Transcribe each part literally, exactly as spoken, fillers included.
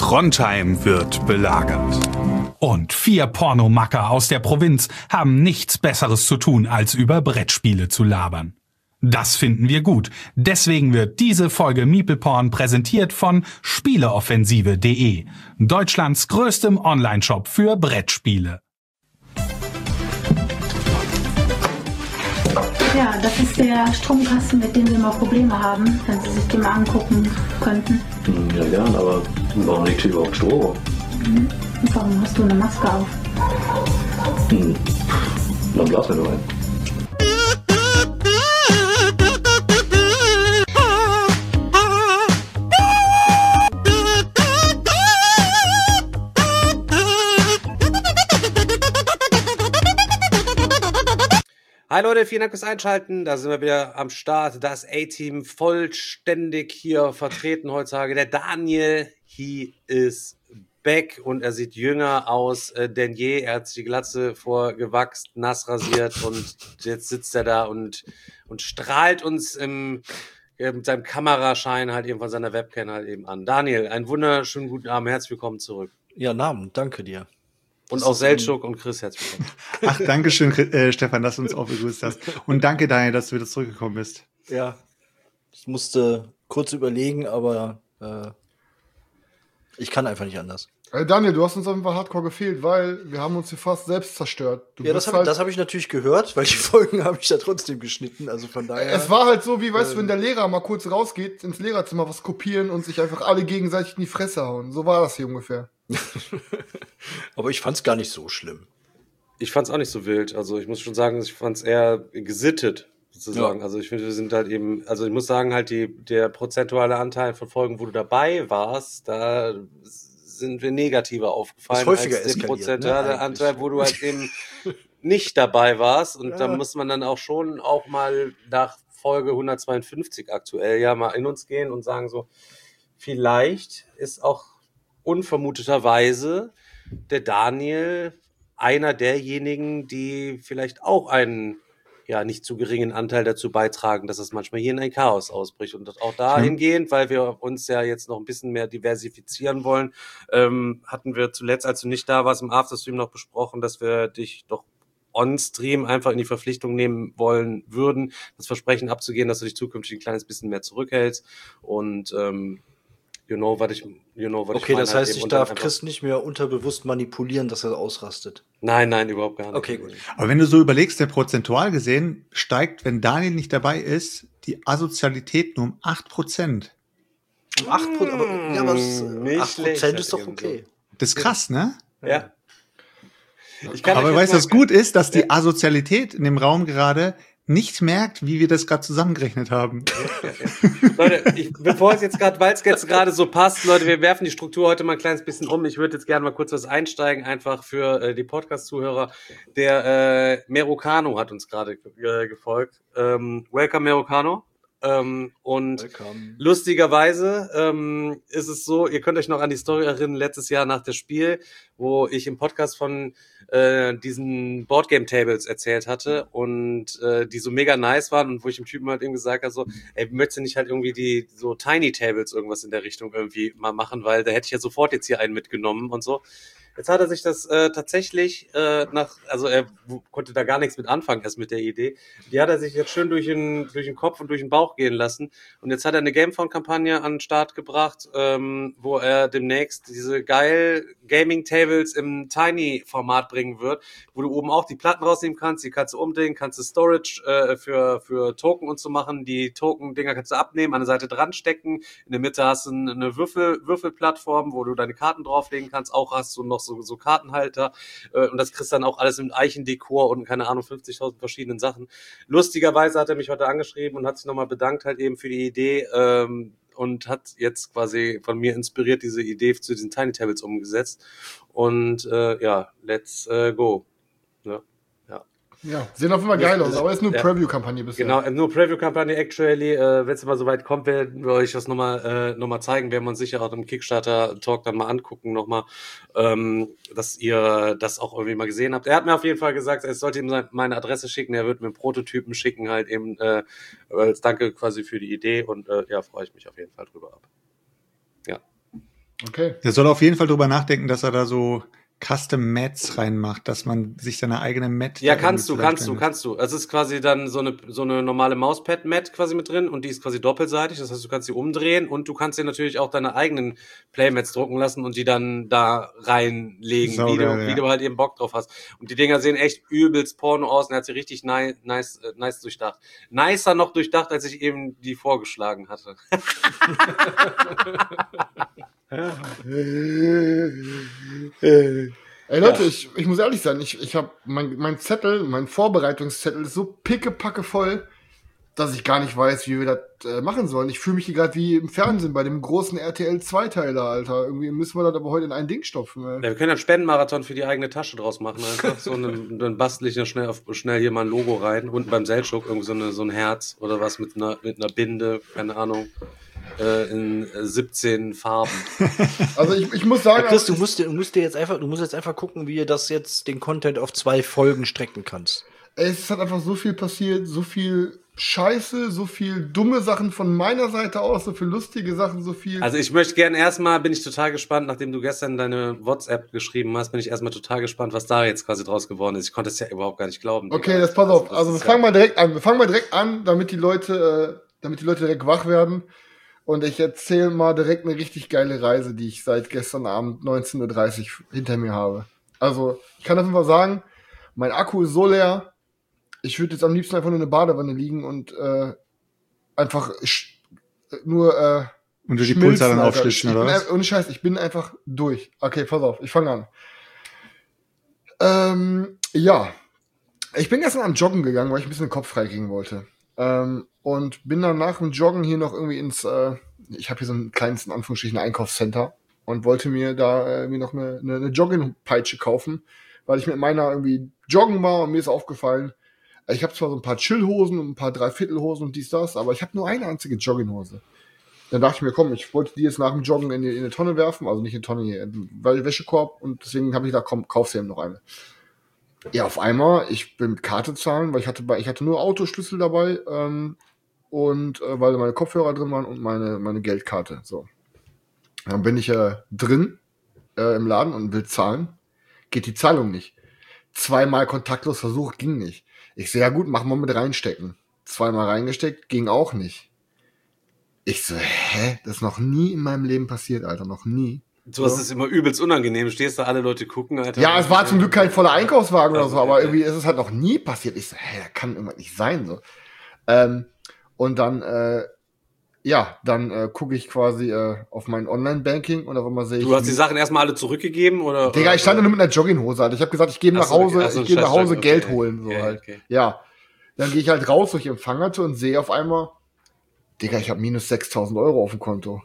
Trondheim wird belagert. Und vier Pornomacker aus der Provinz haben nichts Besseres zu tun, als über Brettspiele zu labern. Das finden wir gut. Deswegen wird diese Folge MeeplePorn präsentiert von Spieleoffensive punkt de, Deutschlands größtem Onlineshop für Brettspiele. Ja, das ist der Stromkasten, mit dem wir mal Probleme haben, wenn Sie sich den mal angucken könnten. Ja, gern, aber warum liegt hier überhaupt Strom? Mhm. Und warum hast du eine Maske auf? Hm. Dann blasen wir doch ein. Hi Leute, vielen Dank fürs Einschalten. Da sind wir wieder am Start. Das A-Team vollständig hier vertreten heutzutage. Der Daniel, he is back und er sieht jünger aus äh, denn je. Er hat sich die Glatze vorgewachst, nass rasiert und jetzt sitzt er da und, und strahlt uns im, äh, mit seinem Kameraschein halt eben von seiner Webcam halt eben an. Daniel, einen wunderschönen guten Abend. Herzlich willkommen zurück. Ja, Namen, danke dir. Und auch Selçuk und Chris, herzlich willkommen. Ach, danke schön, äh, Stefan, dass du uns auch begrüßt hast. Und danke, Daniel, dass du wieder zurückgekommen bist. Ja, ich musste kurz überlegen, aber äh, ich kann einfach nicht anders. Hey Daniel, du hast uns einfach hardcore gefehlt, weil wir haben uns hier fast selbst zerstört. Du ja, das habe halt hab ich natürlich gehört, weil die Folgen habe ich da trotzdem geschnitten, also von daher. Es war halt so, wie, weißt du, ähm, wenn der Lehrer mal kurz rausgeht, ins Lehrerzimmer was kopieren und sich einfach alle gegenseitig in die Fresse hauen. So war das hier ungefähr. Aber ich fand's gar nicht so schlimm. Ich fand's auch nicht so wild. Also ich muss schon sagen, ich fand's eher gesittet, sozusagen. Ja. Also ich finde, wir sind halt eben, also ich muss sagen, halt die, der prozentuale Anteil von Folgen, wo du dabei warst, da sind wir negativer aufgefallen. Ist häufiger als der prozentuale ne, Anteil, wo du halt eben nicht dabei warst. Und ja. da muss man dann auch schon auch mal nach Folge hundertzweiundfünfzig aktuell ja mal in uns gehen und sagen so, vielleicht ist auch unvermuteterweise der Daniel einer derjenigen, die vielleicht auch einen ja nicht zu geringen Anteil dazu beitragen, dass es manchmal hier in ein Chaos ausbricht. Und auch dahingehend, weil wir uns ja jetzt noch ein bisschen mehr diversifizieren wollen, ähm, hatten wir zuletzt, als du nicht da warst, im Afterstream noch besprochen, dass wir dich doch on-stream einfach in die Verpflichtung nehmen wollen würden, das Versprechen abzugehen, dass du dich zukünftig ein kleines bisschen mehr zurückhältst. Und ähm, You know, was ich, you know, was okay, ich das meine, heißt, halt ich darf Chris nicht mehr unterbewusst manipulieren, dass er ausrastet. Nein, nein, überhaupt gar nicht. Okay, gut. Aber wenn du so überlegst, der prozentual gesehen steigt, wenn Daniel nicht dabei ist, die Asozialität nur um acht Prozent. Um acht Prozent? Aber, ja, aber das, acht Prozent ist doch okay. Das ist krass, ne? Ja. Ich kann aber weißt du, was gut ist, dass die Asozialität in dem Raum gerade nicht merkt, wie wir das gerade zusammengerechnet haben. Ja, ja. Leute, ich, bevor es jetzt gerade, weil es jetzt gerade so passt, Leute, wir werfen die Struktur heute mal ein kleines bisschen um. Ich würde jetzt gerne mal kurz was einsteigen, einfach für äh, die Podcast-Zuhörer. Der äh, Merocano hat uns gerade äh, gefolgt. Ähm, welcome, Merocano. Ähm, und Welcome. Lustigerweise ähm, ist es so, ihr könnt euch noch an die Story erinnern, letztes Jahr nach dem Spiel, wo ich im Podcast von äh, diesen Boardgame-Tables erzählt hatte und äh, die so mega nice waren und wo ich dem Typen halt eben gesagt habe, so, ey, möchtest du nicht halt irgendwie die so Tiny Tables irgendwas in der Richtung irgendwie mal machen, weil da hätte ich ja sofort jetzt hier einen mitgenommen und so. Jetzt hat er sich das äh, tatsächlich äh, nach, also er w- konnte da gar nichts mit anfangen erst mit der Idee. Die hat er sich jetzt schön durch den durch den Kopf und durch den Bauch gehen lassen. Und jetzt hat er eine Gamephone-Kampagne an den Start gebracht, ähm, wo er demnächst diese geil Gaming-Tables im Tiny-Format bringen wird, wo du oben auch die Platten rausnehmen kannst, die kannst du umdrehen, kannst du Storage äh, für für Token und so machen. Die Token-Dinger kannst du abnehmen, an der Seite dran stecken. In der Mitte hast du eine Würfel Würfelplattform, wo du deine Karten drauflegen kannst. Auch hast du noch so, so Kartenhalter äh, und das kriegst dann auch alles mit Eichendekor und keine Ahnung, fünfzigtausend verschiedenen Sachen. Lustigerweise hat er mich heute angeschrieben und hat sich nochmal bedankt halt eben für die Idee ähm, und hat jetzt quasi von mir inspiriert diese Idee zu diesen Tiny Tables umgesetzt und äh, ja, let's äh, go. Ja. Ja, sehen auf jeden Fall geil aus, aber ist nur ja. Preview-Kampagne bisher. Genau, nur Preview-Kampagne actually. Äh, wenn es mal soweit kommt, werden wir euch das nochmal äh, noch mal zeigen. Werden wir uns sicher auch im Kickstarter-Talk dann mal angucken nochmal, ähm, dass ihr das auch irgendwie mal gesehen habt. Er hat mir auf jeden Fall gesagt, er sollte ihm meine Adresse schicken. Er wird mir einen Prototypen schicken, halt eben äh, als Danke quasi für die Idee und äh, ja, freue ich mich auf jeden Fall drüber ab. Ja. Okay. Der soll auf jeden Fall drüber nachdenken, dass er da so Custom Mats reinmacht, dass man sich seine eigene Mat. Ja, kannst du, kannst du, kannst du. Es ist quasi dann so eine so eine normale Mauspad-Mat quasi mit drin und die ist quasi doppelseitig. Das heißt, du kannst sie umdrehen und du kannst dir natürlich auch deine eigenen Playmats drucken lassen und die dann da reinlegen, Sau wie, geil, du, ja. wie du halt eben Bock drauf hast. Und die Dinger sehen echt übelst Porno aus und er hat sie richtig nice, nice, äh, nice durchdacht. Nicer noch durchdacht, als ich eben die vorgeschlagen hatte. Ey Leute, ja. ich, ich muss ehrlich sein, ich, ich habe mein, mein Zettel, mein Vorbereitungszettel ist so pickepacke voll, dass ich gar nicht weiß, wie wir das äh, machen sollen. Ich fühle mich hier gerade wie im Fernsehen bei dem großen R T L-Zweiteiler, Alter. Irgendwie müssen wir das aber heute in ein Ding stopfen. Ey. Ja, wir können einen Spendenmarathon für die eigene Tasche draus machen. Einfach so einen, dann bastel ich ja schnell, auf, schnell hier mal ein Logo rein. Unten beim Seltschuk irgendwie so, eine, so ein Herz oder was mit einer, mit einer Binde, keine Ahnung. In siebzehn Farben. Also ich, ich muss sagen, ja, Chris, du musst, du musst dir jetzt einfach, du musst jetzt einfach gucken, wie ihr das jetzt den Content auf zwei Folgen strecken kannst. Es hat einfach so viel passiert, so viel Scheiße, so viel dumme Sachen von meiner Seite aus, so viel lustige Sachen, so viel. Also ich möchte gerne erstmal, bin ich total gespannt, nachdem du gestern deine WhatsApp geschrieben hast, bin ich erstmal total gespannt, was da jetzt quasi draus geworden ist. Ich konnte es ja überhaupt gar nicht glauben. Okay, das pass auf. Also wir fangen mal direkt an. Wir fangen mal direkt an, damit die Leute, äh, damit die Leute direkt wach werden. Und ich erzähle mal direkt eine richtig geile Reise, die ich seit gestern Abend neunzehn Uhr dreißig hinter mir habe. Also, ich kann auf jeden Fall sagen, mein Akku ist so leer, ich würde jetzt am liebsten einfach nur in eine Badewanne liegen und äh, einfach sch- nur äh, und du die Pulsadern aufschlitzen, oder was? Ohne Scheiß, ich bin einfach durch. Okay, pass auf, ich fange an. Ähm, ja, ich bin gestern am Joggen gegangen, weil ich ein bisschen den Kopf freikriegen wollte. Ähm, und bin dann nach dem Joggen hier noch irgendwie ins, äh, ich habe hier so ein kleines, in Anführungsstrichen, Einkaufscenter und wollte mir da äh, mir noch eine, eine, eine Joggingpeitsche kaufen, weil ich mit meiner irgendwie joggen war und mir ist aufgefallen, ich habe zwar so ein paar Chillhosen und ein paar Dreiviertelhosen und dies, das, aber ich habe nur eine einzige Jogginghose. Dann dachte ich mir, komm, ich wollte die jetzt nach dem Joggen in die, in eine Tonne werfen, also nicht in eine Tonne hier, in den Wäschekorb und deswegen habe ich gedacht, komm, kaufst du eben noch eine. Ja, auf einmal, ich bin mit Karte zahlen, weil ich hatte bei, ich hatte nur Autoschlüssel dabei, ähm, und äh, weil meine Kopfhörer drin waren und meine, meine Geldkarte. So. Dann bin ich äh, drin äh, im Laden und will zahlen. Geht die Zahlung nicht. Zweimal kontaktlos versucht, ging nicht. Ich so, ja gut, machen wir mit reinstecken. Zweimal reingesteckt, ging auch nicht. Ich so, hä? Das ist noch nie in meinem Leben passiert, Alter, noch nie. So, das ist immer übelst unangenehm. Stehst da, alle Leute gucken, Alter. Ja, es war zum Glück kein voller Einkaufswagen oder so, aber irgendwie ist es halt noch nie passiert. Ich so, hä, das kann irgendwas nicht sein, so. Ähm, und dann, äh, ja, dann äh, gucke ich quasi äh, auf mein Online-Banking und auf einmal sehe ich... Du hast die Sachen erstmal alle zurückgegeben, oder? Digga, ich stand da nur mit einer Jogginghose, Alter. Ich habe gesagt, ich gehe nach Hause, okay. ich gehe nach Hause Geld okay. holen, so okay, halt. Okay. Ja, dann gehe ich halt raus, wo ich Empfang hatte und sehe auf einmal, Digga, ich habe minus sechstausend Euro auf dem Konto.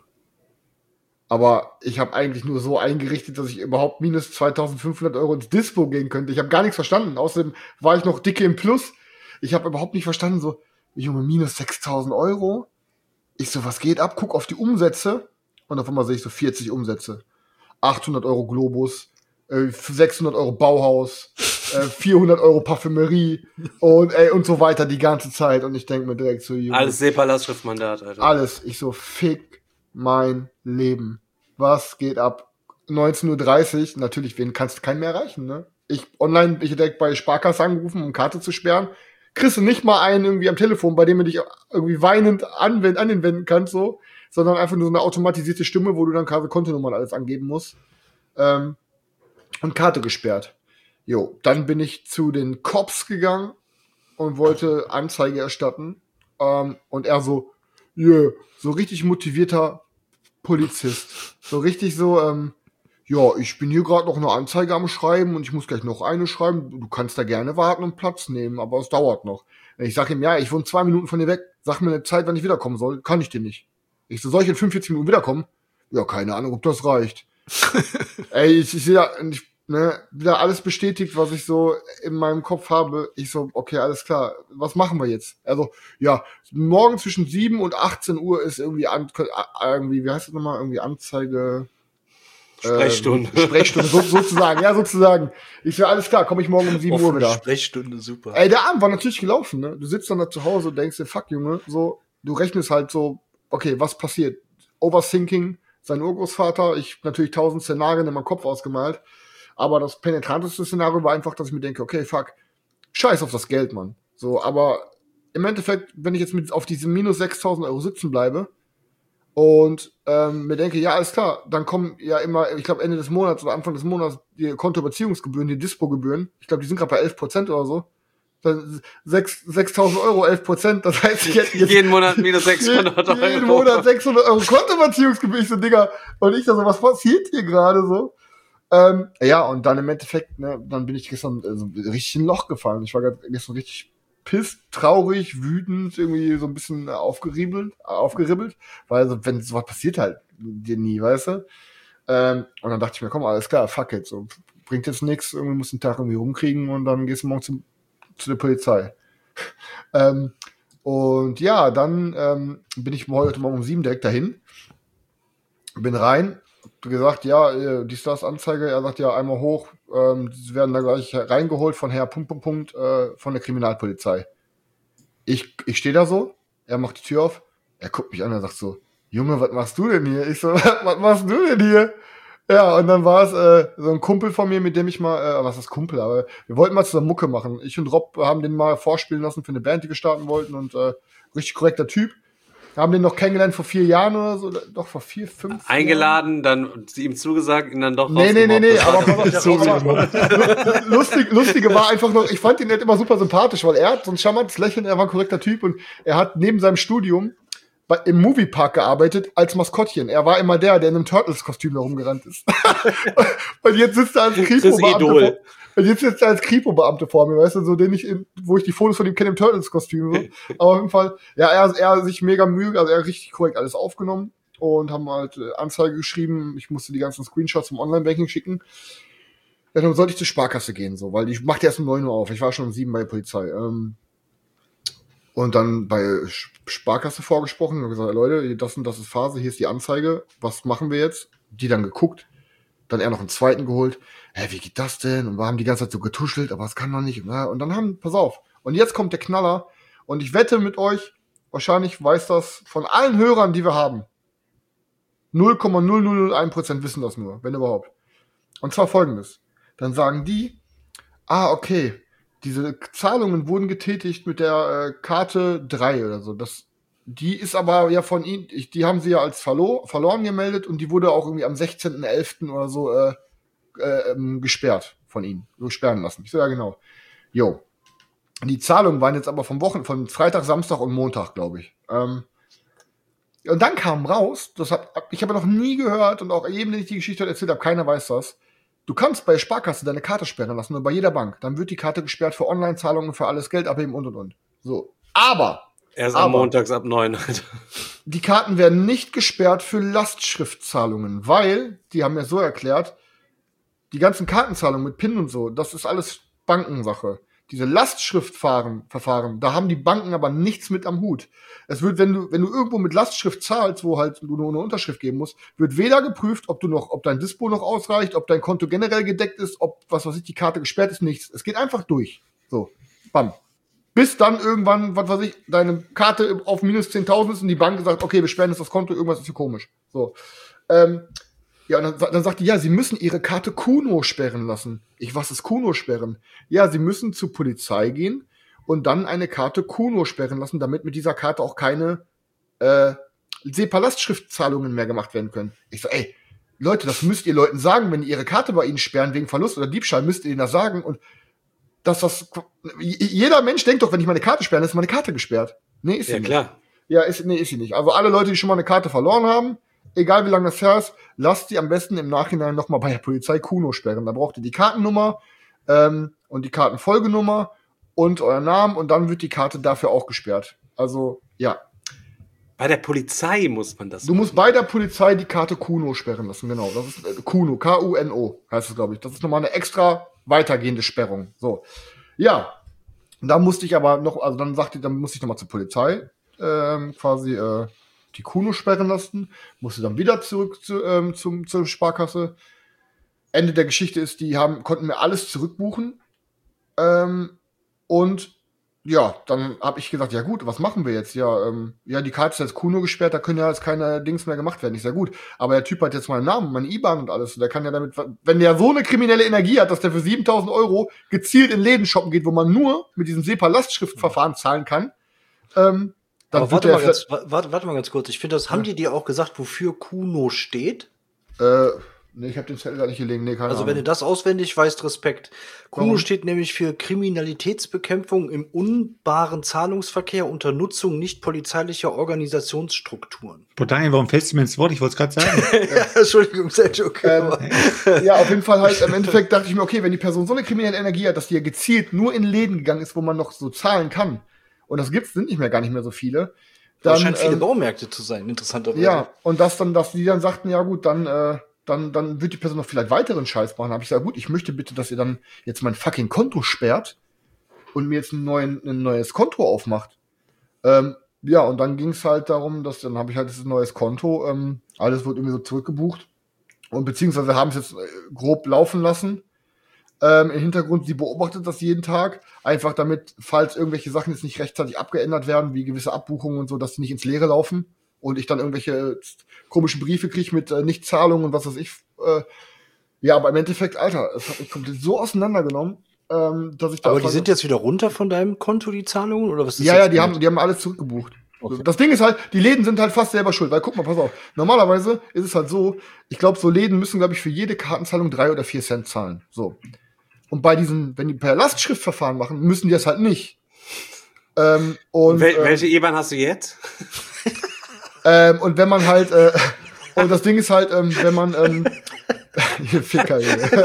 Aber ich habe eigentlich nur so eingerichtet, dass ich überhaupt minus zweitausendfünfhundert Euro ins Dispo gehen könnte. Ich habe gar nichts verstanden. Außerdem war ich noch dicke im Plus. Ich habe überhaupt nicht verstanden, so, Junge, minus sechstausend Euro. Ich so, was geht ab? Guck auf die Umsätze. Und auf einmal sehe ich so vierzig Umsätze. achthundert Euro Globus, äh, sechshundert Euro Bauhaus, äh, vierhundert Euro Parfümerie und, ey, und so weiter die ganze Zeit. Und ich denke mir direkt so, Junge. Alles SEPA-Lastschriftmandat, Alter. Alles. Ich so, fick mein Leben. Was geht ab? neunzehn Uhr dreißig, natürlich, wen kannst du keinen mehr erreichen, ne? Ich online, ich direkt bei Sparkasse angerufen, um Karte zu sperren. Kriegst du nicht mal einen irgendwie am Telefon, bei dem du dich irgendwie weinend anwenden, anwenden kannst, so, sondern einfach nur so eine automatisierte Stimme, wo du dann quasi Kontonummern alles angeben musst. Ähm, und Karte gesperrt. Jo, dann bin ich zu den Cops gegangen und wollte Anzeige erstatten. Ähm, und er so, yeah, so richtig motivierter Polizist. So richtig so, ähm, ja, ich bin hier gerade noch eine Anzeige am Schreiben und ich muss gleich noch eine schreiben. Du kannst da gerne warten und Platz nehmen, aber es dauert noch. Ich sag ihm, ja, ich wohne zwei Minuten von dir weg. Sag mir eine Zeit, wann ich wiederkommen soll. Kann ich dir nicht. Ich so, soll ich in fünfundvierzig Minuten wiederkommen? Ja, keine Ahnung, ob das reicht. Ey, ich, ich sehe da, ich, ne, wieder alles bestätigt, was ich so in meinem Kopf habe. Ich so, okay, alles klar, was machen wir jetzt? Also, ja, morgen zwischen sieben und achtzehn Uhr ist irgendwie, an, irgendwie, wie heißt das nochmal, irgendwie Anzeige... Sprechstunde. Ähm, Sprechstunde, so, sozusagen, ja, sozusagen. Ich so, alles klar, komme ich morgen um sieben Uhr wieder. Sprechstunde, super. Ey, der Abend war natürlich gelaufen, ne? Du sitzt dann da zu Hause und denkst dir, fuck, Junge, so, du rechnest halt so, okay, was passiert? Overthinking, sein Urgroßvater. Ich natürlich tausend Szenarien in meinem Kopf ausgemalt. Aber das penetranteste Szenario war einfach, dass ich mir denke, okay, fuck, scheiß auf das Geld, Mann. So, aber im Endeffekt, wenn ich jetzt mit auf diese minus sechstausend Euro sitzen bleibe und ähm, mir denke, ja, alles klar, dann kommen ja immer, ich glaube Ende des Monats oder Anfang des Monats die Kontoüberziehungsgebühren, die Dispo-Gebühren. Ich glaube, die sind gerade bei elf Prozent oder so. Dann sechstausend Euro, elf Prozent, das heißt, ich hätte jetzt jeden Monat minus sechshundert Euro. Jeden Monat sechshundert Euro Kontoüberziehungsgebühren, ich so, Digga. Und ich da so, was passiert hier gerade so? Ähm, ja, und dann im Endeffekt, ne, dann bin ich gestern also, richtig in ein Loch gefallen. Ich war grad gestern richtig pisst, traurig, wütend, irgendwie so ein bisschen aufgeriebelt, aufgeribbelt, weil so, wenn sowas passiert halt dir nie, weißt du? Ähm, und dann dachte ich mir, komm, alles klar, fuck it, so, bringt jetzt nichts, irgendwie muss den Tag irgendwie rumkriegen und dann gehst du morgen zum, zu der Polizei. ähm, und ja, dann ähm, bin ich heute Morgen um sieben direkt dahin, bin rein, gesagt, ja, dies, das, Anzeige, er sagt, ja, einmal hoch, ähm, sie werden da gleich reingeholt von Herr Punkt, Punkt, Punkt, äh, von der Kriminalpolizei. Ich, ich stehe da so, er macht die Tür auf, er guckt mich an, er sagt so, Junge, was machst du denn hier? Ich so, was machst du denn hier? Ja, und dann war es äh, so ein Kumpel von mir, mit dem ich mal, äh, was ist Kumpel, aber wir wollten mal zusammen Mucke machen. Ich und Rob haben den mal vorspielen lassen für eine Band, die wir starten wollten und äh, richtig korrekter Typ. Haben den noch kennengelernt vor vier Jahren oder so, doch vor vier, fünf Eingeladen, Jahren. Dann ihm zugesagt, ihn dann doch Nee, nee, nee, nee, aber, aber, aber lustig, lustige war einfach noch, ich fand ihn halt immer super sympathisch, weil er hat so ein charmantes Lächeln, er war ein korrekter Typ und er hat neben seinem Studium bei, im Moviepark gearbeitet als Maskottchen. Er war immer der, der in einem Turtles-Kostüm da rumgerannt ist. Und jetzt sitzt er als Kripo-Beamte vor, jetzt sitzt er als Kripo-Beamte vor mir, weißt du, so den ich, in, wo ich die Fotos von ihm kenne im Turtles-Kostüm. So. Aber auf jeden Fall, ja, er, er sich mega Mühe, also er hat richtig korrekt alles aufgenommen und haben halt äh, Anzeige geschrieben. Ich musste die ganzen Screenshots vom Online-Banking schicken. Ja, dann sollte ich zur Sparkasse gehen, so, weil ich machte erst um neun Uhr auf. Ich war schon um sieben bei der Polizei. Ähm, und dann bei Sparkasse vorgesprochen und gesagt, Leute, das und das ist Phase, hier ist die Anzeige, was machen wir jetzt? Die dann geguckt, dann er noch einen zweiten geholt. Hä, wie geht das denn? Und wir haben die ganze Zeit so getuschelt, aber es kann doch nicht. Und dann haben, pass auf. Und jetzt kommt der Knaller. Und ich wette mit euch, wahrscheinlich weiß das von allen Hörern, die wir haben. null Komma null null null eins Prozent wissen das nur, wenn überhaupt. Und zwar Folgendes. Dann sagen die, ah, okay, diese Zahlungen wurden getätigt mit der äh, Karte drei oder so. Das, die ist aber ja von ihnen, ich, die haben sie ja als verlo- verloren gemeldet und die wurde auch irgendwie am sechzehnten elften oder so äh, äh, ähm, gesperrt von ihnen, so sperren lassen. Ich so, ja genau. Jo. Die Zahlungen waren jetzt aber vom Wochen, von Freitag, Samstag und Montag, glaube ich. Ähm, und dann kam raus, das hat, ich habe noch nie gehört und auch jedem, den ich die Geschichte erzählt habe, keiner weiß das. Du kannst bei der Sparkasse deine Karte sperren lassen und bei jeder Bank. Dann wird die Karte gesperrt für Online-Zahlungen, für alles Geld abheben und und und. So. Aber. Erst aber, am Montags ab neun. Die Karten werden nicht gesperrt für Lastschriftzahlungen, weil, die haben mir so erklärt, die ganzen Kartenzahlungen mit PIN und so, das ist alles Bankensache. Diese Lastschriftverfahren, da haben die Banken aber nichts mit am Hut. Es wird, wenn du, wenn du irgendwo mit Lastschrift zahlst, wo halt du nur eine Unterschrift geben musst, wird weder geprüft, ob du noch, ob dein Dispo noch ausreicht, ob dein Konto generell gedeckt ist, ob, was weiß ich, die Karte gesperrt ist, nichts. Es geht einfach durch. So. Bam. Bis dann irgendwann, was weiß ich, deine Karte auf minus zehntausend ist und die Bank sagt, okay, wir sperren jetzt das Konto, irgendwas ist hier komisch. So. Ähm, Ja, und dann, dann sagt die, ja, sie müssen ihre Karte Kuno sperren lassen. Ich, was ist Kuno sperren? Ja, sie müssen zur Polizei gehen und dann eine Karte Kuno sperren lassen, damit mit dieser Karte auch keine äh, SEPA-Lastschriftzahlungen mehr gemacht werden können. Ich so, ey, Leute, das müsst ihr Leuten sagen, wenn die ihre Karte bei ihnen sperren wegen Verlust oder Diebstahl, müsst ihr ihnen das sagen. Und dass das, jeder Mensch denkt doch, wenn ich meine Karte sperre, dann ist meine Karte gesperrt. Nee, ist sie Ja, nicht. klar. Ja, ist, nee, ist sie nicht. Also alle Leute, die schon mal eine Karte verloren haben, egal wie lange das her ist, lasst sie am besten im Nachhinein nochmal bei der Polizei Kuno sperren. Da braucht ihr die Kartennummer ähm, und die Kartenfolgenummer und euren Namen und dann wird die Karte dafür auch gesperrt. Also, ja. Bei der Polizei muss man das Du musst bei der Polizei die Karte Kuno sperren lassen, genau. Das ist äh, Kuno, K U N O heißt es, glaube ich. Das ist nochmal eine extra weitergehende Sperrung. So. Ja. Da musste ich aber noch, also dann sagte, dann musste ich nochmal zur Polizei ähm, quasi äh, die Kuno sperren lassen, musste dann wieder zurück zu, ähm, zum, zur Sparkasse. Ende der Geschichte ist, die haben, konnten mir alles zurückbuchen ähm, und ja, dann habe ich gesagt, ja gut, was machen wir jetzt? Ja, ähm, ja, die Karte ist jetzt Kuno gesperrt, da können ja jetzt keine Dings mehr gemacht werden. Ich sag, gut, aber der Typ hat jetzt meinen Namen, meine I B A N und alles. Der kann ja damit, wenn der so eine kriminelle Energie hat, dass der für siebentausend Euro gezielt in Läden shoppen geht, wo man nur mit diesem SEPA-Lastschriftverfahren zahlen kann, ähm, dann Aber wird warte der mal, ganz, warte, warte mal ganz kurz. Ich finde, das haben die dir auch gesagt, wofür Kuno steht? Äh, nee, ich habe den Zettel gar nicht gelegen. Nee, keine Also Ahnung. wenn du das auswendig weißt, Respekt. Kuno Warum? steht nämlich für Kriminalitätsbekämpfung im unbaren Zahlungsverkehr unter Nutzung nicht polizeilicher Organisationsstrukturen. Boah, Daniel, warum fällst du mir ins Wort? Ich wollte es gerade sagen. Ja, Entschuldigung, Sergio. Okay, Ähm, ja, auf jeden Fall halt, im Endeffekt dachte ich mir, okay, wenn die Person so eine kriminelle Energie hat, dass die ja gezielt nur in Läden gegangen ist, wo man noch so zahlen kann, und das gibt's, sind nicht mehr gar nicht mehr so viele, dann, Das scheint viele ähm, Baumärkte zu sein, interessanterweise. ja, und das dann, dass die dann sagten, ja gut, dann, äh, dann, dann wird die Person noch vielleicht weiteren Scheiß machen. Habe ich gesagt, gut, ich möchte bitte, dass ihr dann jetzt mein fucking Konto sperrt und mir jetzt einen neuen, ein neues Konto aufmacht. Ähm, ja, und dann ging's halt darum, dass dann habe ich halt dieses neues Konto, ähm, alles wird irgendwie so zurückgebucht und beziehungsweise haben es jetzt äh, grob laufen lassen. Ähm, im Hintergrund, sie beobachtet das jeden Tag, einfach damit, falls irgendwelche Sachen jetzt nicht rechtzeitig abgeändert werden, wie gewisse Abbuchungen und so, dass die nicht ins Leere laufen und ich dann irgendwelche äh, komischen Briefe kriege mit äh, Nichtzahlungen und was weiß ich. Äh, ja, aber im Endeffekt, Alter, es hat mich komplett so auseinandergenommen, ähm, dass ich da Aber die einfach- sind jetzt wieder runter von deinem Konto, die Zahlungen? Oder was ist ja, jetzt ja, die mit? haben, die haben alles zurückgebucht. Okay. Das Ding ist halt, die Läden sind halt fast selber schuld, weil guck mal, pass auf, normalerweise ist es halt so, ich glaube, so Läden müssen, glaube ich, für jede Kartenzahlung drei oder vier Cent zahlen. So. Und bei diesen, wenn die per Lastschriftverfahren machen, müssen die das halt nicht. Ähm, und, Wel ähm, welche I B A N hast du jetzt? ähm, und wenn man halt, äh, und das Ding ist halt, ähm, wenn man, ähm, ihr Ficker,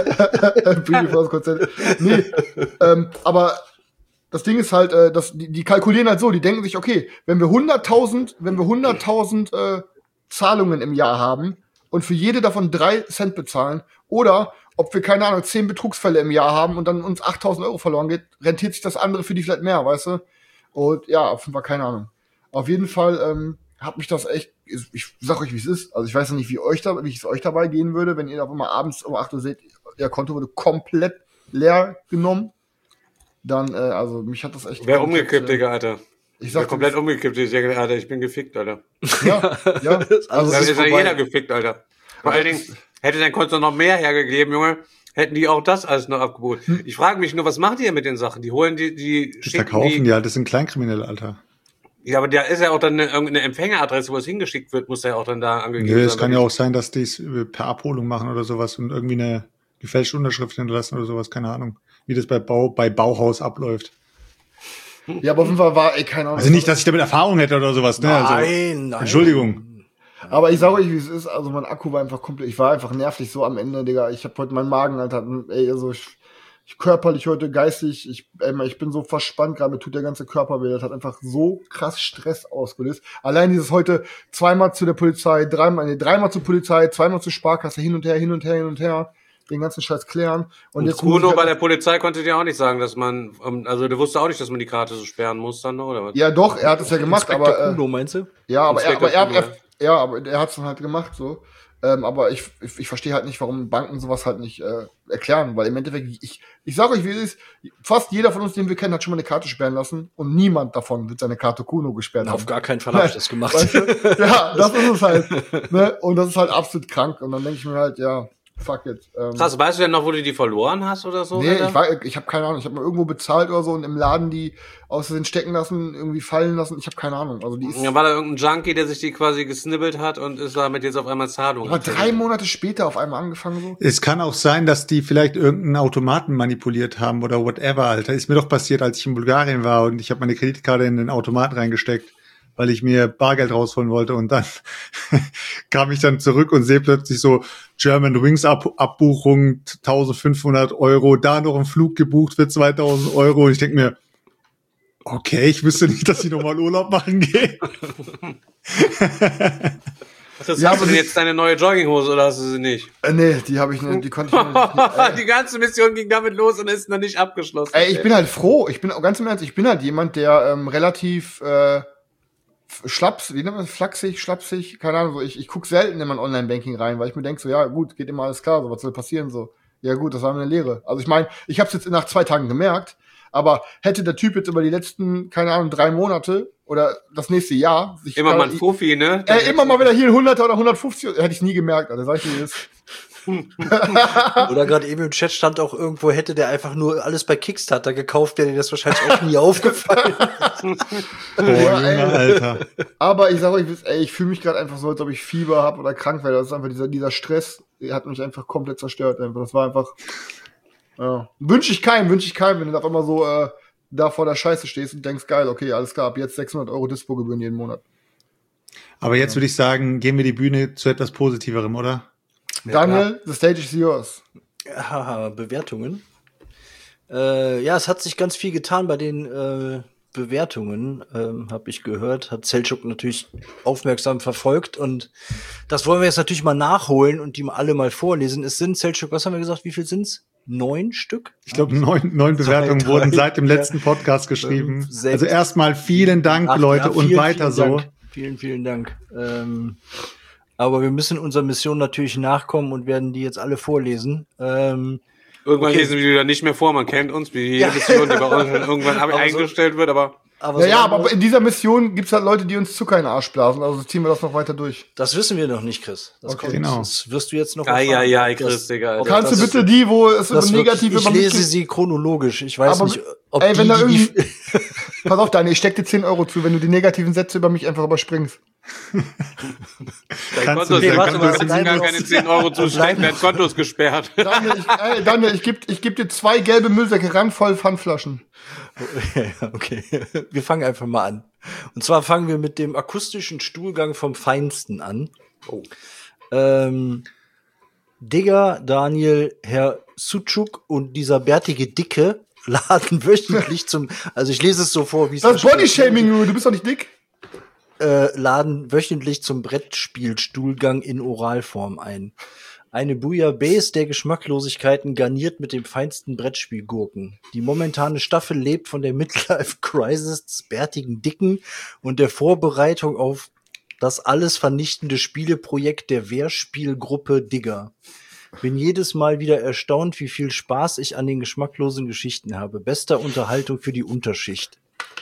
Konzert. Nee, ähm, aber das Ding ist halt, äh, dass die, die kalkulieren halt so, die denken sich, okay, wenn wir hunderttausend, wenn wir hunderttausend äh, Zahlungen im Jahr haben und für jede davon drei Cent bezahlen, oder ob wir, keine Ahnung, zehn Betrugsfälle im Jahr haben und dann uns achttausend Euro verloren geht, rentiert sich das andere für die vielleicht mehr, weißt du? Und ja, auf jeden Fall keine Ahnung. Auf jeden Fall ähm, hat mich das echt, ich sag euch, wie es ist. Also ich weiß ja nicht, wie euch da, wie es euch dabei gehen würde, wenn ihr auf einmal abends um acht Uhr seht, ihr Konto wurde komplett leer genommen. Dann, äh, also mich hat das echt... Wer umgekippt, Digga, Alter. Ich Ich sag sag komplett umgekippt. Ich denke, Alter, ich bin gefickt, Alter. Ja, ja. Also Da es ist ist ja vorbei. jeder gefickt, Alter. Vor allen Dingen, hätte dein Konto noch mehr hergegeben, Junge, hätten die auch das alles noch abgebucht. Ich frage mich nur, was macht ihr mit den Sachen? Die holen die, die, Die schicken verkaufen die halt, das sind Kleinkriminelle, Alter. Ja, aber da ist ja auch dann eine, irgendeine Empfängeradresse, wo es hingeschickt wird, muss ja auch dann da angegeben Nö, sein. es kann ja auch sein, dass die es äh, per Abholung machen oder sowas und irgendwie eine gefälschte Unterschrift hinterlassen oder sowas, keine Ahnung. Wie das bei Bau, bei Bauhaus abläuft. Ja, aber auf jeden Fall war, ey, keine Ahnung. Also nicht, dass ich damit Erfahrung hätte oder sowas, ne? Also, Nein, nein. Entschuldigung. Aber ich sag euch, wie es ist, also mein Akku war einfach komplett, ich war einfach nervlich so am Ende, Digga. Ich hab heute meinen Magen, Alter, ey, also ich, ich körperlich heute, geistig, ich, ey, ich bin so verspannt gerade, mir tut der ganze Körper weh, das hat einfach so krass Stress ausgelöst. Allein dieses heute zweimal zu der Polizei, dreimal, nee, dreimal zur Polizei, zweimal zur Sparkasse, hin und her, hin und her, hin und her, den ganzen Scheiß klären. Und, Und jetzt muss ich Bruno halt- bei der Polizei konnte dir auch nicht sagen, dass man, ähm, also der wusste auch nicht, dass man die Karte so sperren muss dann, oder was? ja doch, er hat es ja gemacht, Inspektor aber, äh, Kuno, meinst du? ja, aber er, Inspektor aber er, Kuno, er, ja, aber er hat's dann halt gemacht, so. Ähm, aber ich, ich, ich verstehe halt nicht, warum Banken sowas halt nicht äh, erklären, weil im Endeffekt, ich, ich sag euch, wie es ist, fast jeder von uns, den wir kennen, hat schon mal eine Karte sperren lassen und niemand davon wird seine Karte Kuno gesperrt haben. Auf gar keinen Fall habe ich das gemacht. Weißt du? Ja, das ist es halt. Ne? Und das ist halt absolut krank. Und dann denke ich mir halt, ja, fuck it. Ähm, Krass, weißt du denn noch, wo du die verloren hast oder so? nee, Alter? ich, war, ich habe keine Ahnung. Ich habe mal irgendwo bezahlt oder so und im Laden die aus Versehen stecken lassen, irgendwie fallen lassen. Ich habe keine Ahnung. Also die ist Ja, war da irgendein Junkie, der sich die quasi gesnibbelt hat und ist damit jetzt auf einmal Zahlung. aber drei Monate später auf einmal angefangen so. Es kann auch sein, dass die vielleicht irgendeinen Automaten manipuliert haben oder whatever, Alter. Ist mir doch passiert, als ich in Bulgarien war und ich habe meine Kreditkarte in den Automaten reingesteckt, weil ich mir Bargeld rausholen wollte und dann kam ich dann zurück und sehe plötzlich so German Wings Ab- Abbuchung eintausendfünfhundert Euro, da noch ein Flug gebucht für zweitausend Euro und ich denke mir, okay, ich wüsste nicht, dass ich nochmal Urlaub machen gehe. Das Ja, hast du aber denn die- jetzt deine neue Jogginghose oder hast du sie nicht? Äh, nee, die habe ich nicht, die konnte ich mir nicht. Die ganze Mission ging damit los und ist noch nicht abgeschlossen. Ey, ich bin halt froh. Ich bin ganz im Ernst, ich bin halt jemand, der ähm, relativ äh, schlaps, wie nennt man das, flachsig, schlapsig, keine Ahnung, so. Ich, ich guck selten in mein Online-Banking rein, weil ich mir denke so, ja gut, geht immer alles klar, so was soll passieren so. Ja gut, das war mir eine Lehre. Also ich meine, ich habe es jetzt nach zwei Tagen gemerkt, aber hätte der Typ jetzt über die letzten, keine Ahnung, drei Monate oder das nächste Jahr sich immer mal ein Fuffi, ne? Äh, immer mal wieder hier ein Hunderter oder hundertfünfzig, hätte ich nie gemerkt, Alter, sag ich dir das. Oder gerade eben im Chat stand auch irgendwo, hätte der einfach nur alles bei Kickstarter gekauft, wäre dir das wahrscheinlich auch nie aufgefallen. Boah, Junge, Alter. Aber ich sage euch, ey, ich fühle mich gerade einfach so, als ob ich Fieber habe oder krank werde. Das ist einfach dieser, dieser Stress, der hat mich einfach komplett zerstört. Einfach. Das war einfach, ja. Wünsche ich keinem, wünsche ich keinem, wenn du auf einmal so äh, da vor der Scheiße stehst und denkst, geil, okay, alles klar, ab jetzt sechshundert Euro Dispo-Gebühren jeden Monat. Aber jetzt würde ich sagen, gehen wir die Bühne zu etwas Positiverem, oder? Daniel, the stage is yours. Ja, Bewertungen. Äh, ja, es hat sich ganz viel getan bei den äh, Bewertungen, ähm, habe ich gehört. Hat Selchuk natürlich aufmerksam verfolgt. Und das wollen wir jetzt natürlich mal nachholen und die mal alle mal vorlesen. Es sind, Selchuk, was haben wir gesagt, wie viel sind's? Neun Stück? Ich glaube, neun, neun Bewertungen drei, wurden seit dem vier, letzten Podcast geschrieben. fünf, sechs, also erstmal vielen Dank, acht, Leute, ja, und vielen, weiter vielen so. Dank. Vielen, vielen Dank. Ähm, aber wir müssen unserer Mission natürlich nachkommen und werden die jetzt alle vorlesen. Ähm, Irgendwann okay. lesen wir die wieder nicht mehr vor, man kennt uns, wie jede Ja. Mission, die bei uns irgendwann Aber so- eingestellt wird, aber aber Ja, ja, solange- aber in dieser Mission gibt's halt Leute, die uns Zucker in den Arsch blasen. Also ziehen wir das noch weiter durch. Das wissen wir noch nicht, Chris. Das, Okay, kommt, genau. das wirst du jetzt noch Ei, erfahren. ei, ei, Das- Chris, Digga, ob Alter. Kannst du das- bitte die, wo es das über negativ wirklich, ich über mich lese geht- sie chronologisch. Ich weiß Aber- nicht, ob ey, die, wenn da die, die irgendwie- Pass auf, Daniel, ich steck dir zehn Euro zu, wenn du die negativen Sätze über mich einfach überspringst. dein Kannst Konto du- ist, warte du mal, kannst bleib gar noch- keine zehn Euro zustecken, bleib dein Konto ist gesperrt. Daniel, ich, ey, Daniel, ich geb, ich geb dir zwei gelbe Müllsäcke randvoll Pfandflaschen. Ja, okay. Wir fangen einfach mal an. Und zwar fangen wir mit dem akustischen Stuhlgang vom Feinsten an. Oh. Ähm, Digger, Daniel, Herr Suchuk und dieser bärtige Dicke laden wöchentlich zum, also ich lese es so vor, wie es Das ist Bodyshaming, Junge, du bist doch nicht dick. äh, laden wöchentlich zum Brettspielstuhlgang in Oralform ein. Eine Bouillabaisse der Geschmacklosigkeiten garniert mit dem feinsten Brettspielgurken. Die momentane Staffel lebt von der Midlife-Crisis des bärtigen Dicken und der Vorbereitung auf das alles vernichtende Spieleprojekt der Wehrspielgruppe Digger. Bin jedes Mal wieder erstaunt, wie viel Spaß ich an den geschmacklosen Geschichten habe. Bester Unterhaltung für die Unterschicht.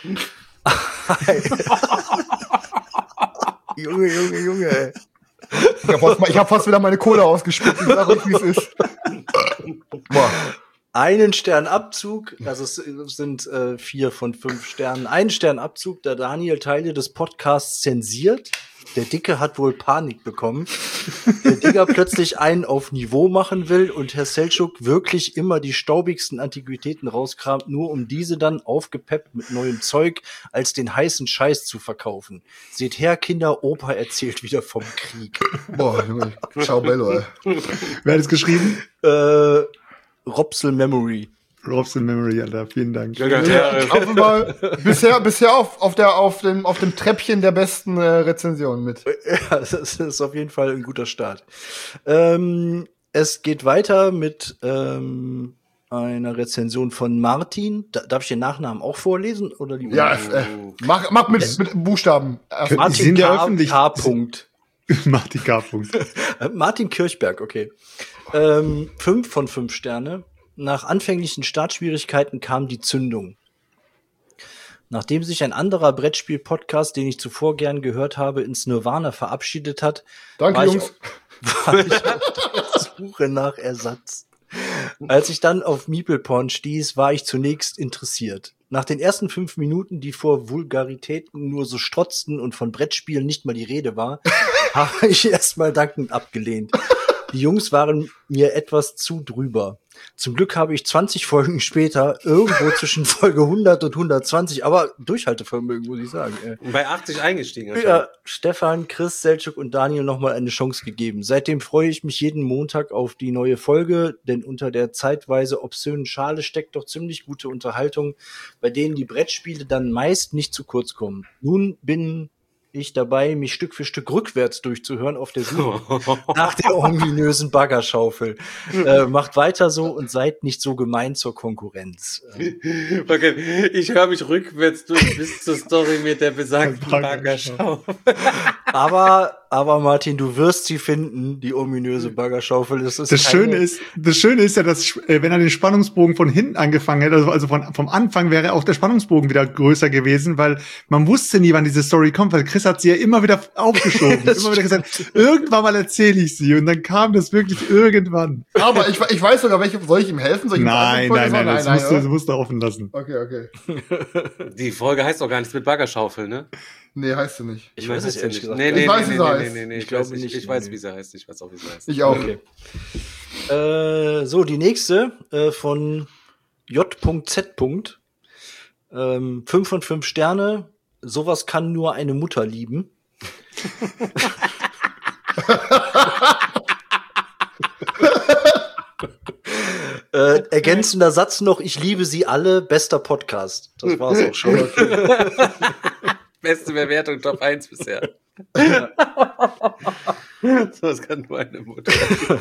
Junge, Junge, Junge, ey. Ich hab, fast, ich hab fast wieder meine Kohle ausgespickt. Ich sag euch, wie es ist. Boah. Einen Stern Abzug, also es sind äh, vier von fünf Sternen. Einen Stern Abzug, da Daniel Teile des Podcasts zensiert. Der Dicke hat wohl Panik bekommen. Der Digger plötzlich einen auf Niveau machen will und Herr Selchuk wirklich immer die staubigsten Antiquitäten rauskramt, nur um diese dann aufgepeppt mit neuem Zeug als den heißen Scheiß zu verkaufen. Seht her, Kinder, Opa erzählt wieder vom Krieg. Boah, Junge. Ciao, Bello, ey. Wer hat es geschrieben? Äh, Robsel Memory. Robson Memory, Alter, vielen Dank. Ja, ja, Auf jeden Fall bisher, bisher auf, auf, der, auf, dem, auf dem Treppchen der besten äh, Rezensionen mit. Ja, das ist auf jeden Fall ein guter Start. Ähm, es geht weiter mit ähm, einer Rezension von Martin. Da, darf ich den Nachnamen auch vorlesen? Oder die Ja, äh, mach, mach mit, mit Buchstaben. Erst- Die Martin sind ja K. öffentlich. K. Punkt. Martin K. Punkt. Äh, Martin Kirchberg, okay. Ähm, fünf von fünf Sterne. Nach anfänglichen Startschwierigkeiten kam die Zündung. Nachdem sich ein anderer Brettspiel-Podcast, den ich zuvor gern gehört habe, ins Nirvana verabschiedet hat, Danke, war ich Jungs. war ich auf der Suche nach Ersatz. Als ich dann auf Meepleporn stieß, war ich zunächst interessiert. Nach den ersten fünf Minuten, die vor Vulgaritäten nur so strotzten und von Brettspielen nicht mal die Rede war, habe ich erstmal dankend abgelehnt. Die Jungs waren mir etwas zu drüber. Zum Glück habe ich zwanzig Folgen später irgendwo zwischen Folge hundert und hundertzwanzig, aber Durchhaltevermögen, muss ich sagen. ey. bei achtzig eingestiegen. Ja, Stefan, Chris, Selchuk und Daniel nochmal eine Chance gegeben. Seitdem freue ich mich jeden Montag auf die neue Folge, denn unter der zeitweise obszönen Schale steckt doch ziemlich gute Unterhaltung, bei denen die Brettspiele dann meist nicht zu kurz kommen. Nun bin ich dabei, mich Stück für Stück rückwärts durchzuhören auf der Suche nach der ominösen Baggerschaufel. Äh, macht weiter so und seid nicht so gemein zur Konkurrenz. Äh, Okay, ich höre mich rückwärts durch bis zur Story mit der besagten Baggerschaufel. Baggerschaufel. aber aber Martin, du wirst sie finden, die ominöse Baggerschaufel. Das, ist das keine... Schöne ist, das Schöne ist ja, dass äh, wenn er den Spannungsbogen von hinten angefangen hätte, also, also von, vom Anfang wäre auch der Spannungsbogen wieder größer gewesen, weil man wusste nie, wann diese Story kommt, weil Chris hat sie ja immer wieder aufgeschoben, immer wieder gesagt, irgendwann mal erzähle ich sie und dann kam das wirklich irgendwann. Aber ich, ich weiß sogar, welche, soll ich ihm helfen? Soll ich ihm Nein, nein, nein, das nein, musst, du, oder? das musst du offen lassen. Okay, okay. Die Folge heißt doch gar nichts mit Baggerschaufel, ne? Nee, heißt sie nicht. Ich weiß es Heißt ehrlich sie gesagt. nicht. Nee, gar nee, Ich weiß, nee, wie nee, sie nee, heißt. nee, nee, Ich ich, glaube weiß, ich, nicht. ich weiß, Nee. wie sie heißt. Ich weiß auch, wie sie heißt. Ich auch. Okay. Äh, so, die nächste äh, von J Z. Ähm, fünf von fünf Sterne. Sowas kann nur eine Mutter lieben. äh, ergänzender Satz noch, ich liebe sie alle, bester Podcast. Das war's auch schon. Beste Bewertung, Top eins bisher. So, es kann nur eine Mutter.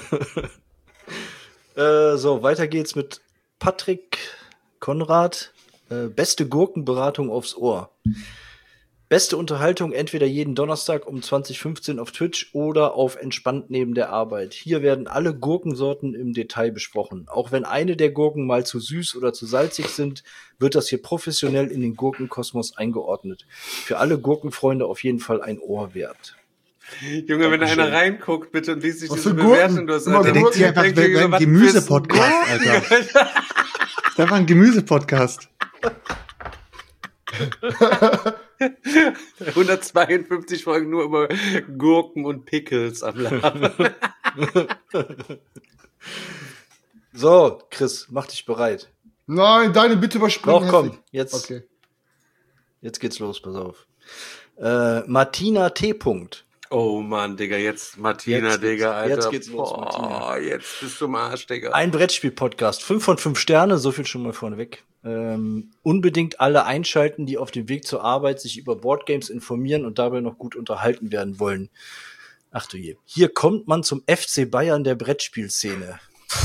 Äh, so, weiter geht's mit Patrick Konrad. Äh, beste Gurkenberatung aufs Ohr. Beste Unterhaltung entweder jeden Donnerstag um zwanzig fünfzehn auf Twitch oder auf Entspannt neben der Arbeit. Hier werden alle Gurkensorten im Detail besprochen. Auch wenn eine der Gurken mal zu süß oder zu salzig sind, wird das hier professionell in den Gurkenkosmos eingeordnet. Für alle Gurkenfreunde auf jeden Fall ein Ohr wert. Junge, wenn da Dankeschön. einer reinguckt, bitte, und liest sich Was diese für Gurken? Bewertung durch. Immer Der denkt sich einfach, denkt wir sich, wären ein was Gemüsepodcast, für ein Alter. Das ist einfach ein Gemüsepodcast. hundertzweiundfünfzig Folgen nur über Gurken und Pickles am Labern. So, Chris, mach dich bereit. Nein, deine bitte überspringen. Doch, komm, hässlich. jetzt, Okay. jetzt geht's los, pass auf. Äh, Martina T. Oh Mann, Digga, jetzt Martina, Jetzt geht's- Digga, Alter. jetzt geht's los, Boah, Martina. jetzt bist du im Arsch, Digga. Ein Brettspiel-Podcast, fünf von fünf Sterne, so viel schon mal vorneweg. Ähm, unbedingt alle einschalten, die auf dem Weg zur Arbeit sich über Boardgames informieren und dabei noch gut unterhalten werden wollen. Ach du je. Hier kommt man zum F C Bayern der Brettspielszene.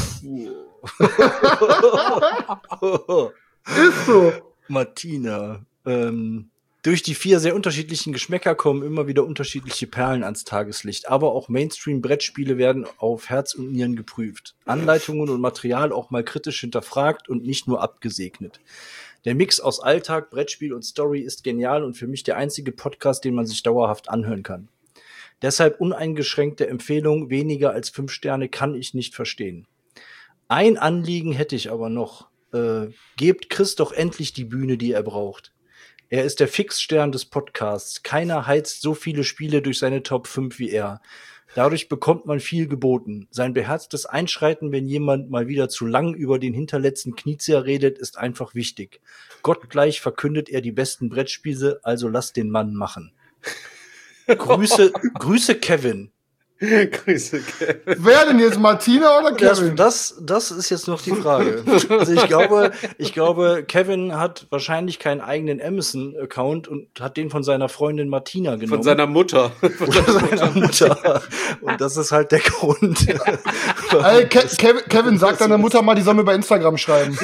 Ist so. Martina. Ähm, durch die vier sehr unterschiedlichen Geschmäcker kommen immer wieder unterschiedliche Perlen ans Tageslicht. Aber auch Mainstream-Brettspiele werden auf Herz und Nieren geprüft. Anleitungen und Material auch mal kritisch hinterfragt und nicht nur abgesegnet. Der Mix aus Alltag, Brettspiel und Story ist genial und für mich der einzige Podcast, den man sich dauerhaft anhören kann. Deshalb uneingeschränkte Empfehlung, weniger als fünf Sterne kann ich nicht verstehen. Ein Anliegen hätte ich aber noch. Äh, gebt Chris doch endlich die Bühne, die er braucht. Er ist der Fixstern des Podcasts. Keiner heizt so viele Spiele durch seine Top fünf wie er. Dadurch bekommt man viel geboten. Sein beherztes Einschreiten, wenn jemand mal wieder zu lang über den hinterletzten Knizia redet, ist einfach wichtig. Gottgleich verkündet er die besten Brettspiele, also lasst den Mann machen. Grüße, Grüße Kevin. Grüße, Kevin. Wer denn jetzt, Martina oder Das, Kevin? das, das ist jetzt noch die Frage. Also ich glaube, ich glaube, Kevin hat wahrscheinlich keinen eigenen Amazon-Account und hat den von seiner Freundin Martina genommen. Von seiner Mutter. Von Von seiner Mutter. Und das ist halt der Grund. Ey, Ke Kevin, Kevin, sag deiner Mutter mal, die soll mir bei Instagram schreiben.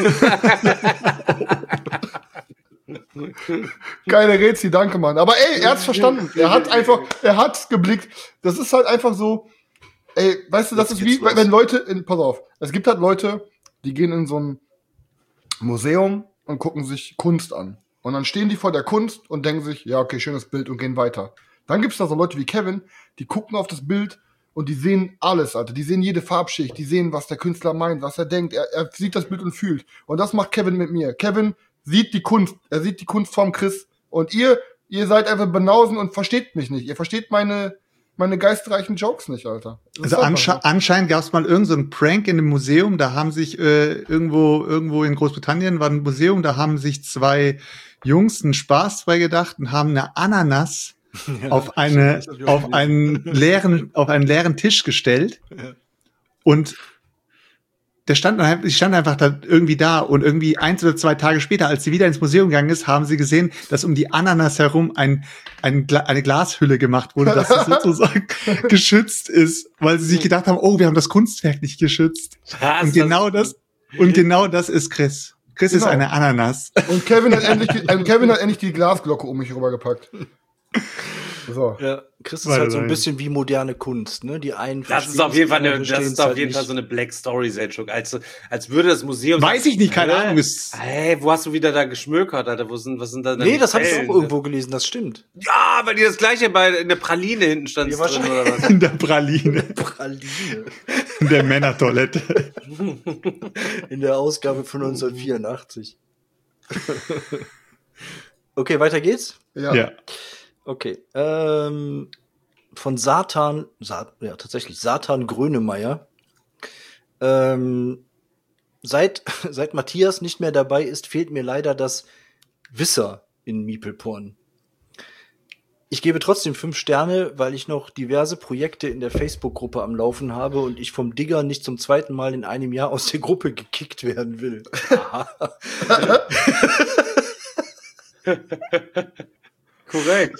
Geile Rätsel, danke, Mann. Aber ey, er hat's verstanden. Er hat einfach, er hat's geblickt. Das ist halt einfach so, ey, weißt du, das Jetzt ist wie, geht's los. wenn Leute, in, pass auf, es gibt halt Leute, die gehen in so ein Museum und gucken sich Kunst an. Und dann stehen die vor der Kunst und denken sich, ja, okay, schönes Bild und gehen weiter. Dann gibt's da so Leute wie Kevin, die gucken auf das Bild und die sehen alles, Alter. Die sehen jede Farbschicht, die sehen, was der Künstler meint, was er denkt. Er, er sieht das Bild und fühlt. Und das macht Kevin mit mir. Kevin sieht die Kunst, er sieht die Kunst vom Chris. Und ihr, ihr seid einfach Banausen und versteht mich nicht. Ihr versteht meine, meine geistreichen Jokes nicht, Alter. Das Also ist einfach ansche so. anscheinend gab es mal irgend so einen Prank in einem Museum, da haben sich äh, irgendwo irgendwo in Großbritannien war ein Museum, da haben sich zwei Jungs einen Spaß bei gedacht und haben eine Ananas auf eine auf einen leeren auf einen leeren Tisch gestellt und der stand, dann- die stand einfach da irgendwie da und irgendwie eins oder zwei Tage später, als sie wieder ins Museum gegangen ist, haben sie gesehen, dass um die Ananas herum ein, ein Gla eine Glashülle gemacht wurde, dass sie sozusagen geschützt ist, weil sie sich gedacht haben, oh, wir haben das Kunstwerk nicht geschützt. Was? Und genau das, und genau das ist Chris. Chris ist Genau. eine Ananas. Und Kevin hat endlich, die, äh, Kevin hat endlich die Glasglocke um mich rübergepackt. So. Ja, Chris ist Weil halt so ein sein. bisschen wie moderne Kunst, ne? Die einen Das ist verstehen auf jeden es, Fall die eine, anderen das verstehen ist es auf halt jeden nicht. Fall so eine Black Story Selchuk, als als würde das Museum Weiß ich nicht, keine Hä? Ahnung, ist- Hey, wo hast du wieder da geschmökert, Alter? Wo sind was sind da Nee, die das habe ich auch Quellen? irgendwo gelesen, das stimmt. Ja, weil die das gleiche bei in der Praline hinten stand Ja, drin oder was? In der Praline, Praline. in der Männertoilette. In der Ausgabe von neunzehnhundertvierundachtzig. Okay, weiter geht's? Ja. Ja. Okay. Ähm, von Satan, Sa ja tatsächlich, Satan Grönemeyer. Ähm, seit, seit Matthias nicht mehr dabei ist, fehlt mir leider das Wisser in Meepleporn. Ich gebe trotzdem fünf Sterne, weil ich noch diverse Projekte in der Facebook-Gruppe am Laufen habe und ich vom Digger nicht zum zweiten Mal in einem Jahr aus der Gruppe gekickt werden will. Korrekt.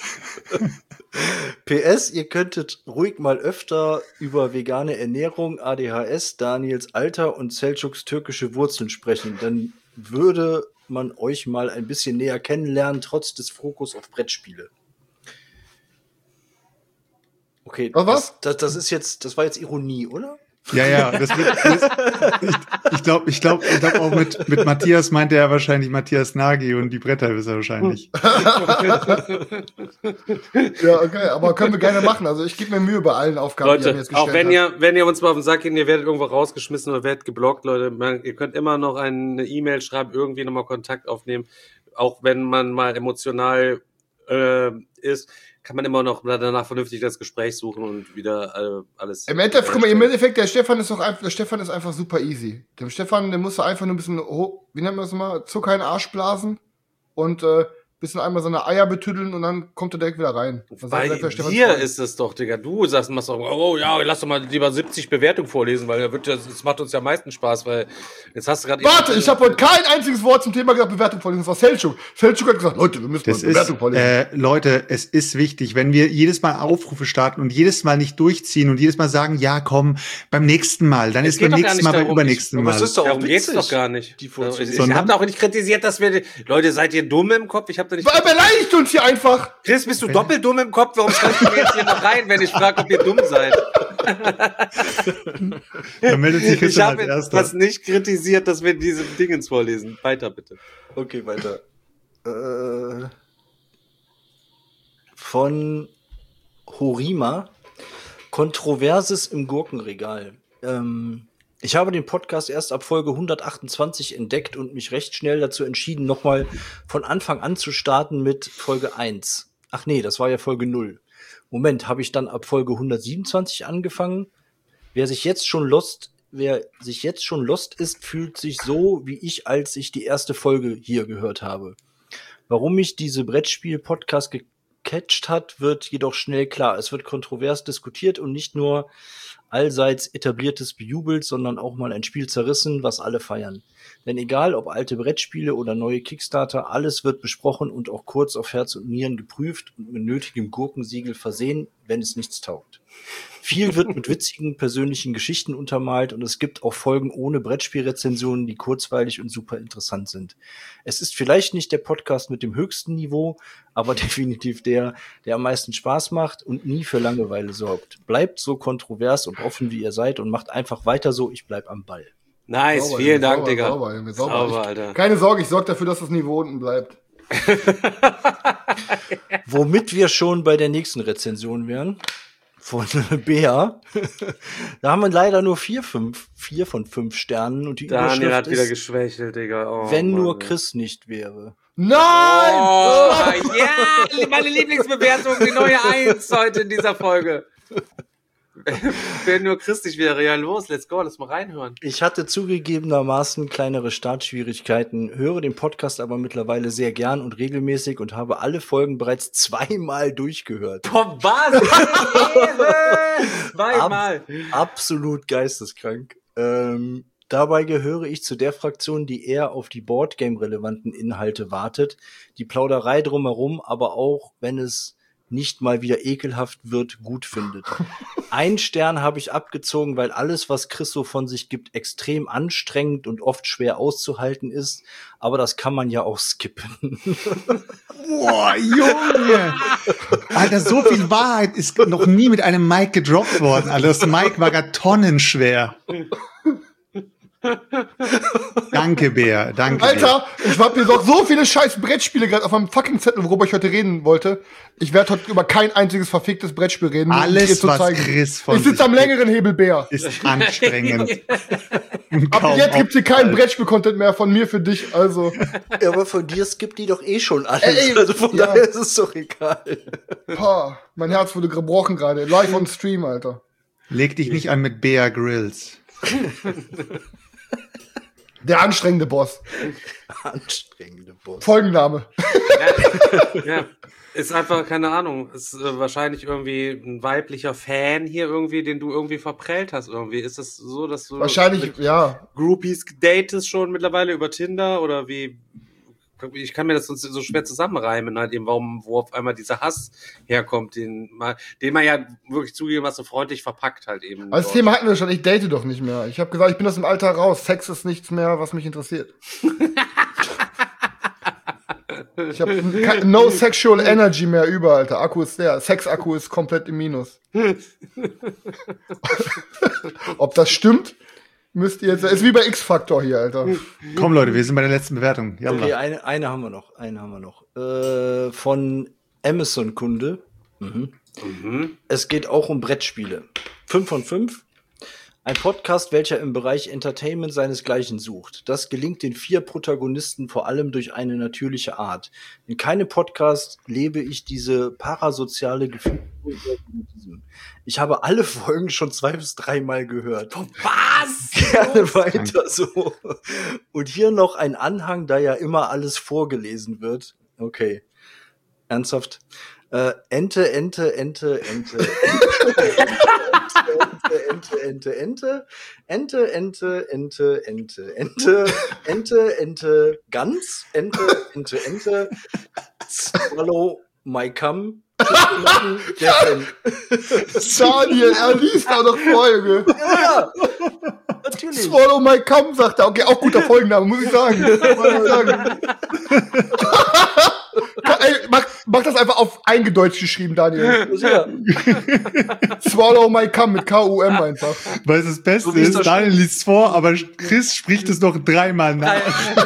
P S, ihr könntet ruhig mal öfter über vegane Ernährung, A D H S, Daniels Alter und Selçuks türkische Wurzeln sprechen. Dann würde man euch mal ein bisschen näher kennenlernen, trotz des Fokus auf Brettspiele. Okay, Was, was? Das, das, das ist jetzt, das war jetzt Ironie, oder? Ja, ja, das wird, das, ich, ich glaube, ich glaube, ich glaube auch mit, mit Matthias meinte er wahrscheinlich Matthias Nagy und die Bretterwisser wahrscheinlich. Ja, okay, aber können wir gerne machen. Also ich gebe mir Mühe bei allen Aufgaben, die ihr mir Leute, jetzt gestellt auch wenn habt. ihr, wenn ihr uns mal auf den Sack geht, ihr werdet irgendwo rausgeschmissen oder werdet geblockt, Leute, man, ihr könnt immer noch eine E-Mail schreiben, irgendwie nochmal Kontakt aufnehmen. Auch wenn man mal emotional äh, ist, kann man immer noch danach vernünftig das Gespräch suchen und wieder äh, alles. Im Endeffekt, guck mal, im Endeffekt, der Stefan ist doch einfach, der Stefan ist einfach super easy. Dem Stefan, der muss da einfach nur ein bisschen, hoch, wie nennt man das mal, Zucker in den Arsch blasen und äh, bisschen einmal seine Eier betüddeln und dann kommt er direkt wieder rein. Dann sagt Bei direkt der Stefan dir Freund. ist es doch, Digga. Du sagst, machst auch, oh ja, lass doch mal lieber siebzig Bewertungen vorlesen, weil da wird das, das macht uns ja am meisten Spaß, weil jetzt hast du gerade. Warte, ich habe heute kein einziges Wort zum Thema gesagt, Bewertung vorlesen. Das war Selçuk. Selçuk hat gesagt, Leute, wir müssen Das mal ist, Bewertung vorlesen. äh, Leute, es ist wichtig, wenn wir jedes Mal Aufrufe starten und jedes Mal nicht durchziehen und jedes Mal sagen, ja, komm, beim nächsten Mal, dann Es ist geht beim doch gar nächsten nicht Mal, beim darum, übernächsten ich- aber Mal. es ist doch auch Darum geht's witzig, doch gar nicht. die Vorzüge. Ich, ich Sondern- habe da auch nicht kritisiert, dass wir, Leute, seid ihr dumm im Kopf? Ich habe da nicht. Weil beleidigt uns hier einfach. Chris, bist du doppelt dumm im Kopf? Warum schreibst du mir jetzt hier noch rein, wenn ich frage, ob ihr dumm seid? Da meldet sich Ich Christian als habe Erster. was nicht kritisiert, dass wir diese Dingens vorlesen. Weiter bitte. Okay, weiter. Äh, von Horima. Kontroverses im Gurkenregal. Ähm, ich habe den Podcast erst ab Folge hundertachtundzwanzig entdeckt und mich recht schnell dazu entschieden, nochmal von Anfang an zu starten mit Folge eins. Ach nee, das war ja Folge null. Moment, habe ich dann ab Folge hundertsiebenundzwanzig angefangen? Wer sich jetzt schon lost, wer sich jetzt schon lost ist, fühlt sich so, wie ich, als ich die erste Folge hier gehört habe. Warum mich diese Brettspiel-Podcast gecatcht hat, wird jedoch schnell klar. Es wird kontrovers diskutiert und nicht nur allseits etabliertes bejubelt, sondern auch mal ein Spiel zerrissen, was alle feiern. Denn egal, ob alte Brettspiele oder neue Kickstarter, alles wird besprochen und auch kurz auf Herz und Nieren geprüft und mit nötigem Gurkensiegel versehen, wenn es nichts taugt. Viel wird mit witzigen persönlichen Geschichten untermalt und es gibt auch Folgen ohne Brettspielrezensionen, die kurzweilig und super interessant sind. Es ist vielleicht nicht der Podcast mit dem höchsten Niveau, aber definitiv der, der am meisten Spaß macht und nie für Langeweile sorgt. Bleibt so kontrovers und offen, wie ihr seid und macht einfach weiter so, ich bleib am Ball. Nice, Sauber, vielen Junge, Dank, sauber, Digga. Sauber, Junge, sauber. Sauber, Ich- Alter. Keine Sorge, ich sorge dafür, dass das Niveau unten bleibt. Womit wir schon bei der nächsten Rezension wären. Von Bea. Da haben wir leider nur vier, fünf, vier von fünf Sternen und die Daniel Überschrift hat wieder ist, geschwächelt, Digga. Oh, wenn Mann, nur ey. Chris nicht wäre. Nein! Oh, ja, meine Lieblingsbewertung, die neue Eins heute in dieser Folge. Wenn nur Christlich wäre, ja los, let's go, lass mal reinhören. Ich hatte zugegebenermaßen kleinere Startschwierigkeiten, höre den Podcast aber mittlerweile sehr gern und regelmäßig und habe alle Folgen bereits zweimal durchgehört. Boah, was? Zweimal. Ab, absolut geisteskrank. Ähm, dabei gehöre ich zu der Fraktion, die eher auf die Boardgame-relevanten Inhalte wartet. Die Plauderei drumherum, aber auch wenn es nicht mal wieder ekelhaft wird, gut findet. Ein Stern habe ich abgezogen, weil alles, was Chris so von sich gibt, extrem anstrengend und oft schwer auszuhalten ist. Aber das kann man ja auch skippen. Boah, Junge! Alter, so viel Wahrheit ist noch nie mit einem Mike gedroppt worden. Alter, das Mike war gar tonnenschwer. Danke, Bär. Danke, Alter, ich hab hier doch so viele scheiß Brettspiele gerade auf meinem fucking Zettel, worüber ich heute reden wollte. Ich werde heute über kein einziges verficktes Brettspiel reden. Alles, was zeigen. Chris von Ich sitze am längeren Hebel, Bär. ist anstrengend. Ab jetzt gibt's hier keinen Brettspiel-Content mehr von mir für dich, also. Ja, aber von dir skippt die doch eh schon alles. Ey, ey, also von ja. daher ist es doch egal. Pah, mein Herz wurde gebrochen gerade. Live on Stream, Alter. Leg dich nicht an mit Bär Grills. Der anstrengende Boss. Anstrengende Boss. Folgenname. Ja, ja, ist einfach, keine Ahnung, ist äh, wahrscheinlich irgendwie ein weiblicher Fan hier irgendwie, den du irgendwie verprellt hast irgendwie. Ist es so, dass du Wahrscheinlich, mit ja. Groupies datest schon mittlerweile über Tinder oder wie? Ich kann mir das sonst so schwer zusammenreimen, halt eben, warum, wo auf einmal dieser Hass herkommt, den man, den man ja wirklich zugegeben hast, so freundlich verpackt halt eben. Also das dort. Thema hatten wir schon, ich date doch nicht mehr. Ich habe gesagt, ich bin aus dem Alter raus. Sex ist nichts mehr, was mich interessiert. Ich habe no sexual energy mehr über, Alter. Akku ist leer. Sex-Akku ist komplett im Minus. Ob das stimmt, müsst ihr jetzt... Ist wie bei X-Factor hier, Alter. Komm, Leute, wir sind bei der letzten Bewertung. Jalla. Okay, eine, eine haben wir noch. Eine haben wir noch. Äh, von Amazon-Kunde. Mhm. Mhm. Es geht auch um Brettspiele. Fünf von fünf. Ein Podcast, welcher im Bereich Entertainment seinesgleichen sucht. Das gelingt den vier Protagonisten vor allem durch eine natürliche Art. In keinem Podcast lebe ich diese parasoziale Gefühle. Ich habe alle Folgen schon zwei bis dreimal gehört. Was? Gerne weiter so. Und hier noch ein Anhang, da ja immer alles vorgelesen wird. Okay. Ernsthaft? Äh, Ente, Ente, Ente, Ente. Ente, Ente, Ente, Ente, Ente, Ente, Ente, Ente, Ente, Ente, Gans, Ente, Ente, Ente, Swallow, my cum, Daniel, er liest auch noch vor, Junge. Ja, natürlich. Swallow my cum, sagt er. Okay, auch guter Folgenname, muss ich sagen. Muss ich sagen. Ey, mach, mach das einfach auf eingedeutscht geschrieben, Daniel. Ja. Swallow my cum mit K U M einfach. Weil es das Beste So wie es ist, da Daniel liest es vor, aber Chris spricht es noch dreimal nach.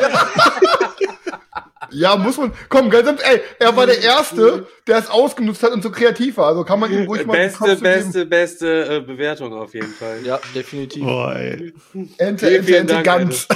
Ja, muss man. Komm, ganz ehrlich, ey, er war der Erste, der es ausgenutzt hat und so kreativ war. Also kann man ihm ruhig mal einen Beste, Kopf zu beste, geben. beste äh, Bewertung auf jeden Fall. Ja, definitiv. Boah, ey. Ente, Vielen, Ente, vielen Ente, Dank, Gans.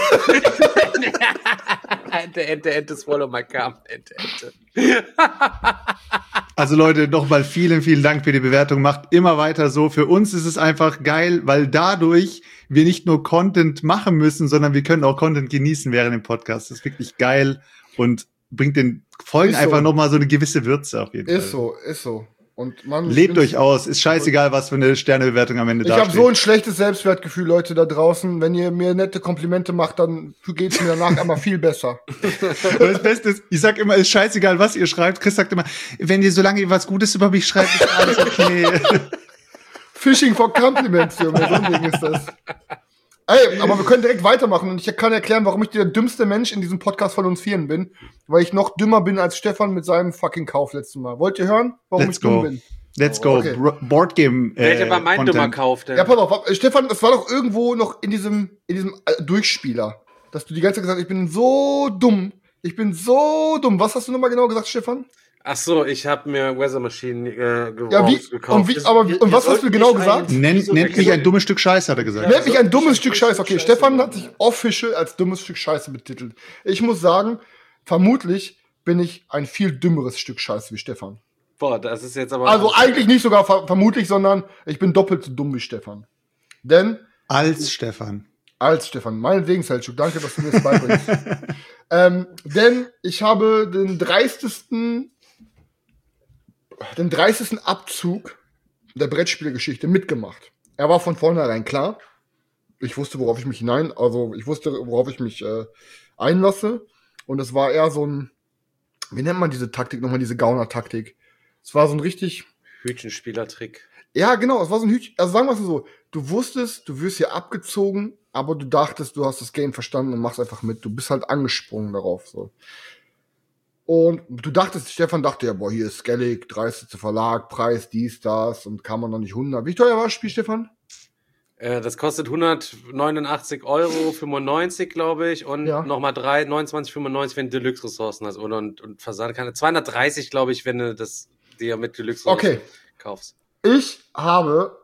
Ente, Ente, Ente, swallow my cum, Ente, Ente. Also Leute, nochmal vielen, vielen Dank für die Bewertung. Macht immer weiter so. Für uns ist es einfach geil, weil dadurch wir nicht nur Content machen müssen, sondern wir können auch Content genießen während dem Podcast. Das ist wirklich geil und bringt den Folgen Ist so. einfach nochmal so eine gewisse Würze auf jeden Ist Fall. so, ist so. Und man Lebt euch aus. Ist scheißegal, was für eine Sternebewertung am Ende Ich da habe steht. so ein schlechtes Selbstwertgefühl, Leute da draußen. Wenn ihr mir nette Komplimente macht, dann geht's mir danach einmal viel besser. Und das Beste ist, ich sag immer, ist scheißegal, was ihr schreibt. Chris sagt immer, wenn ihr solange ihr was Gutes über mich schreibt, ist alles okay. Fishing for Compliments, Junge, so ein Ding ist das. Ey, aber wir können direkt weitermachen und ich kann erklären, warum ich der dümmste Mensch in diesem Podcast von uns Vieren bin. Weil ich noch dümmer bin als Stefan mit seinem fucking Kauf letztes Mal. Wollt ihr hören, warum Let's ich dumm go. bin? Let's go. Okay. Bro- Boardgame. Äh, Welcher war mein Content. dummer Kauf denn? Ja, pass auf, Stefan, das war doch irgendwo noch in diesem, in diesem äh, Durchspieler. Dass du die ganze Zeit gesagt hast, ich bin so dumm. Ich bin so dumm. Was hast du nochmal genau gesagt, Stefan? Ach so, ich habe mir Weather Machine äh, ge- Ja, wie, gekauft. und wie, aber, Wir- und wir was hast du sollten genau nicht gesagt? einen- Nennt, Wieso- nennt mich ein dummes Stück Scheiße, hat er gesagt. Nennt mich ein dummes Scheiße Stück Scheiße. Okay, Scheiße Stefan nennen. hat sich official als dummes Stück Scheiße betitelt. Ich muss sagen, vermutlich bin ich ein viel dümmeres Stück Scheiße wie Stefan. Boah, das ist jetzt aber... Also eigentlich nicht sogar ver vermutlich, sondern ich bin doppelt so dumm wie Stefan. Denn, Als Stefan. als Stefan, meinetwegen, Selchuk, danke, dass du mir das beibringst. ähm, denn ich habe den dreistesten, den dreistesten Abzug der Brettspielgeschichte mitgemacht. Er war von vornherein klar. Ich wusste, worauf ich mich hinein, also ich wusste, worauf ich mich äh, einlasse. Und es war eher so ein, wie nennt man diese Taktik nochmal, diese Gauner-Taktik? Es war so ein richtig Hütchenspielertrick. Ja, genau, es war so ein Hütchen. Also sagen wir es so, du wusstest, du wirst hier abgezogen, aber du dachtest, du hast das Game verstanden und machst einfach mit. Du bist halt angesprungen darauf, so. Und du dachtest, Stefan dachte ja, boah, hier ist Skellig, dreisteste Verlag, Preis, dies, das, und kam man noch nicht hundert. Wie teuer war das Spiel, Stefan? Äh, das kostet hundertneunundachtzig Euro fünfundneunzig, glaube ich, und Ja. nochmal drei, neunundzwanzig fünfundneunzig, wenn du Deluxe-Ressourcen hast, oder, und, und Versand kann. zweihundertdreißig, glaube ich, wenn du das dir mit Deluxe-Ressourcen Okay. kaufst. Ich habe,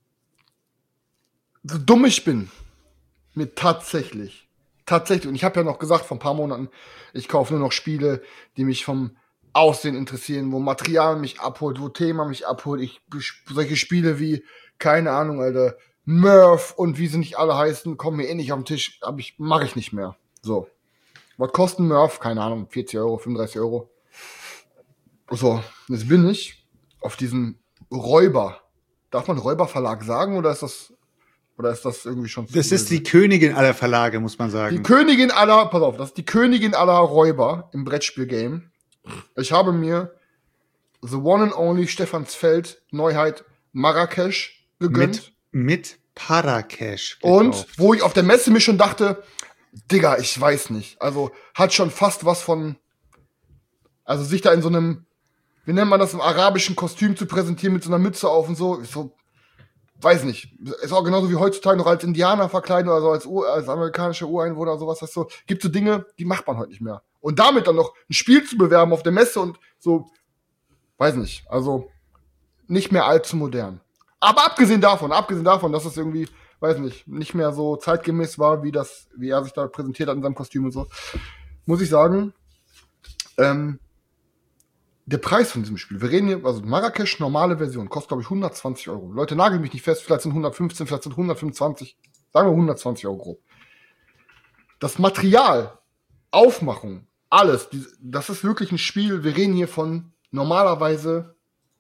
so dumm ich bin, mir tatsächlich, tatsächlich, und ich habe ja noch gesagt vor ein paar Monaten, ich kaufe nur noch Spiele, die mich vom Aussehen interessieren, wo Material mich abholt, wo Thema mich abholt. Ich solche Spiele wie, keine Ahnung, Alter, Murph und wie sie nicht alle heißen, kommen mir eh nicht auf den Tisch, aber ich mache ich nicht mehr. So. Was kostet ein Murph? Keine Ahnung, vierzig Euro, fünfunddreißig Euro. So, jetzt bin ich auf diesen Räuber. Darf man Räuberverlag sagen oder ist das oder ist das irgendwie schon zu Das ist böse? die Königin aller Verlage, muss man Die sagen. Königin aller, pass auf, das ist die Königin aller Räuber im Brettspiel-Game. Ich habe mir The One and Only Stephansfeld Neuheit Marrakesch gegönnt. Mit, mit Paracash. Und gekauft. wo ich auf der Messe mir schon dachte, Digga, ich weiß nicht. Also hat schon fast was von, also sich da in so einem, wie nennt man das, im arabischen Kostüm zu präsentieren mit so einer Mütze auf und so, ist so, weiß nicht. Ist auch genauso wie heutzutage noch als Indianer verkleiden oder so als, Ur, als amerikanische Ureinwohner oder sowas. Das so, gibt so Dinge, die macht man heute nicht mehr. Und damit dann noch ein Spiel zu bewerben auf der Messe und so, weiß nicht. Also nicht mehr allzu modern. Aber abgesehen davon, abgesehen davon, dass es irgendwie, weiß nicht, nicht mehr so zeitgemäß war, wie das, wie er sich da präsentiert hat in seinem Kostüm und so, muss ich sagen, ähm, der Preis von diesem Spiel, wir reden hier, also Marrakesch, normale Version, kostet, glaube ich, hundertzwanzig Euro. Leute, nageln mich nicht fest, vielleicht sind hundertfünfzehn, vielleicht sind hundertfünfundzwanzig, sagen wir hundertzwanzig Euro grob. Das Material, Aufmachung, alles, die, das ist wirklich ein Spiel, wir reden hier von normalerweise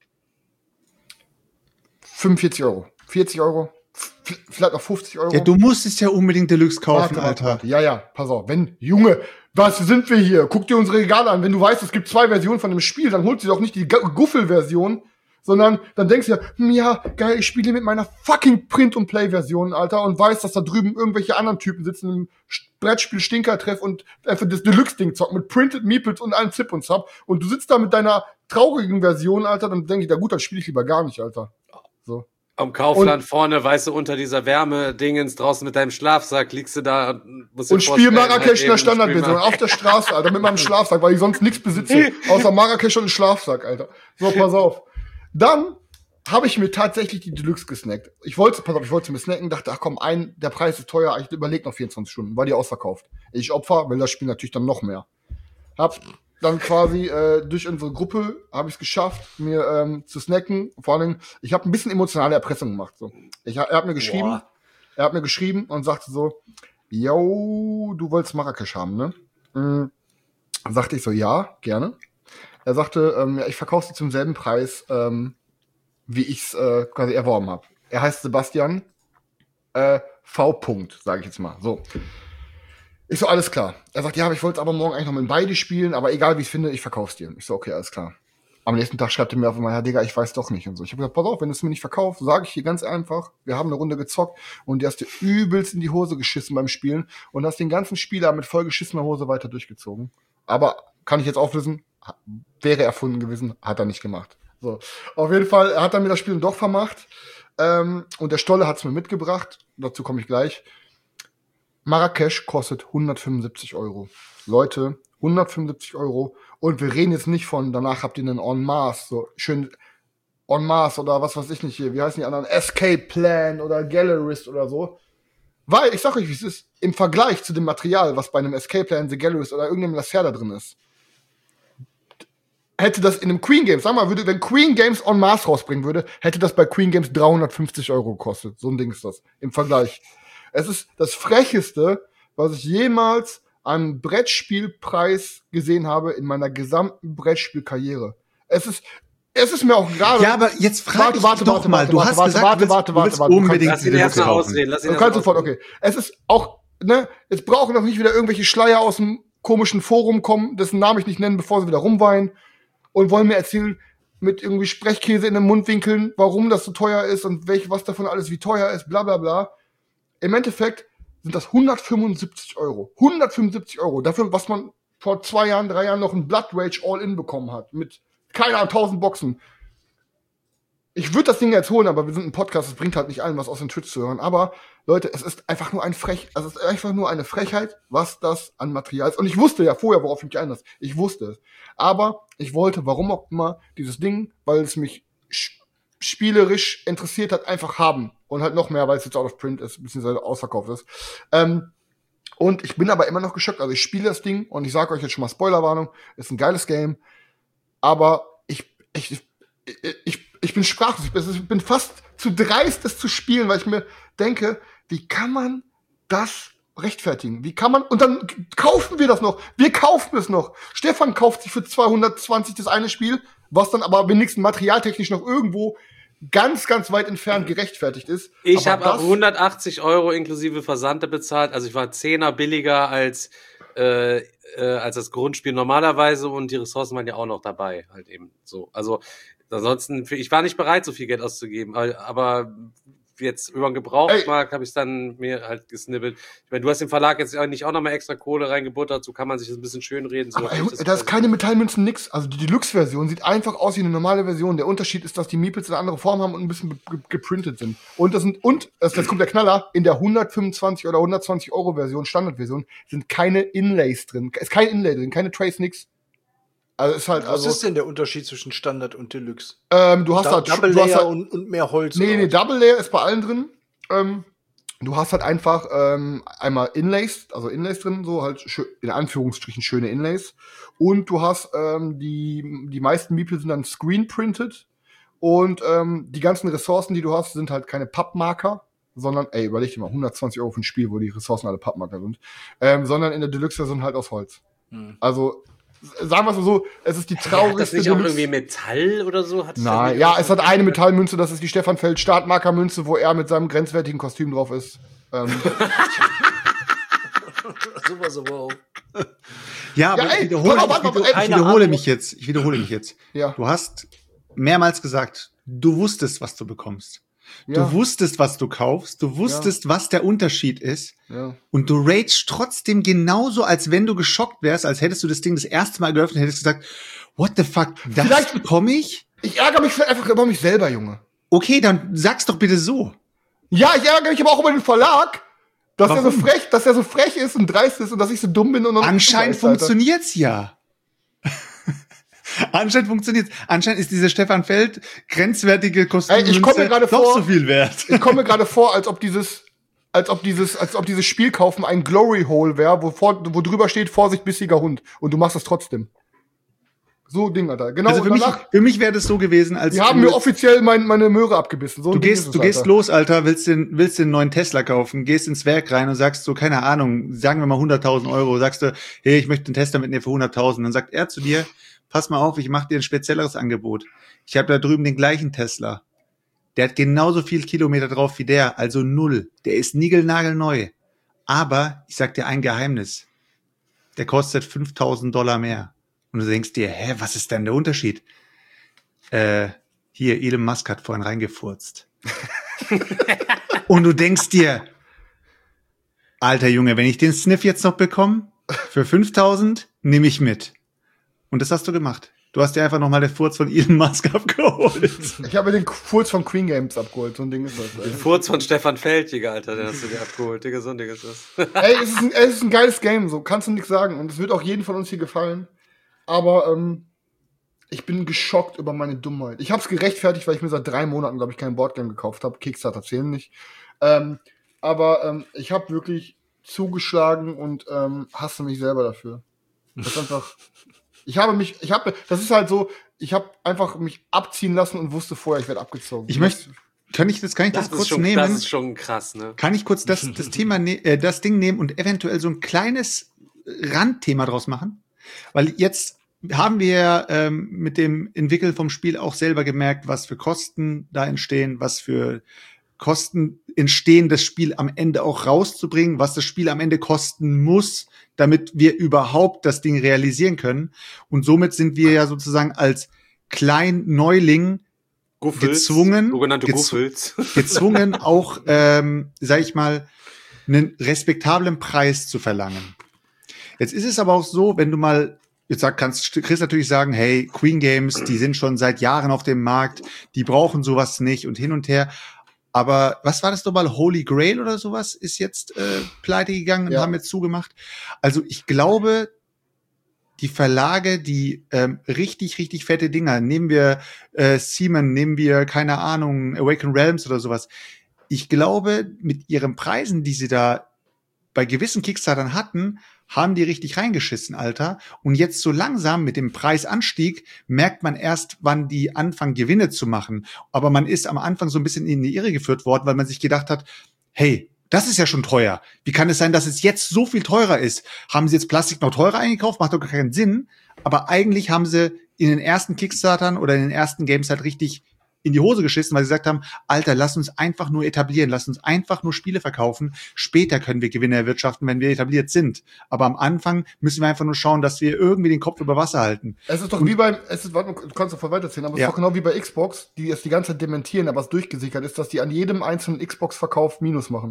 fünfundvierzig Euro, vierzig Euro, f- vielleicht auch fünfzig Euro. Ja, du musstest ja unbedingt Deluxe kaufen, Warte, warte, Alter. warte. Ja, ja, pass auf. Wenn, Junge, was sind wir hier? Guck dir unsere Regale an. Wenn du weißt, es gibt zwei Versionen von dem Spiel, dann holst du dir doch nicht die Gu- Guffel-Version, sondern dann denkst du ja, hm, ja, geil, ich spiele mit meiner fucking Print- und Play-Version, Alter, und weiß, dass da drüben irgendwelche anderen Typen sitzen im Sch- Brettspiel Stinkertreff und einfach das Deluxe-Ding zocken mit Printed Meeples und allem Zip und Zap und du sitzt da mit deiner traurigen Version, Alter, dann denke ich, na gut, dann spiele ich lieber gar nicht, Alter. So. Am Kaufland vorne, weißt du, unter dieser Wärme-Dingens draußen mit deinem Schlafsack liegst du da und musst dir Und spiel vorstellen, Marrakesch in der halt eben Standardversion. spiel Auf der Straße, Alter, mit meinem Schlafsack, weil ich sonst nichts besitze. Außer Marrakesch und einen Schlafsack, Alter. So, pass auf. Dann habe ich mir tatsächlich die Deluxe gesnackt. Ich wollte, pass auf, ich wollte mir snacken, dachte, ach komm, ein, der Preis ist teuer, ich überlege noch vierundzwanzig Stunden, war die ausverkauft. Ich opfer, will das Spiel natürlich dann noch mehr. Hab dann quasi äh, durch unsere Gruppe habe ich es geschafft, mir ähm, zu snacken. Vor allem, ich habe ein bisschen emotionale Erpressung gemacht. So. Ich, er hat mir geschrieben, Boah. er hat mir geschrieben und sagte so, yo, du wolltest Marrakesch haben, ne? Mhm. Sagte ich so, ja, gerne. Er sagte, ähm, ja, ich verkaufe sie zum selben Preis, ähm, wie ich es äh, quasi erworben habe. Er heißt Sebastian äh, V. Punkt, sage ich jetzt mal. So. Ich so, alles klar. Er sagt, ja, aber ich wollte aber morgen eigentlich noch mit beide spielen, aber egal wie ich es finde, ich verkauf's dir. Ich so, okay, alles klar. Am nächsten Tag schreibt er mir auf einmal, ja, Digga, ich weiß doch nicht und so. Ich habe gesagt, pass auf, wenn du es mir nicht verkaufst, sage ich dir ganz einfach, wir haben eine Runde gezockt und du hast dir übelst in die Hose geschissen beim Spielen und hast den ganzen Spieler mit vollgeschissener Hose weiter durchgezogen. Aber kann ich jetzt auflösen, wäre erfunden gewesen, hat er nicht gemacht. So, auf jeden Fall, er hat dann mir das Spiel doch vermacht ähm, und der Stolle hat's mir mitgebracht, dazu komme ich gleich. Marrakesch kostet hundertfünfundsiebzig Euro. Leute, hundertfünfundsiebzig Euro. Und wir reden jetzt nicht von, danach habt ihr einen En masse, so schön En masse oder was weiß ich nicht hier, wie heißen die anderen? Escape Plan oder Gallerist oder so. Weil, ich sag euch, wie es ist, im Vergleich zu dem Material, was bei einem Escape Plan, The Gallerist oder irgendeinem Lacer da drin ist, hätte das in einem Queen Games, sag mal, würde, wenn Queen Games En masse rausbringen würde, hätte das bei Queen Games dreihundertfünfzig Euro gekostet. So ein Ding ist das, im Vergleich. Es ist das Frecheste, was ich jemals an Brettspielpreis gesehen habe in meiner gesamten Brettspielkarriere. Es ist, es ist mir auch gerade. Ja, aber jetzt frag ich warte, dich doch warte, mal. warte, Du warte, hast warte, gesagt, warte, du willst, warte, du willst warte, warte. unbedingt Lass ihn die erst Deluxe mal kaufen. ausreden. Lass ihn Du erst kannst mal sofort, ausreden. okay. Es ist auch, ne, jetzt brauchen doch nicht wieder irgendwelche Schleier aus dem komischen Forum kommen, dessen Namen ich nicht nennen, bevor sie wieder rumweinen und wollen mir erzählen, mit irgendwie Sprechkäse in den Mundwinkeln, warum das so teuer ist und welch, was davon alles wie teuer ist, bla bla bla. Im Endeffekt sind das hundertfünfundsiebzig Euro. hundertfünfundsiebzig Euro. Dafür, was man vor zwei Jahren, drei Jahren noch ein Blood Rage All-In bekommen hat. Mit, keine Ahnung, tausend Boxen. Ich würde das Ding jetzt holen, aber wir sind ein Podcast, es bringt halt nicht allen was aus den Twitch zu hören. Aber, Leute, es ist einfach nur ein Frech, also es ist einfach nur eine Frechheit, was das an Material ist. Und ich wusste ja vorher, worauf ich mich einlasse. Ich wusste es. Aber ich wollte, warum auch immer, dieses Ding, weil es mich sch- spielerisch interessiert hat, einfach haben. Und halt noch mehr, weil es jetzt out of print ist, beziehungsweise ausverkauft ist. Ähm, und ich bin aber immer noch geschockt. Also ich spiele das Ding und ich sage euch jetzt schon mal Spoilerwarnung, ist ein geiles Game. Aber ich, ich, ich, ich Ich bin sprachlos. Ich bin fast zu dreist, es zu spielen, weil ich mir denke, wie kann man das rechtfertigen? Wie kann man, und dann kaufen wir das noch. Wir kaufen es noch. Stefan kauft sich für zweihundertzwanzig das eine Spiel, was dann aber wenigstens materialtechnisch noch irgendwo ganz, ganz weit entfernt gerechtfertigt ist. Ich habe auch hundertachtzig Euro inklusive Versand bezahlt. Also ich war Zehner billiger als, äh, äh, als das Grundspiel normalerweise und die Ressourcen waren ja auch noch dabei. Halt eben so. Also, ansonsten, ich war nicht bereit, so viel Geld auszugeben, aber jetzt über den Gebrauchtmarkt habe ich dann mir halt gesnibbelt. Ich meine, du hast dem Verlag jetzt nicht auch nochmal extra Kohle reingebuttert, so kann man sich das ein bisschen schönreden. So aber ey, da ist keine Metallmünzen, nix. Also die Deluxe-Version sieht einfach aus wie eine normale Version. Der Unterschied ist, dass die Meeples eine andere Form haben und ein bisschen ge- geprintet sind. Und das sind, und, das, jetzt kommt der Knaller, in der hundertfünfundzwanzig oder hundertzwanzig Euro Version, Standardversion, sind keine Inlays drin. Ist kein Inlay drin, keine Trace, nix. Also ist halt, Was also, ist denn der Unterschied zwischen Standard und Deluxe? Ähm, du hast Da, halt Double du hast Layer halt, und, und mehr Holz. Nee, oder nee, was? Double Layer ist bei allen drin. Ähm, du hast halt einfach ähm, einmal Inlays, also Inlays drin, so halt schö- in Anführungsstrichen schöne Inlays. Und du hast ähm, die die meisten Meeple sind dann screen-printed. Und ähm, die ganzen Ressourcen, die du hast, sind halt keine Pappmarker, sondern, ey, überleg dir mal, hundertzwanzig Euro für ein Spiel, wo die Ressourcen alle Pappmarker sind. Ähm, sondern in der Deluxe-Version halt aus Holz. Hm. Also, sagen wir es mal so, es ist die Hat das traurigste nicht auch Deluxe- irgendwie Metall oder so? Hat's Nein, irgendwie ja, so- es hat eine Metallmünze, das ist die Stefan Feld Startmarkermünze, wo er mit seinem grenzwertigen Kostüm drauf ist. Ähm, Sowas aber auch. Ja, aber Ja, ey, ich wiederhole, warte, ich warte, wiederhole, ey, ich keine wiederhole Ahnung. mich jetzt. Ich wiederhole mich jetzt. ja, Du hast mehrmals gesagt, du wusstest, was du bekommst. ja, Du wusstest, was du kaufst. Du wusstest, was der Unterschied ist. ja. Und du ragest trotzdem genauso, als wenn du geschockt wärst, als hättest du das Ding das erste Mal geöffnet und hättest gesagt, what the fuck, das Vielleicht- bekomme ich? Ich ärgere mich vielleicht einfach über mich selber, Junge. Okay, dann sag's doch bitte so. Ja, ich ärgere mich aber auch über den Verlag, dass er so Warum? frech, dass er so frech ist und dreist ist und dass ich so dumm bin und noch Anscheinend super ist, Alter. funktioniert's ja. Anscheinend funktioniert's. Anscheinend ist diese Stefan Feld grenzwertige Kostümmünze Ey, ich komm mir gerade doch vor- so viel wert. Ich komme mir gerade vor, als ob dieses, als ob dieses, als ob dieses Spiel kaufen ein Glory Hole wäre, wo, vor, wo drüber steht, Vorsicht, bissiger Hund. Und du machst es trotzdem. So Ding, Alter. Genau, Also für und mich, danach, für mich wäre das so gewesen, als die haben du mir jetzt- offiziell mein, meine Möhre abgebissen. So ein Du Ding gehst, ist es, du gehst Alter. los, Alter, willst den, willst den neuen Tesla kaufen, gehst ins Werk rein und sagst so, keine Ahnung, sagen wir mal hunderttausend Euro, sagst du, hey, ich möchte den Tesla mitnehmen für hunderttausend. Dann sagt er zu dir, pass mal auf, ich mache dir ein spezielleres Angebot. Ich habe da drüben den gleichen Tesla. Der hat genauso viel Kilometer drauf wie der, also null. Der ist niegelnagelneu. Aber ich sag dir ein Geheimnis. Der kostet fünftausend Dollar mehr. Und du denkst dir, hä, was ist denn der Unterschied? Äh, hier, Elon Musk hat vorhin reingefurzt. Und du denkst dir, alter Junge, wenn ich den Sniff jetzt noch bekomme, für fünftausend, nehme ich mit. Und das hast du gemacht. Du hast dir einfach nochmal den Furz von Elon Musk abgeholt. Ich habe mir den Furz von Queen Games abgeholt. So ein Ding ist das. Den Ey, Furz von Stefan Feld, Digga, Alter, den hast du dir abgeholt. Digga, so ein Ding ist das. ey es, ist ein, es ist ein geiles Game, so kannst du nichts sagen. Und es wird auch jedem von uns hier gefallen. Aber ähm, ich bin geschockt über meine Dummheit. Ich habe es gerechtfertigt, weil ich mir seit drei Monaten, glaube ich, kein Boardgame gekauft habe. Kickstarter zählen nicht. Ähm, aber ähm, ich habe wirklich zugeschlagen und ähm, hasse mich selber dafür. Das ist einfach. Ich habe mich, ich habe, das ist halt so, ich habe einfach mich abziehen lassen und wusste vorher, ich werde abgezogen. Ich möchte, kann ich das, kann ich das, Das kurz ist schon, nehmen? das ist schon krass, ne? Kann ich kurz das, das Thema, ne äh, das Ding nehmen und eventuell so ein kleines Randthema draus machen? Weil jetzt haben wir ja ähm, mit dem Entwickeln vom Spiel auch selber gemerkt, was für Kosten da entstehen, was für Kosten entstehen, das Spiel am Ende auch rauszubringen, was das Spiel am Ende kosten muss, damit wir überhaupt das Ding realisieren können. Und somit sind wir ja sozusagen als kleinen Neuling Guffels, gezwungen, sogenannte gez- Guffels. gezwungen auch, ähm, sag ich mal, einen respektablen Preis zu verlangen. Jetzt ist es aber auch so, wenn du mal, jetzt sag, kannst Chris natürlich sagen, hey, Queen Games, die sind schon seit Jahren auf dem Markt, die brauchen sowas nicht und hin und her. Aber was war das nochmal? Holy Grail oder sowas ist jetzt äh, pleite gegangen und Ja. haben jetzt zugemacht. Also ich glaube, die Verlage, die ähm, richtig, richtig fette Dinger, nehmen wir äh, Seaman, nehmen wir, keine Ahnung, Awaken Realms oder sowas. Ich glaube, mit ihren Preisen, die sie da bei gewissen Kickstartern hatten, haben die richtig reingeschissen, Alter. Und jetzt so langsam mit dem Preisanstieg merkt man erst, wann die anfangen, Gewinne zu machen. Aber man ist am Anfang so ein bisschen in die Irre geführt worden, weil man sich gedacht hat, hey, das ist ja schon teuer. Wie kann es sein, dass es jetzt so viel teurer ist? Haben sie jetzt Plastik noch teurer eingekauft? Macht doch gar keinen Sinn. Aber eigentlich haben sie in den ersten Kickstartern oder in den ersten Games halt richtig in die Hose geschissen, weil sie gesagt haben, Alter, lass uns einfach nur etablieren, lass uns einfach nur Spiele verkaufen. Später können wir Gewinne erwirtschaften, wenn wir etabliert sind. Aber am Anfang müssen wir einfach nur schauen, dass wir irgendwie den Kopf über Wasser halten. Es ist doch Und- wie beim, es ist, warte, du kannst doch voll weiterzählen, aber es Ja. ist doch genau wie bei Xbox, die es die ganze Zeit dementieren, aber es durchgesickert ist, dass die an jedem einzelnen Xbox-Verkauf Minus machen.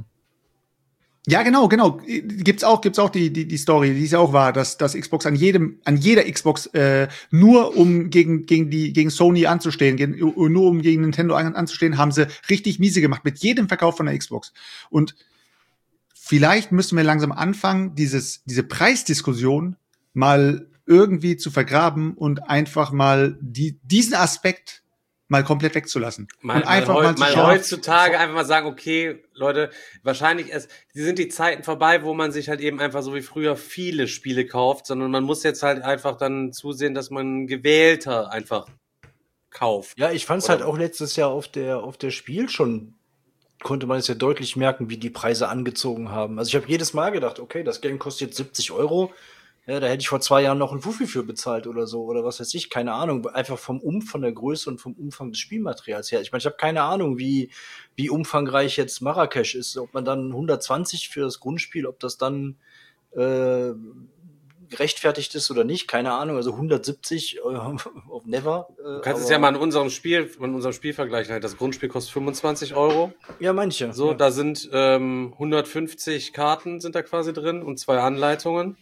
Ja, genau, genau. Gibt's auch, gibt's auch die, die, die Story, die ist ja auch wahr, dass, dass Xbox an jedem, an jeder Xbox, äh, nur um gegen, gegen die, gegen Sony anzustehen, gegen, nur um gegen Nintendo an, anzustehen, haben sie richtig miese gemacht mit jedem Verkauf von der Xbox. Und vielleicht müssen wir langsam anfangen, dieses, diese Preisdiskussion mal irgendwie zu vergraben und einfach mal die, diesen Aspekt mal komplett wegzulassen. Mal, und einfach mal, mal, heu- zu mal schauen, heutzutage einfach mal sagen, okay, Leute, wahrscheinlich es, die sind die Zeiten vorbei, wo man sich halt eben einfach so wie früher viele Spiele kauft, sondern man muss jetzt halt einfach dann zusehen, dass man gewählter einfach kauft. Ja, ich fand es Oder- halt auch letztes Jahr auf der, auf der Spiel schon, konnte man es ja deutlich merken, wie die Preise angezogen haben. Also ich habe jedes Mal gedacht, okay, das Game kostet jetzt siebzig Euro. Ja, da hätte ich vor zwei Jahren noch ein Fuffi für bezahlt oder so, oder was weiß ich, keine Ahnung. Einfach vom Um, von der Größe und vom Umfang des Spielmaterials her. Ich meine, ich habe keine Ahnung, wie, wie umfangreich jetzt Marrakesch ist. Ob man dann hundertzwanzig für das Grundspiel, ob das dann äh, gerechtfertigt ist oder nicht, keine Ahnung. Also hundertsiebzig äh, auf Never. Äh, Du kannst es aber- ja mal in unserem Spiel, in unserem Spiel vergleichen. Halt. Das Grundspiel kostet fünfundzwanzig Euro. Ja, manche. So, ja. da sind ähm, hundertfünfzig Karten sind da quasi drin und zwei Anleitungen.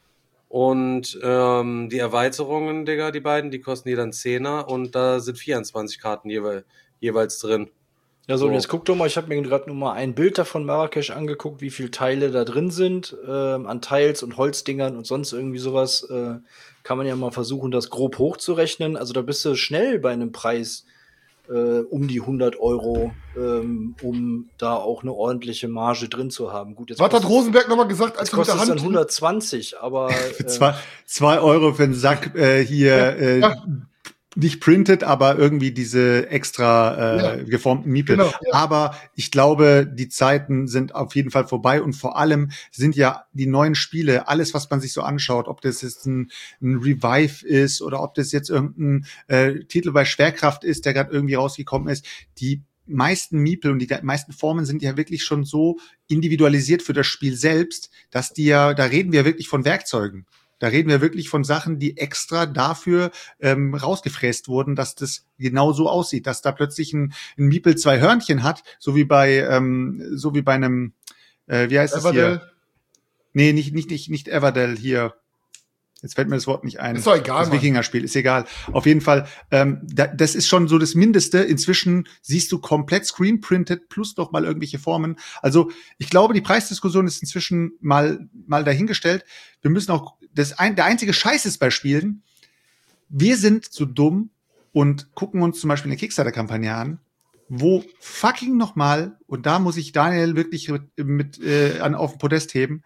Und ähm, die Erweiterungen, Digga, die beiden, die kosten jeder einen Zehner und da sind vierundzwanzig Karten jeweils, jeweils drin. Ja, so, und So. jetzt guck doch mal, ich habe mir gerade nur mal ein Bild davon Marrakesch angeguckt, wie viele Teile da drin sind, ähm, an Teils und Holzdingern und sonst irgendwie sowas. Äh, kann man ja mal versuchen, das grob hochzurechnen. Also da bist du schnell bei einem Preis äh, um die hundert Euro, ähm, um da auch eine ordentliche Marge drin zu haben. Gut, jetzt Was hat kostet's- Rosenberg nochmal gesagt, als jetzt du mit der kostet es Hand... dann hundertzwanzig, aber Für äh, zwei, zwei Euro für einen Sack äh, hier äh, ja. nicht printed, aber irgendwie diese extra äh, Ja. geformten Miepel. Genau, ja. Aber ich glaube, die Zeiten sind auf jeden Fall vorbei und vor allem sind ja die neuen Spiele, alles, was man sich so anschaut, ob das jetzt ein, ein Revive ist oder ob das jetzt irgendein äh, Titel bei Schwerkraft ist, der gerade irgendwie rausgekommen ist, die meisten Miepel und die meisten Formen sind ja wirklich schon so individualisiert für das Spiel selbst, dass die ja, da reden wir wirklich von Werkzeugen. Da reden wir wirklich von Sachen, die extra dafür ähm, rausgefräst wurden, dass das genau so aussieht, dass da plötzlich ein, ein Miepel zwei Hörnchen hat, so wie bei ähm, so wie bei einem äh, wie heißt es hier? Everdell. Nee, nicht nicht nicht nicht Everdell hier. Jetzt fällt mir das Wort nicht ein. Ist doch egal, Das Mann. Wikinger-Spiel, ist egal. Auf jeden Fall, ähm, da, das ist schon so das Mindeste. Inzwischen siehst du komplett screenprinted plus noch mal irgendwelche Formen. Also ich glaube, die Preisdiskussion ist inzwischen mal mal dahingestellt. Wir müssen auch, das ein, der einzige Scheiß ist bei Spielen, wir sind so dumm und gucken uns zum Beispiel eine Kickstarter-Kampagne an, wo fucking noch mal, und da muss ich Daniel wirklich mit, mit äh, an auf den Podest heben,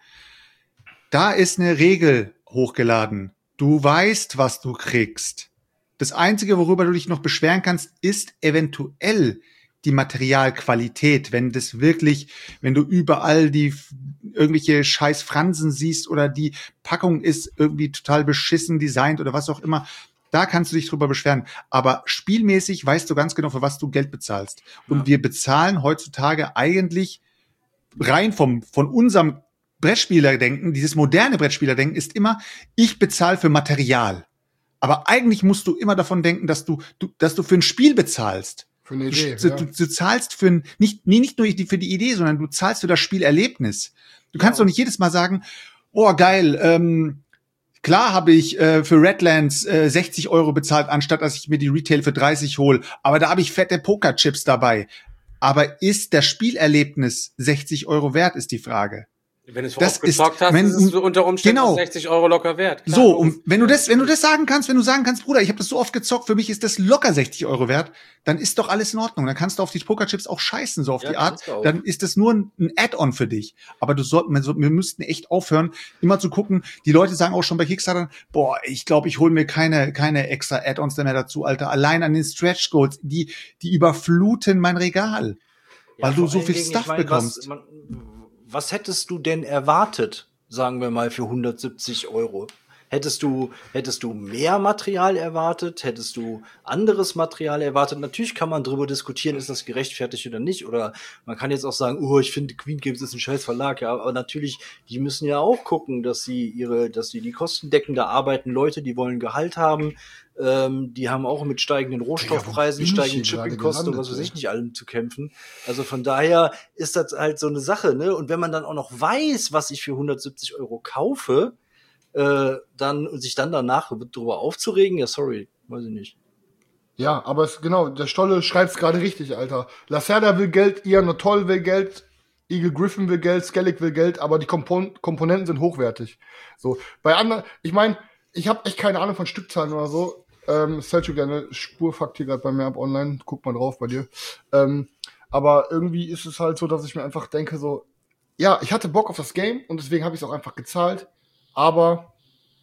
da ist eine Regel hochgeladen. Du weißt, was du kriegst. Das Einzige, worüber du dich noch beschweren kannst, ist eventuell die Materialqualität, wenn das wirklich, wenn du überall die irgendwelche scheiß Fransen siehst oder die Packung ist irgendwie total beschissen designt oder was auch immer, da kannst du dich drüber beschweren. Aber spielmäßig weißt du ganz genau, für was du Geld bezahlst. Und Ja. wir bezahlen heutzutage eigentlich rein vom, von unserem Brettspielerdenken, dieses moderne Brettspielerdenken ist immer, ich bezahle für Material. Aber eigentlich musst du immer davon denken, dass du, du dass du für ein Spiel bezahlst. Für eine Idee, du, ja. du, du zahlst für ein, nicht, nee, nicht nur für die Idee, sondern du zahlst für das Spielerlebnis. Du kannst Ja. doch nicht jedes Mal sagen, oh geil, ähm, klar habe ich äh, für Redlands äh, sechzig Euro bezahlt, anstatt dass ich mir die Retail für dreißig hole. Aber da habe ich fette Pokerchips dabei. Aber ist das Spielerlebnis sechzig Euro wert, ist die Frage. Wenn du es Das oft gezockt ist- hast, wenn- ist es unter Umständen genau. sechzig Euro locker wert. Klar, So, logisch. und wenn du das, wenn du das sagen kannst, wenn du sagen kannst, Bruder, ich habe das so oft gezockt, für mich ist das locker sechzig Euro wert, dann ist doch alles in Ordnung. Dann kannst du auf die Pokerchips auch scheißen, so auf Ja, die Art. kannst du auch. Dann ist das nur ein, ein Add-on für dich. Aber du sollten, wir, so- wir müssten echt aufhören, immer zu gucken. Die Leute sagen auch schon bei Kickstarter, boah, ich glaube, ich hole mir keine, keine extra Add-ons mehr dazu, Alter. Allein an den Stretch Goals, die, die überfluten mein Regal. Weil du vor so allen viel Dingen, Stuff ich mein, bekommst. Was, man, was hättest du denn erwartet, sagen wir mal, für hundertsiebzig Euro? Hättest du, hättest du mehr Material erwartet? Hättest du anderes Material erwartet? Natürlich kann man drüber diskutieren, ist das gerechtfertigt oder nicht. Oder man kann jetzt auch sagen, oh, ich finde, Queen Games ist ein scheiß Verlag. Ja, aber natürlich, die müssen ja auch gucken, dass sie ihre, dass sie die Kosten decken. Da arbeiten Leute, die wollen Gehalt haben. Ähm, die haben auch mit steigenden Rohstoffpreisen, bin ich steigenden hier gerade Shippingkosten und was gelandet, weiß ich ey? nicht allem zu kämpfen. Also von daher ist das halt so eine Sache, ne? Und wenn man dann auch noch weiß, was ich für hundertsiebzig Euro kaufe, äh, dann und sich dann danach drüber aufzuregen, ja sorry, weiß ich nicht. Ja, aber es, genau, der Stolle schreibt's gerade richtig, Alter. Lacerda will Geld, Ian O'Toole will Geld, Eagle Griffin will Geld, Skellig will Geld, aber die Kompon Komponenten sind hochwertig. So, bei anderen, ich meine, ich habe echt keine Ahnung von Stückzahlen oder so. Ähm, Selchuk, gerne Spurfakt hier gerade bei mir ab online, guck mal drauf bei dir. Ähm, aber irgendwie ist es halt so, dass ich mir einfach denke, so, ja, ich hatte Bock auf das Game und deswegen habe ich es auch einfach gezahlt, aber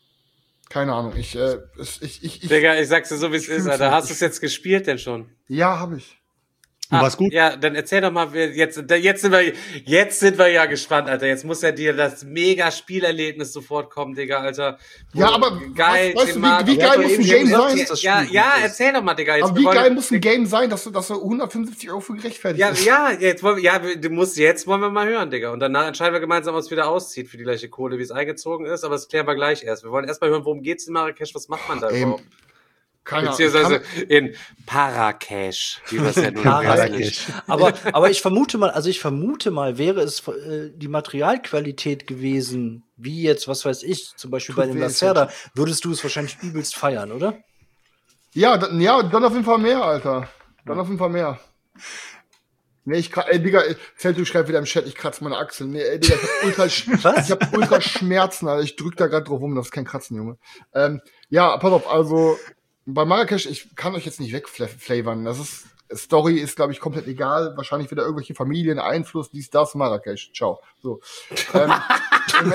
keine Ahnung, ich, äh, es- ich, ich, ich, Digga, ich sag's dir so, wie es ich ist, fühl's Alter. nicht. Hast du es jetzt gespielt denn schon? ja, habe ich. Und war's gut? Ja, dann erzähl doch mal, wer- jetzt, da- jetzt sind wir, jetzt sind wir ja gespannt, Alter. Jetzt muss ja dir das mega Spielerlebnis sofort kommen, Digga, Alter. Wo Ja, aber geil, weißt, weißt du, wie, Thematik- wie Ja, geil aber muss ein eben Game gesagt, sein? dass das Ja, Spiel ja, gut ist. erzähl doch mal, Digga. Jetzt, Aber wir wie wollen- geil muss ein Game sein, dass du, dass du hundertfünfzig Euro für gerechtfertigt Ja, ist? ja, jetzt wollen wir, ja, wir- du musst, jetzt wollen wir mal hören, Digga. Und danach entscheiden wir gemeinsam, ob es wieder auszieht für die gleiche Kohle, wie es eingezogen ist, aber das klären wir gleich erst. Wir wollen erst mal hören, worum geht's in Marrakesch, was macht man da Ey, überhaupt? Keine Ahnung. Beziehungsweise Ich in Parakesch, wie wir es ja nun Parakesch. Aber, aber ich vermute mal, also ich vermute mal, wäre es äh, die Materialqualität gewesen, wie jetzt, was weiß ich, zum Beispiel Tut bei dem weh, Lacerda, würdest du es wahrscheinlich übelst feiern, oder? kann, ja, dann, ja, dann auf jeden Fall mehr, Alter. Dann auf jeden Fall mehr. Nee, ich, kra- ey, Digga, Zelt, du schreibst wieder im Chat, ich kratze meine Achsel. Nee, ey, Digga, ich hab ultra, Sch- Was? ich hab ultra Schmerzen, Alter. Ich drück da gerade drauf rum, das ist kein Kratzen, Junge. Ähm, ja, pass auf, also, bei Marrakesch, ich kann euch jetzt nicht wegflavern. Das ist, Story ist, glaube ich, komplett egal. Wahrscheinlich wieder irgendwelche Familien, Einfluss, dies, das, Marrakesch. Ciao. So. ähm, im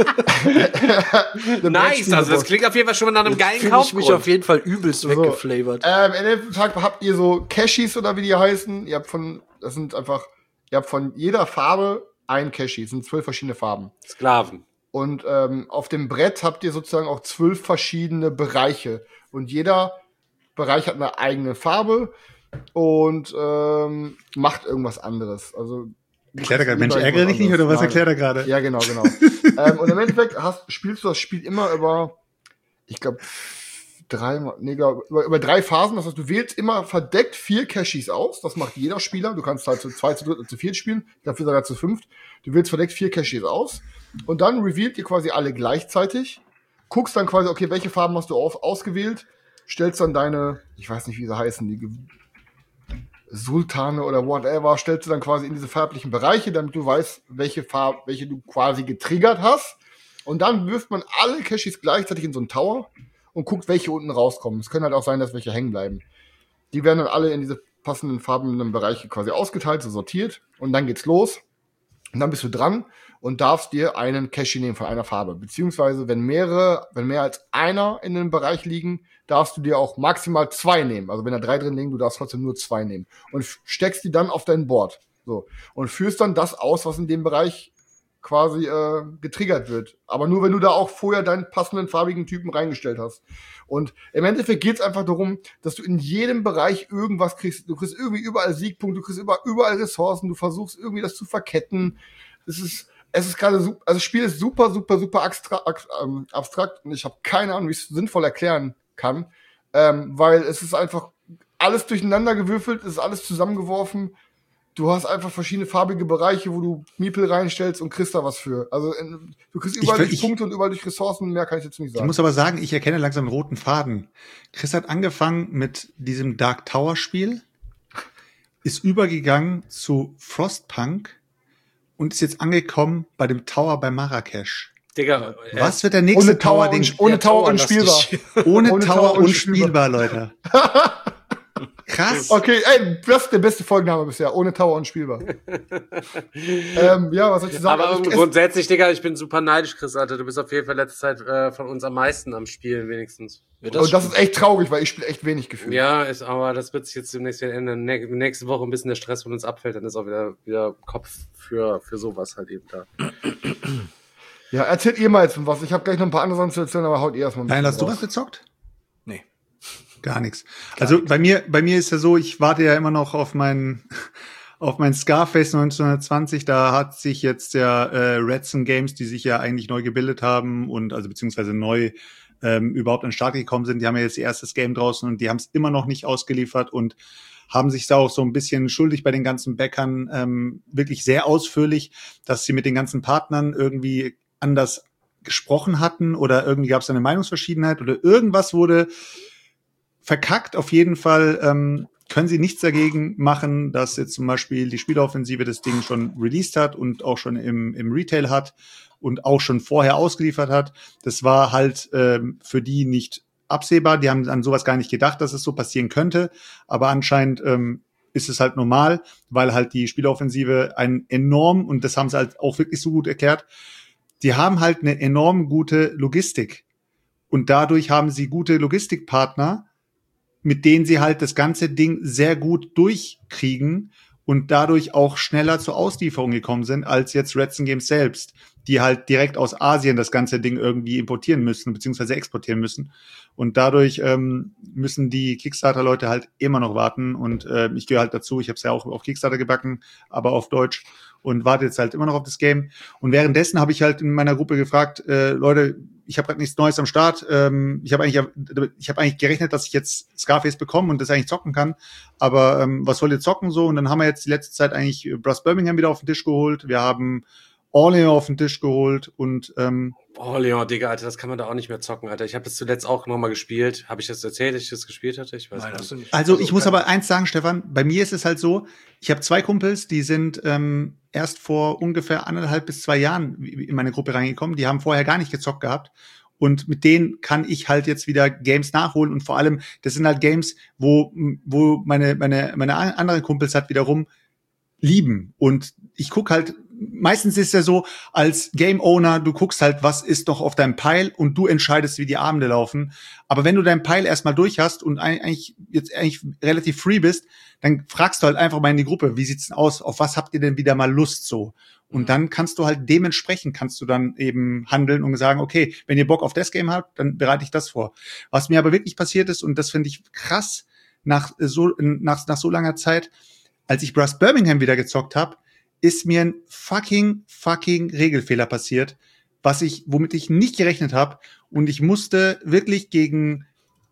End- Nice, also das klingt auf jeden Fall schon mal nach einem geilen Fühle ich mich Kaufgrund. auf jeden Fall übelst weggeflavert. Ähm, in dem Tag habt ihr so Cashies oder wie die heißen. Ihr habt von, das sind einfach, ihr habt von jeder Farbe ein Cashie. Es sind zwölf verschiedene Farben. Sklaven. Und ähm, auf dem Brett habt ihr sozusagen auch zwölf verschiedene Bereiche. Und jeder Bereich hat eine eigene Farbe und ähm, macht irgendwas anderes. Also Erklärt er gerade, Mensch, Jeder ärgere dich nicht, oder was Nein. erklärt er gerade? Ja, genau, genau. ähm, und im Endeffekt hast, spielst du das Spiel immer über, ich glaube, drei, nee, glaub, über, über drei Phasen. Das heißt, du wählst immer verdeckt vier Cashies aus. Das macht jeder Spieler. Du kannst halt zu zwei, zu dritt und zu viert spielen. Dafür sogar zu fünft. Du wählst verdeckt vier Cashies aus. Und dann revealt ihr quasi alle gleichzeitig. Guckst dann quasi, okay, welche Farben hast du auf, ausgewählt. Stellst dann deine, ich weiß nicht, wie sie heißen, die Ge- Sultane oder whatever, stellst du dann quasi in diese farblichen Bereiche, damit du weißt, welche Farbe, welche du quasi getriggert hast. Und dann wirft man alle Cashies gleichzeitig in so einen Tower und guckt, welche unten rauskommen. Es können halt auch sein, dass welche hängen bleiben. Die werden dann alle in diese passenden farbenen Bereiche quasi ausgeteilt, so sortiert. Und dann geht's los. Und dann bist du dran und darfst dir einen Cashie nehmen von einer Farbe. Beziehungsweise, wenn mehrere, wenn mehr als einer in einem Bereich liegen, darfst du dir auch maximal zwei nehmen. Also wenn da drei drin liegen, du darfst trotzdem nur zwei nehmen. Und f- steckst die dann auf dein Board. So. Und führst dann das aus, was in dem Bereich quasi äh, getriggert wird. Aber nur, wenn du da auch vorher deinen passenden farbigen Typen reingestellt hast. Und im Endeffekt geht's einfach darum, dass du in jedem Bereich irgendwas kriegst. Du kriegst irgendwie überall Siegpunkte, du kriegst über, überall Ressourcen, du versuchst irgendwie das zu verketten. Es ist, es ist gerade super, also das Spiel ist super, super, super abstrakt, ähm, abstrakt und ich habe keine Ahnung, wie ich es sinnvoll erklären kann. Ähm, weil es ist einfach alles durcheinander gewürfelt, es ist alles zusammengeworfen. Du hast einfach verschiedene farbige Bereiche, wo du Miepel reinstellst und kriegst da was für. Also in, du kriegst überall Ich- durch ich- Punkte und überall durch Ressourcen, mehr kann ich jetzt nicht Ich sagen. muss aber sagen, ich erkenne langsam einen roten Faden. Chris hat angefangen mit diesem Dark Tower Spiel, ist übergegangen zu Frostpunk und ist jetzt angekommen bei dem Tower bei Marrakesch. Digga, äh, Was wird der nächste ohne Tower, Tower, den und, ohne Ja, Tower Tower unspielbar. lastig. ohne, ohne Tower, Tower unspielbar, Leute. Krass. Okay, ey, das ist der beste Folgenname bisher. Ohne Tower unspielbar. ähm, ja, was soll ich sagen? aber Also, es- grundsätzlich, Digga, ich bin super neidisch, Chris, Alter. Du bist auf jeden Fall letzte Zeit äh, von uns am meisten am Spielen, wenigstens. Ja, und das ist echt traurig, weil ich spiele echt wenig gefühlt. Ja, ist, aber das wird sich jetzt demnächst wieder ändern. Nä nächste Woche ein bisschen der Stress von uns abfällt, dann ist auch wieder, wieder Kopf für, für sowas halt eben da. Ja, erzählt ihr mal jetzt was. Ich habe gleich noch ein paar andere Sachen zu erzählen, aber haut ihr erstmal ein Nein, bisschen hast du raus. was gezockt? Nee. Gar nichts. Also bei mir, bei mir ist ja so, ich warte ja immer noch auf mein, auf mein Scarface neunzehnhundertzwanzig. Da hat sich jetzt der äh, Redson Games, die sich ja eigentlich neu gebildet haben und also beziehungsweise neu ähm, überhaupt an den Start gekommen sind, die haben ja jetzt ihr erstes Game draußen und die haben es immer noch nicht ausgeliefert und haben sich da auch so ein bisschen schuldig bei den ganzen Bäckern, ähm, wirklich sehr ausführlich, dass sie mit den ganzen Partnern irgendwie anders gesprochen hatten oder irgendwie gab es eine Meinungsverschiedenheit oder irgendwas wurde verkackt. Auf jeden Fall ähm, können sie nichts dagegen machen, dass jetzt zum Beispiel die Spieleoffensive das Ding schon released hat und auch schon im, im Retail hat und auch schon vorher ausgeliefert hat. Das war halt ähm, für die nicht absehbar. Die haben an sowas gar nicht gedacht, dass es so passieren könnte. Aber anscheinend ähm, ist es halt normal, weil halt die Spieleoffensive ein enorm, und das haben sie halt auch wirklich so gut erklärt, die haben halt eine enorm gute Logistik. Und dadurch haben sie gute Logistikpartner, mit denen sie halt das ganze Ding sehr gut durchkriegen und dadurch auch schneller zur Auslieferung gekommen sind als jetzt Redson Games selbst, die halt direkt aus Asien das ganze Ding irgendwie importieren müssen beziehungsweise exportieren müssen. Und dadurch ähm, müssen die Kickstarter-Leute halt immer noch warten. Und äh, ich gehöre halt dazu, ich habe es ja auch auf Kickstarter gebacken, aber auf Deutsch und warte jetzt halt immer noch auf das Game. Und währenddessen habe ich halt in meiner Gruppe gefragt, äh, Leute, ich habe gerade nichts Neues am Start. Ähm, ich habe eigentlich, ich habe eigentlich gerechnet, dass ich jetzt Scarface bekomme und das eigentlich zocken kann. Aber ähm, was soll ihr zocken so? Und dann haben wir jetzt die letzte Zeit eigentlich Brass Birmingham wieder auf den Tisch geholt. Wir haben Orleans auf den Tisch geholt und ähm, Oh, Leon, Digga, Alter, das kann man da auch nicht mehr zocken, Alter. Ich habe das zuletzt auch nochmal gespielt. Habe ich das erzählt, dass ich das gespielt hatte? Ich weiß Nein, gar hast du nicht. nicht. Also ich muss aber eins sagen, Stefan, bei mir ist es halt so, ich habe zwei Kumpels, die sind ähm, erst vor ungefähr anderthalb bis zwei Jahren in meine Gruppe reingekommen, die haben vorher gar nicht gezockt gehabt und mit denen kann ich halt jetzt wieder Games nachholen und vor allem, das sind halt Games, wo wo meine meine meine anderen Kumpels halt wiederum lieben und ich guck halt, meistens ist ja so, als Game Owner, du guckst halt, was ist noch auf deinem Pile und du entscheidest, wie die Abende laufen. Aber wenn du deinen Pile erstmal durch hast und eigentlich jetzt eigentlich relativ free bist, dann fragst du halt einfach mal in die Gruppe, wie sieht's denn aus? Auf was habt ihr denn wieder mal Lust so? Und dann kannst du halt dementsprechend kannst du dann eben handeln und sagen, okay, wenn ihr Bock auf das Game habt, dann bereite ich das vor. Was mir aber wirklich passiert ist, und das finde ich krass, nach so, nach, nach so langer Zeit, als ich Brass Birmingham wieder gezockt habe, ist mir ein fucking, fucking Regelfehler passiert, was ich, womit ich nicht gerechnet habe. Und ich musste wirklich gegen,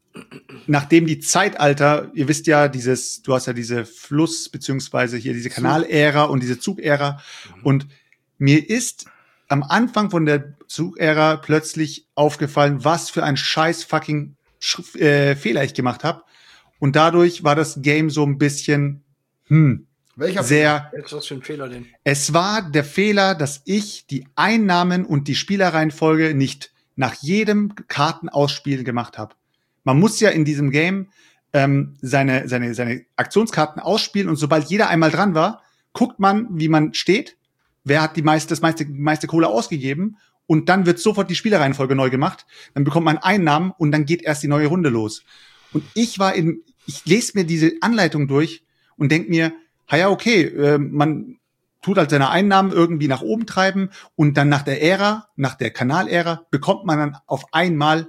nachdem die Zeitalter, ihr wisst ja, dieses, du hast ja diese Fluss, beziehungsweise hier diese Kanalära und diese Zugära. Und mir ist am Anfang von der Zugära plötzlich aufgefallen, was für ein scheiß fucking Sch- äh, Fehler ich gemacht habe. Und dadurch war das Game so ein bisschen, hm, Welcher sehr, Jetzt was für ein Fehler denn? es war der Fehler, dass ich die Einnahmen und die Spielerreihenfolge nicht nach jedem Kartenausspiel gemacht habe. Man muss ja in diesem Game ähm, seine, seine, seine Aktionskarten ausspielen und sobald jeder einmal dran war, guckt man, wie man steht, wer hat die meiste, das meiste, meiste Kohle ausgegeben und dann wird sofort die Spielerreihenfolge neu gemacht, dann bekommt man Einnahmen und dann geht erst die neue Runde los. Und ich war in, ich lese mir diese Anleitung durch und denk mir, ha ja, okay, äh, man tut halt seine Einnahmen irgendwie nach oben treiben und dann nach der Ära, nach der Kanalära, bekommt man dann auf einmal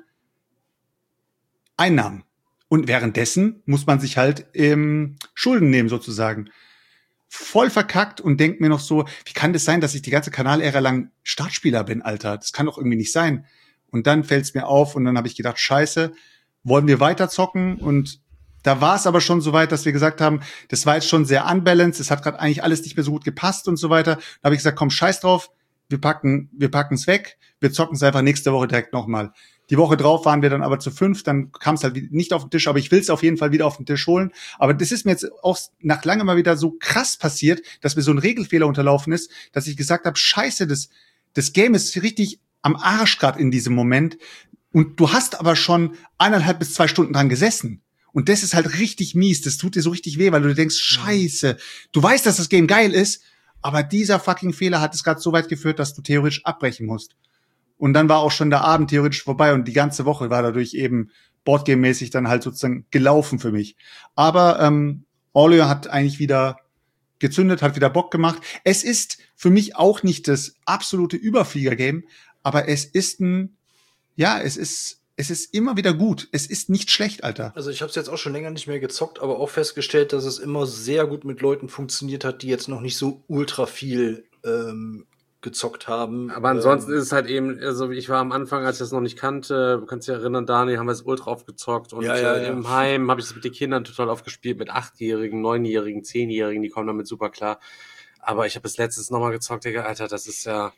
Einnahmen. Und währenddessen muss man sich halt ähm, Schulden nehmen sozusagen. Voll verkackt und denkt mir noch so, wie kann das sein, dass ich die ganze Kanalära lang Startspieler bin, Alter? Das kann doch irgendwie nicht sein. Und dann fällt's mir auf und dann habe ich gedacht, scheiße, wollen wir weiter zocken? Und da war es aber schon so weit, dass wir gesagt haben, das war jetzt schon sehr unbalanced, es hat gerade eigentlich alles nicht mehr so gut gepasst und so weiter. Da habe ich gesagt, komm, scheiß drauf, wir packen wir packen's weg, wir zocken es einfach nächste Woche direkt nochmal. Die Woche drauf waren wir dann aber zu fünf, dann kam es halt nicht auf den Tisch, aber ich will es auf jeden Fall wieder auf den Tisch holen. Aber das ist mir jetzt auch nach langem mal wieder so krass passiert, dass mir so ein Regelfehler unterlaufen ist, dass ich gesagt habe, scheiße, das, das Game ist richtig am Arsch gerade in diesem Moment. Und du hast aber schon eineinhalb bis zwei Stunden dran gesessen. Und das ist halt richtig mies, das tut dir so richtig weh, weil du dir denkst, scheiße, du weißt, dass das Game geil ist, aber dieser fucking Fehler hat es gerade so weit geführt, dass du theoretisch abbrechen musst. Und dann war auch schon der Abend theoretisch vorbei und die ganze Woche war dadurch eben Boardgame-mäßig dann halt sozusagen gelaufen für mich. Aber ähm, Orleo hat eigentlich wieder gezündet, hat wieder Bock gemacht. Es ist für mich auch nicht das absolute Überflieger-Game, aber es ist ein, ja, es ist Es ist immer wieder gut. Es ist nicht schlecht, Alter. Also ich habe es jetzt auch schon länger nicht mehr gezockt, aber auch festgestellt, dass es immer sehr gut mit Leuten funktioniert hat, die jetzt noch nicht so ultra viel ähm, gezockt haben. Aber ansonsten ähm, ist es halt eben, also ich war am Anfang, als ich das noch nicht kannte, du kannst dich erinnern, Dani, haben wir es ultra aufgezockt und Ja, ja, äh, ja. im Heim habe ich es mit den Kindern total aufgespielt, mit Achtjährigen, Neunjährigen, Zehnjährigen, die kommen damit super klar. Aber ich habe es letztens nochmal gezockt, Digga, Alter, das ist ja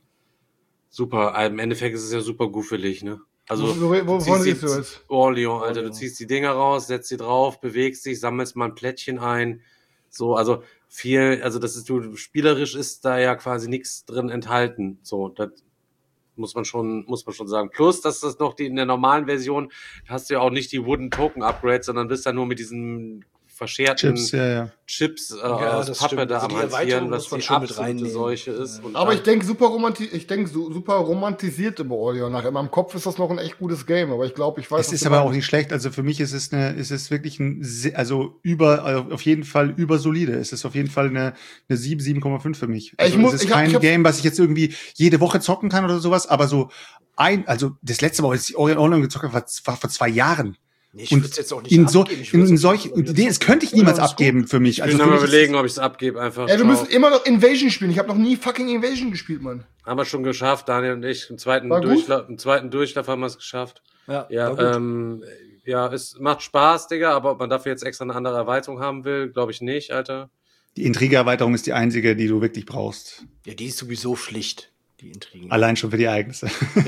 super. Im Endeffekt ist es ja super goofelig, ne? Also, Wo- wo- du wovon ziehst redest du die- jetzt? Orleans, Alter, Orleans. du ziehst die Dinger raus, setzt sie drauf, bewegst dich, sammelst mal ein Plättchen ein. So, also viel, also das ist, du, spielerisch ist da ja quasi nichts drin enthalten. So, das muss man schon, muss man schon sagen. Plus, dass das noch die, in der normalen Version hast du ja auch nicht die Wooden Token Upgrades, sondern bist dann nur mit diesen verscherten Chips, ja, ja. Chips äh, Ja, aus das Pappe stimmt. da Also am die Hantieren, Erweiterung was muss man die schon mit absolute reinnehmen. Seuche ist. Ja. Und Aber dann- ich denke super romanti ich denke so, super romantisiert über Orleo nach. In meinem Kopf ist das noch ein echt gutes Game, aber ich glaube, ich weiß Es was ist du aber auch meinst. nicht schlecht. Also für mich ist es eine, ist es wirklich ein, se- also über, auf jeden Fall übersolide. Es ist auf jeden Fall eine, eine sieben, sieben Komma fünf für mich. Also Ich muss- es ist ich hab- kein ich hab's- Game, was ich jetzt irgendwie jede Woche zocken kann oder sowas, aber so ein, also das letzte Mal, als ich Orient Online gezockt habe, war, war vor zwei Jahren. Nee, ich Und würde es jetzt auch nicht in so, abgeben. Ich in, würd's in jetzt solch, auch wieder nee, das zocken. könnte ich niemals Ja, ist gut. abgeben für mich. Ich Also will für mal mich ist überlegen, ob ich es abgebe einfach. Ey, wir Ciao. müssen immer noch Invasion spielen. Ich habe noch nie fucking Invasion gespielt, Mann. Haben wir schon geschafft, Daniel und ich. Im zweiten, War gut? Durchlauf, im zweiten Durchlauf haben wir es geschafft. Ja, Ja, war gut. ähm, ja, es macht Spaß, Digga, aber ob man dafür jetzt extra eine andere Erweiterung haben will, glaube ich nicht, Alter. die Intrige-Erweiterung ist die einzige, die du wirklich brauchst. Ja, die ist sowieso Pflicht, die Intrigen. Allein schon für die Ereignisse.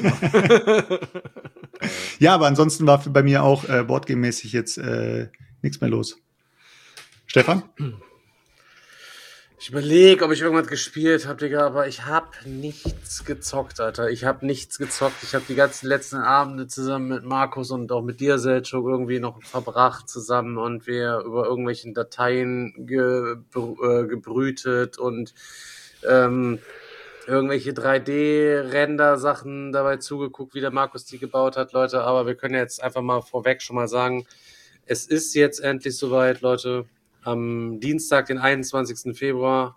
Genau. Ja, aber ansonsten war für bei mir auch äh, Boardgame-mäßig jetzt äh, nichts mehr los. Stefan? Ich überlege, ob ich irgendwas gespielt habe, Digga, aber ich habe nichts gezockt, Alter. Ich habe nichts gezockt. Ich habe die ganzen letzten Abende zusammen mit Markus und auch mit dir, Selchuk, irgendwie noch verbracht zusammen und wir über irgendwelchen Dateien ge, äh, gebrütet und ähm, irgendwelche drei D-Render-Sachen dabei zugeguckt, wie der Markus die gebaut hat, Leute. Aber wir können jetzt einfach mal vorweg schon mal sagen, es ist jetzt endlich soweit, Leute. Am Dienstag, den einundzwanzigsten Februar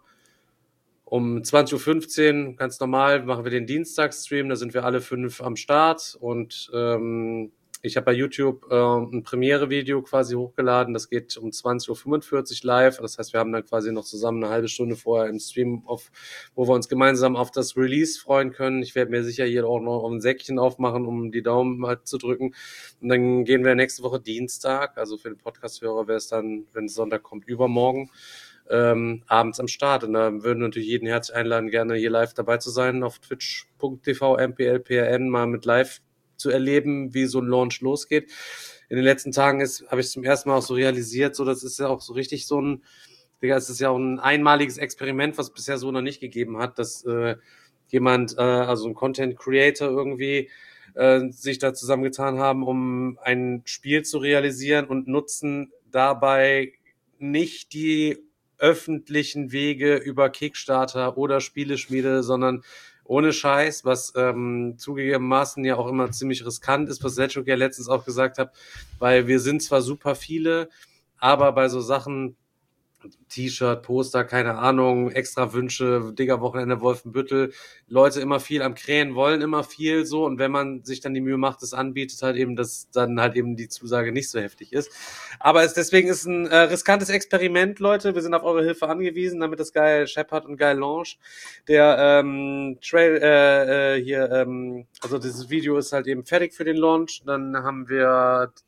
um zwanzig Uhr fünfzehn, ganz normal, machen wir den Dienstagsstream. Da sind wir alle fünf am Start. Und ähm, ich habe bei YouTube äh, ein Premiere-Video quasi hochgeladen. Das geht um zwanzig Uhr fünfundvierzig live. Das heißt, wir haben dann quasi noch zusammen eine halbe Stunde vorher im Stream, auf, wo wir uns gemeinsam auf das Release freuen können. Ich werde mir sicher hier auch noch ein Säckchen aufmachen, um die Daumen halt zu drücken. Und dann gehen wir nächste Woche Dienstag, also für den Podcast-Hörer wäre es dann, wenn es Sonntag kommt, übermorgen, ähm, abends am Start. Und da würden wir natürlich jeden herzlich einladen, gerne hier live dabei zu sein, auf twitch punkt t v M P L P R N mal mit live zu erleben, wie so ein Launch losgeht. In den letzten Tagen ist, habe ich zum ersten Mal auch so realisiert, so das ist ja auch so richtig so ein, Digga, es ist ja auch ein einmaliges Experiment, was es bisher so noch nicht gegeben hat, dass äh, jemand, äh, also ein Content Creator irgendwie äh, sich da zusammengetan haben, um ein Spiel zu realisieren und nutzen dabei nicht die öffentlichen Wege über Kickstarter oder Spieleschmiede, sondern ohne Scheiß, was ähm, zugegebenermaßen ja auch immer ziemlich riskant ist, was Selchuk ja letztens auch gesagt hat, weil wir sind zwar super viele, aber bei so Sachen, T-Shirt, Poster, keine Ahnung, extra Wünsche, Digger Wochenende Wolfenbüttel, Leute immer viel am Krähen wollen immer viel so und wenn man sich dann die Mühe macht, es anbietet halt eben, dass dann halt eben die Zusage nicht so heftig ist. Aber es deswegen ist ein äh, riskantes Experiment, Leute. Wir sind auf eure Hilfe angewiesen, damit das geil scheppert und geil launcht. Der ähm, Trail äh, äh, hier, ähm, also dieses Video ist halt eben fertig für den Launch. Dann haben wir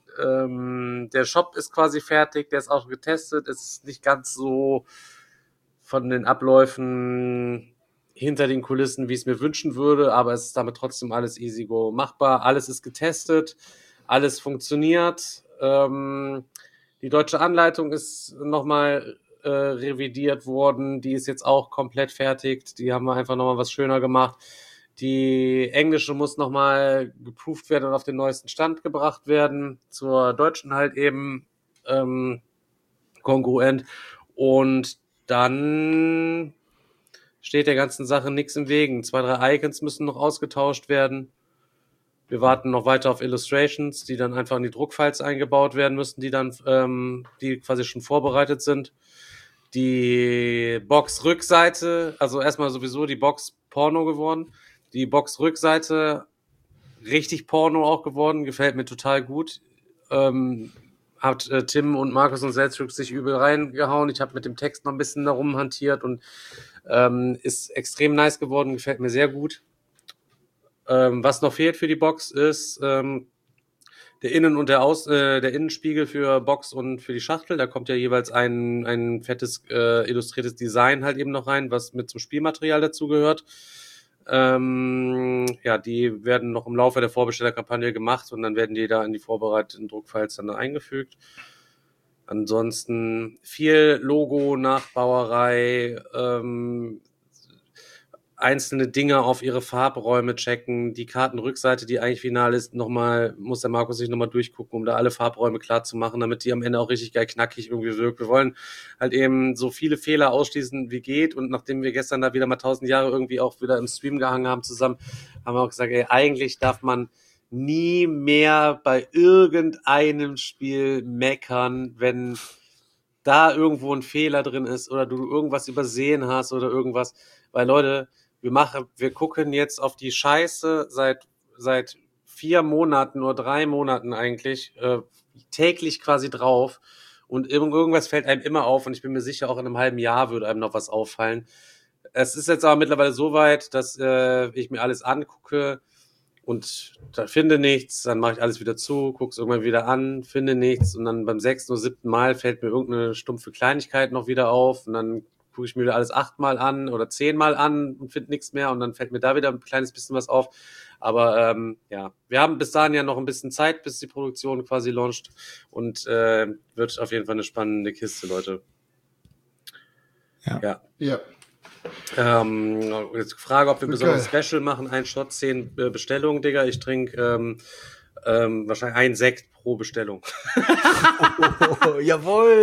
Ähm, der Shop ist quasi fertig, der ist auch getestet. Es ist nicht ganz so von den Abläufen hinter den Kulissen, wie ich es mir wünschen würde, aber es ist damit trotzdem alles easy go machbar. Alles ist getestet, alles funktioniert. Ähm, die deutsche Anleitung ist nochmal äh, revidiert worden. Die ist jetzt auch komplett fertig. Die haben wir einfach nochmal was schöner gemacht. Die englische muss nochmal geprüft werden und auf den neuesten Stand gebracht werden. Zur deutschen halt eben ähm, kongruent. Und dann steht der ganzen Sache nichts im Wegen. Zwei, drei Icons müssen noch ausgetauscht werden. Wir warten noch weiter auf Illustrations, die dann einfach in die Druckfiles eingebaut werden müssen, die dann, ähm, die quasi schon vorbereitet sind. Die Box-Rückseite, also erstmal sowieso die Box Porno geworden. Die Box-Rückseite richtig Porno auch geworden, gefällt mir total gut. Ähm, hat äh, Tim und Markus und Selzrück sich übel reingehauen. Ich habe mit dem Text noch ein bisschen da rumhantiert und ähm, ist extrem nice geworden, gefällt mir sehr gut. Ähm, was noch fehlt für die Box ist ähm, der Innen- und der, Aus, äh, der Innenspiegel für Box und für die Schachtel. Da kommt ja jeweils ein, ein fettes äh, illustriertes Design halt eben noch rein, was mit zum Spielmaterial dazu gehört. Ähm, ja, die werden noch im Laufe der Vorbestellerkampagne gemacht und dann werden die da in die vorbereiteten Druckfiles dann eingefügt. Ansonsten viel Logo, Nachbauerei, ähm, einzelne Dinge auf ihre Farbräume checken, die Kartenrückseite, die eigentlich final ist, nochmal, muss der Markus sich nochmal durchgucken, um da alle Farbräume klar zu machen, damit die am Ende auch richtig geil knackig irgendwie wirkt. Wir wollen halt eben so viele Fehler ausschließen, wie geht, und nachdem wir gestern da wieder mal tausend Jahre irgendwie auch wieder im Stream gehangen haben zusammen, haben wir auch gesagt, ey, eigentlich darf man nie mehr bei irgendeinem Spiel meckern, wenn da irgendwo ein Fehler drin ist oder du irgendwas übersehen hast oder irgendwas, weil Leute, wir machen, wir gucken jetzt auf die Scheiße seit seit vier Monaten oder drei Monaten eigentlich äh, täglich quasi drauf und irgendwas fällt einem immer auf und ich bin mir sicher, auch in einem halben Jahr würde einem noch was auffallen. Es ist jetzt aber mittlerweile so weit, dass äh, ich mir alles angucke und da finde nichts, dann mache ich alles wieder zu, gucke es irgendwann wieder an, finde nichts und dann beim sechsten oder siebten Mal fällt mir irgendeine stumpfe Kleinigkeit noch wieder auf und dann gucke ich mir wieder alles achtmal an oder zehnmal an und finde nichts mehr und dann fällt mir da wieder ein kleines bisschen was auf. Aber ähm, ja, wir haben bis dahin ja noch ein bisschen Zeit, bis die Produktion quasi launcht und äh, wird auf jeden Fall eine spannende Kiste, Leute. Ja. Ja. Ja. Ähm, jetzt Frage, ob wir Okay. besonders Special machen. Ein Shot, zehn äh, Bestellungen, Digga. Ich trinke ähm, ähm, wahrscheinlich ein Sekt pro Bestellung. Oh, jawohl.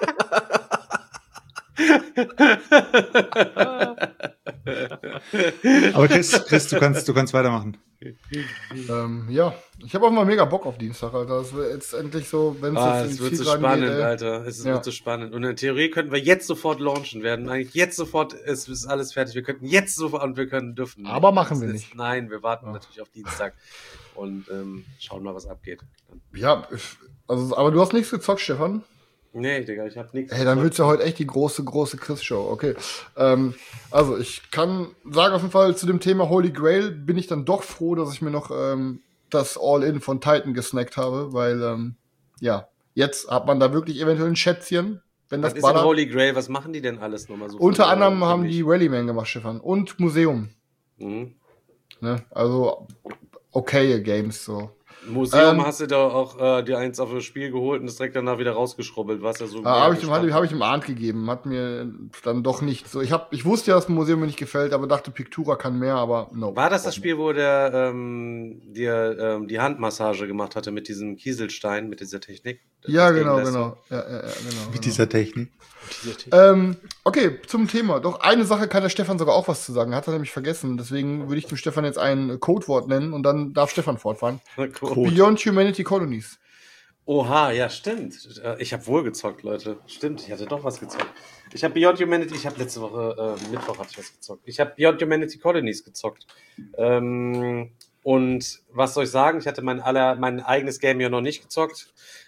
Aber Chris, Chris, du kannst, du kannst weitermachen. Ähm, ja, ich habe auch mal mega Bock auf Dienstag, Alter. Das wird jetzt endlich so, wenn es Ah, jetzt es in wird so Zielgeraden spannend, geht, ey. Alter. Es ist- Ja. wird so spannend. Und in der Theorie könnten wir jetzt sofort launchen werden. Eigentlich jetzt sofort ist, ist alles fertig. Wir könnten jetzt sofort und wir können dürfen. nicht. Aber machen wir Es nicht. Ist, nein, wir warten Ja. natürlich auf Dienstag und ähm, schauen mal, was abgeht. Ja, ich- also, aber du hast nichts gezockt, Stefan? Nee, Digga, ich hab nichts. Ey, dann wird's ja heute echt die große, große Chris-Show. Okay. Ähm, also, ich kann sagen, auf jeden Fall zu dem Thema Holy Grail bin ich dann doch froh, dass ich mir noch ähm, das All-In von Titan gesnackt habe, weil, ähm, ja, jetzt hat man da wirklich eventuell ein Schätzchen, wenn Was das ist denn ballert. Holy Grail? Was machen die denn alles nochmal so? Unter von, anderem äh, haben die ziemlich- Rallyman gemacht, Stefan. Und Museum. Mhm. Ne? Also, okay Games, so. Museum Ähm, hast du da auch äh, dir eins auf das Spiel geholt und das direkt danach wieder rausgeschrubbelt, was ja so. Ah, habe ich, dem- hab ich, hab ich ihm Arndt gegeben, hat mir dann doch nicht so. Ich, hab, ich wusste ja, dass das Museum mir nicht gefällt, aber dachte, Pictura kann mehr, aber no. War das das Spiel, wo der ähm, dir ähm, die Handmassage gemacht hatte mit diesem Kieselstein, mit dieser Technik? Das Ja, Game genau, Lesson. genau. Ja, ja, ja, genau, Mit genau. dieser Technik. Diese Technik. Ähm, okay, zum Thema. Doch eine Sache kann der Stefan sogar auch was zu sagen. Hat er nämlich vergessen. Deswegen würde ich dem Stefan jetzt ein Codewort nennen und dann darf Stefan fortfahren. Cool. Beyond Humanity Colonies. Oha, ja, stimmt. Äh, Ich habe wohl gezockt, Leute. Stimmt, ich hatte doch was gezockt. Ich habe Beyond Humanity, ich habe letzte Woche, äh, Mittwoch hatte ich was gezockt. Ich habe Beyond Humanity Colonies gezockt. Ähm, und was soll ich sagen? Ich hatte mein, aller, mein eigenes Game ja noch nicht gezockt.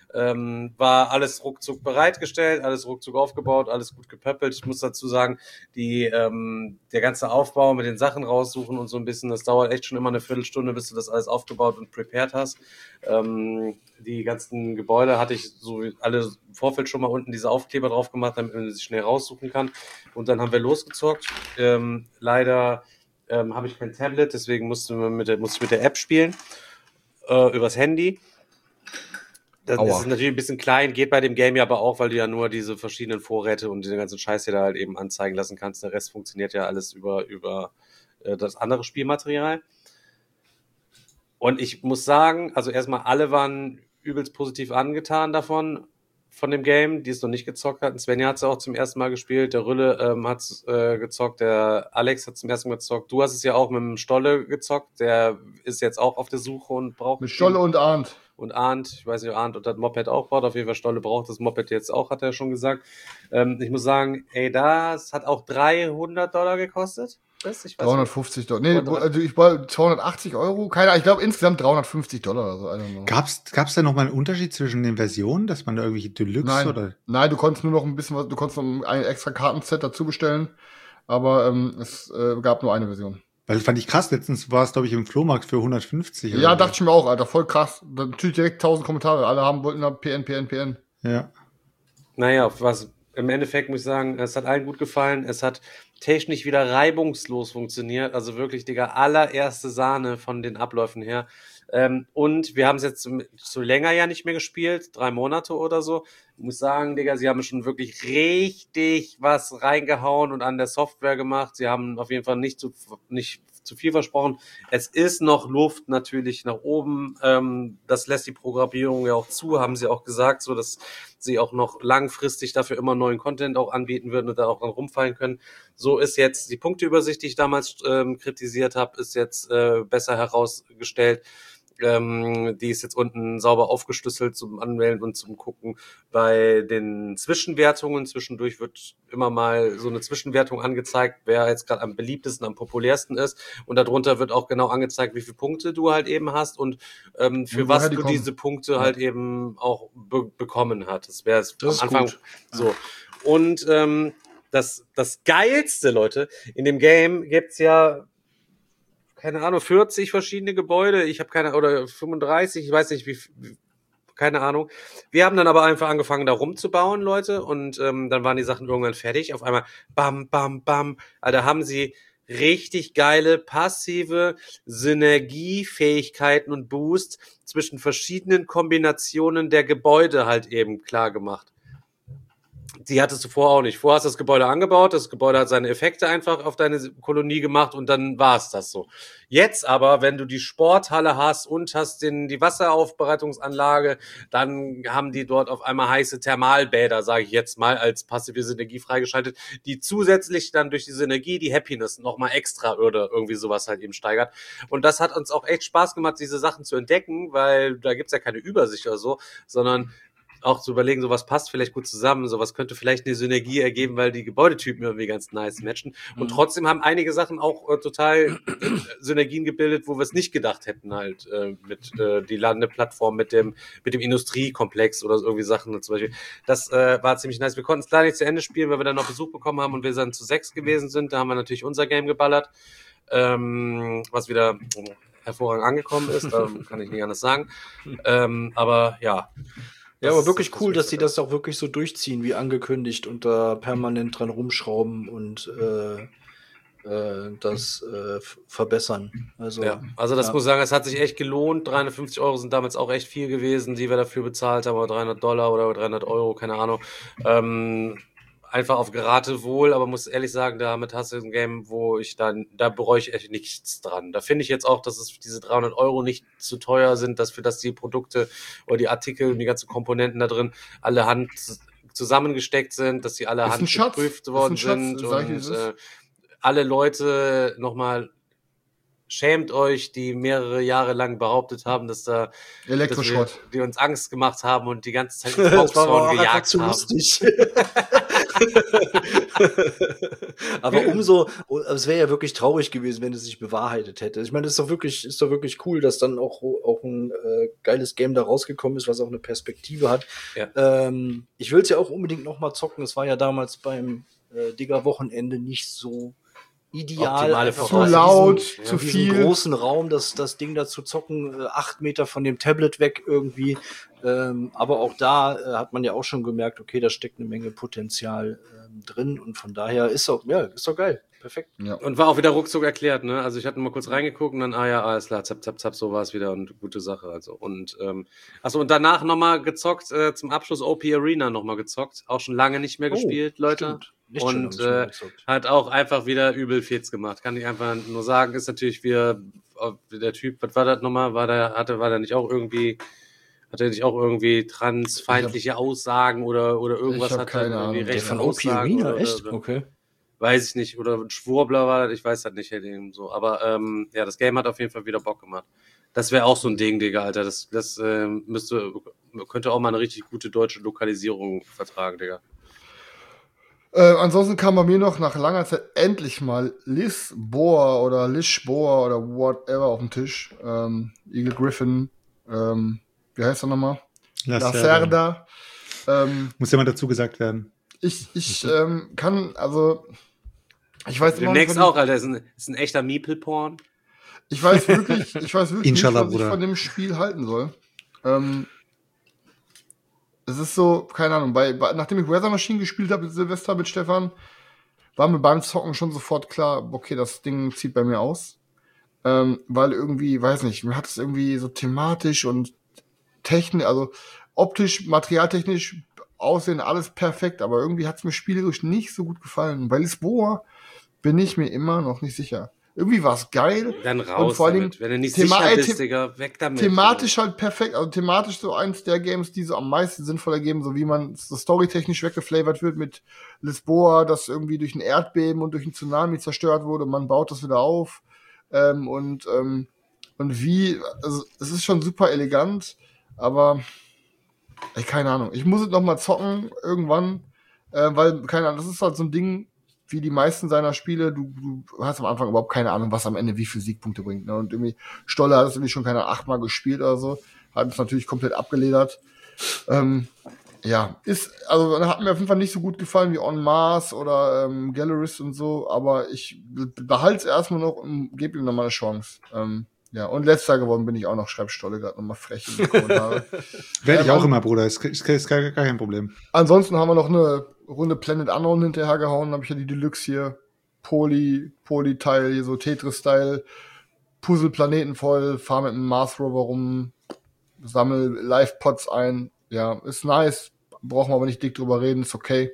Ähm, war alles ruckzuck bereitgestellt, alles ruckzuck aufgebaut, alles gut gepöppelt. Ich muss dazu sagen, die ähm, der ganze Aufbau mit den Sachen raussuchen und so ein bisschen, das dauert echt schon immer eine Viertelstunde, bis du das alles aufgebaut und prepared hast. Ähm, die ganzen Gebäude hatte ich so alle im Vorfeld schon mal unten diese Aufkleber drauf gemacht, damit man sich schnell raussuchen kann. Und dann haben wir losgezockt. Ähm, leider ähm, habe ich kein Tablet, deswegen musste man mit der, musste ich mit der App spielen, äh, übers Handy. Dann Aua. ist es natürlich ein bisschen klein, geht bei dem Game ja aber auch, weil du ja nur diese verschiedenen Vorräte und den ganzen Scheiß hier da halt eben anzeigen lassen kannst. Der Rest funktioniert ja alles über, über äh, das andere Spielmaterial. Und ich muss sagen, also erstmal alle waren übelst positiv angetan davon, von dem Game, die es noch nicht gezockt hatten. Svenja hat es auch zum ersten Mal gespielt, der Rülle ähm, hat es äh, gezockt, der Alex hat es zum ersten Mal gezockt. Du hast es ja auch mit dem Stolle gezockt, der ist jetzt auch auf der Suche und braucht... Mit Stolle und Arndt. Und Arndt, ich weiß nicht, ob Arndt und das Moped auch braucht, auf jeden Fall Stolle braucht das Moped jetzt auch, hat er schon gesagt. Ähm, ich muss sagen, ey, das hat auch dreihundert Dollar gekostet. Das, ich weiß dreihundertfünfzig Dollar. Nee, also ich war zweihundertachtzig Euro. Keine Ahnung, ich glaube insgesamt dreihundertfünfzig Dollar oder so. Gab's, gab's da nochmal einen Unterschied zwischen den Versionen, dass man da irgendwelche Deluxe Nein, oder? nein, du konntest nur noch ein bisschen was, du konntest noch ein extra Kartenset dazu bestellen, aber ähm, es äh, gab nur eine Version. Weil das fand ich krass, letztens war es, glaube ich, im Flohmarkt für hundertfünfzig. Ja, dachte ich mir auch, Alter, voll krass. Dann natürlich direkt tausend Kommentare, alle haben wollten da P N, P N, P N. Ja. Naja, was im Endeffekt muss ich sagen, es hat allen gut gefallen. Es hat technisch wieder reibungslos funktioniert. Also wirklich, Digga, allererste Sahne von den Abläufen her. Ähm, und wir haben es jetzt so länger ja nicht mehr gespielt, drei Monate oder so. Ich muss sagen, Digga, sie haben schon wirklich richtig was reingehauen und an der Software gemacht. Sie haben auf jeden Fall nicht zu, nicht zu viel versprochen. Es ist noch Luft natürlich nach oben. Ähm, das lässt die Programmierung ja auch zu, haben sie auch gesagt, so dass sie auch noch langfristig dafür immer neuen Content auch anbieten würden und da auch dann rumfallen können. So ist jetzt die Punkteübersicht, die ich damals ähm, kritisiert habe, ist jetzt äh, besser herausgestellt. Ähm, die ist jetzt unten sauber aufgeschlüsselt zum Anmelden und zum Gucken. Bei den Zwischenwertungen, zwischendurch wird immer mal so eine Zwischenwertung angezeigt, wer jetzt gerade am beliebtesten, am populärsten ist. Und darunter wird auch genau angezeigt, wie viele Punkte du halt eben hast und ähm, für Und was woher die du kommen. diese Punkte halt eben auch be- bekommen hattest. Wäre es Das ist am Anfang gut. so. Und ähm, das, das Geilste, Leute, in dem Game gibt's ja keine Ahnung, vierzig verschiedene Gebäude, ich habe keine, oder fünfunddreißig, ich weiß nicht, wie, wie, keine Ahnung. Wir haben dann aber einfach angefangen, da rumzubauen, Leute, und ähm, dann waren die Sachen irgendwann fertig. Auf einmal, bam, bam, bam, also da haben sie richtig geile, passive Synergiefähigkeiten und Boost zwischen verschiedenen Kombinationen der Gebäude halt eben klar gemacht. Die hattest du vorher auch nicht. Vorher hast du das Gebäude angebaut, das Gebäude hat seine Effekte einfach auf deine Kolonie gemacht und dann war es das so. Jetzt aber, wenn du die Sporthalle hast und hast den, die Wasseraufbereitungsanlage, dann haben die dort auf einmal heiße Thermalbäder, sage ich jetzt mal, als passive Synergie freigeschaltet, die zusätzlich dann durch diese Energie die Happiness nochmal extra oder irgendwie sowas halt eben steigert. Und das hat uns auch echt Spaß gemacht, diese Sachen zu entdecken, weil da gibt's ja keine Übersicht oder so, sondern auch zu überlegen, sowas passt vielleicht gut zusammen, sowas könnte vielleicht eine Synergie ergeben, weil die Gebäudetypen irgendwie ganz nice matchen. Und Mhm. trotzdem haben einige Sachen auch äh, total äh, Synergien gebildet, wo wir es nicht gedacht hätten, halt äh, mit äh, die Landeplattform, mit dem mit dem Industriekomplex oder so irgendwie Sachen zum Beispiel. Das äh, war ziemlich nice. Wir konnten es leider nicht zu Ende spielen, weil wir dann noch Besuch bekommen haben und wir dann zu sechs gewesen sind. Da haben wir natürlich unser Game geballert, ähm, was wieder hervorragend angekommen ist, ähm, kann ich nicht anders sagen. Ähm, aber ja. Ja, Das aber ist wirklich das cool, dass die Wichtigste. das auch wirklich so durchziehen, wie angekündigt, und da permanent dran rumschrauben und äh, äh, das äh, f- verbessern. Also, Ja, also das ja. muss ich sagen, es hat sich echt gelohnt. dreihundertfünfzig Euro sind damals auch echt viel gewesen, die wir dafür bezahlt haben, oder dreihundert Dollar oder dreihundert Euro, keine Ahnung. Ähm, einfach auf Geratewohl, aber muss ehrlich sagen, damit hast du ein Game, wo ich dann, da bereue ich echt nichts dran. Da finde ich jetzt auch, dass es diese dreihundert Euro nicht zu teuer sind, dass für das die Produkte oder die Artikel und die ganzen Komponenten da drin alle Hand zusammengesteckt sind, dass sie alle Ist ein Hand Schatz. geprüft Ist ein worden Schatz, sind sag ich, wie und es ist. äh, alle Leute nochmal schämt euch, die mehrere Jahre lang behauptet haben, dass da dass wir, Elektroschrott. die uns Angst gemacht haben und die ganze Zeit ins Das war aber Boxhorn auch einfach gejagt zu haben. lustig. Aber umso, es wäre ja wirklich traurig gewesen, wenn es sich bewahrheitet hätte. Ich meine, das ist doch wirklich, ist doch wirklich cool, dass dann auch, auch ein äh, geiles Game da rausgekommen ist, was auch eine Perspektive hat. Ja. Ähm, ich will es ja auch unbedingt noch mal zocken. Es war ja damals beim äh, Digger-Wochenende nicht so ideal. Optimale Einfach Zu Voraussetzungen. laut, diesen, zu diesen viel. großen Raum, das, das Ding da zu zocken, äh, acht Meter von dem Tablet weg irgendwie. Ähm, aber auch da äh, hat man ja auch schon gemerkt, okay, da steckt eine Menge Potenzial ähm, drin und von daher ist doch, ja, ist doch geil. Perfekt. Ja. Und war auch wieder ruckzuck erklärt, ne? Also ich hatte mal kurz reingeguckt und dann, ah ja, alles klar, zap, zap, zap, so war es wieder und gute Sache, also. Und, ähm, achso, und danach nochmal gezockt, äh, zum Abschluss O P Arena nochmal gezockt. Auch schon lange nicht mehr Oh, gespielt, Leute. stimmt. Nicht schon Und lange äh, gezockt. hat auch einfach wieder übel Fets gemacht. Kann ich einfach nur sagen, ist natürlich wieder äh, der Typ, was war das nochmal? War der, hatte, war der nicht auch irgendwie, hat er nicht auch irgendwie transfeindliche Aussagen oder, oder irgendwas Ich hab hat keine er irgendwie Ahnung. Der rechte von O P Aussagen Arena, oder, echt? oder, Okay. weiß ich nicht, oder ein Schwurbler war das, ich weiß das nicht, eben so. Aber ähm, ja, das Game hat auf jeden Fall wieder Bock gemacht. Das wäre auch so ein Ding, Digga, Alter. Das, das ähm, müsste, könnte auch mal eine richtig gute deutsche Lokalisierung vertragen, Digga. Äh, ansonsten kam bei mir noch nach langer Zeit endlich mal Lisboa oder Lisboa oder whatever auf den Tisch. Ähm, Eagle Griffin, ähm, wie heißt er nochmal? Lacerda. Ähm, Muss ja mal dazu gesagt werden. ich ich ähm, kann, also, ich weiß immer Demnächst nicht, auch, Alter. Ist ein, ist ein echter Meeple-Porn. ich weiß wirklich, ich weiß wirklich nicht, Inshallah, was ich Bruder. von dem Spiel halten soll. Ähm, es ist so, keine Ahnung, bei, bei nachdem ich Weather Machine gespielt habe mit Silvester mit Stefan, war mir beim Zocken schon sofort klar, okay, das Ding zieht bei mir aus. Ähm, weil irgendwie, weiß nicht, mir hat es irgendwie so thematisch und technisch, also optisch, materialtechnisch aussehen, alles perfekt, aber irgendwie hat es mir spielerisch nicht so gut gefallen. Bei Lisboa bin ich mir immer noch nicht sicher. Irgendwie war es geil. Dann raus Und vor allem damit. Wenn du nicht Thema- sicher äh, bist, the- Digga, weg damit. Thematisch halt perfekt, also thematisch so eins der Games, die so am meisten sinnvoll ergeben, so wie man so storytechnisch weggeflavert wird mit Lisboa, das irgendwie durch ein Erdbeben und durch einen Tsunami zerstört wurde und man baut das wieder auf. Ähm, und, ähm, und wie, also es ist schon super elegant, aber ey, keine Ahnung. Ich muss es noch mal zocken irgendwann, äh, weil, keine Ahnung, das ist halt so ein Ding, wie die meisten seiner Spiele, du, du hast am Anfang überhaupt keine Ahnung, was am Ende wie viel Siegpunkte bringt. Ne? Und irgendwie, Stolle hat es irgendwie schon keine achtmal gespielt oder so, hat es natürlich komplett abgeledert. Ähm, ja, ist, also hat mir auf jeden Fall nicht so gut gefallen wie On Mars oder ähm, Gallerist und so, aber ich behalte es erstmal noch und gebe ihm nochmal eine Chance. Ähm, ja, und letzter geworden bin ich auch noch, schreibt Stolle gerade nochmal frech in die Kommentare. Werde ich Ähm, auch immer, Bruder. Ist, ist, ist gar, gar kein Problem. Ansonsten haben wir noch eine Runde Planet Unknown hinterhergehauen, habe ich ja die Deluxe hier, Poly, Poly-Teil, hier so Tetris-Style, Puzzle-Planeten voll, fahr mit einem Mars Rover rum, sammel Live-Pods ein, ja, ist nice, brauchen wir aber nicht dick drüber reden, ist okay.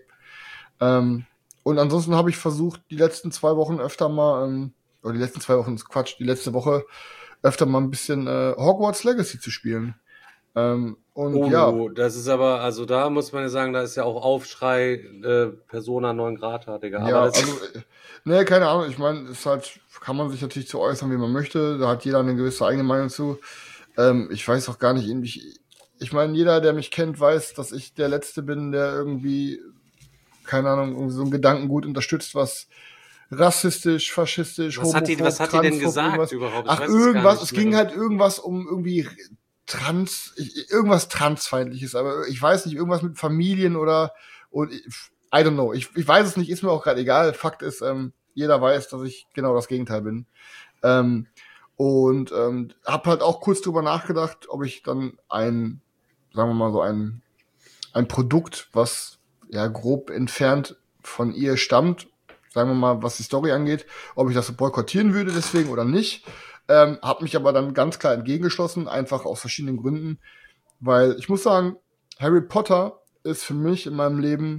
Ähm, und ansonsten habe ich versucht, die letzten zwei Wochen öfter mal, ähm, oder die letzten zwei Wochen ist Quatsch, die letzte Woche öfter mal ein bisschen äh, Hogwarts Legacy zu spielen. Ähm, und Oh, ja, das ist aber, also da muss man ja sagen, da ist ja auch Aufschrei äh, Persona non grata, Digga. Aber ja, das, also, äh, ne, keine Ahnung, ich meine, ist halt, kann man sich natürlich zu äußern, wie man möchte, da hat jeder eine gewisse eigene Meinung zu. Ähm, ich weiß auch gar nicht, ich, ich meine, jeder, der mich kennt, weiß, dass ich der Letzte bin, der irgendwie, keine Ahnung, irgendwie so ein Gedankengut unterstützt, was rassistisch, faschistisch, was hat die, was hat die denn transphob, gesagt irgendwas. überhaupt? Ich Ach, weiß es gar irgendwas, nicht es mehr. ging halt irgendwas um irgendwie trans, ich- irgendwas transfeindliches, aber ich weiß nicht, irgendwas mit Familien oder, und ich- I don't know, ich, ich weiß es nicht, ist mir auch gerade egal. Fakt ist, ähm, jeder weiß, dass ich genau das Gegenteil bin. Ähm, und ähm, habe halt auch kurz drüber nachgedacht, ob ich dann ein, sagen wir mal so ein, ein Produkt, was ja grob entfernt von ihr stammt, sagen wir mal, was die Story angeht, ob ich das so boykottieren würde deswegen oder nicht. Ähm, habe mich aber dann ganz klar entgegengeschlossen, einfach aus verschiedenen Gründen, weil ich muss sagen, Harry Potter ist für mich in meinem Leben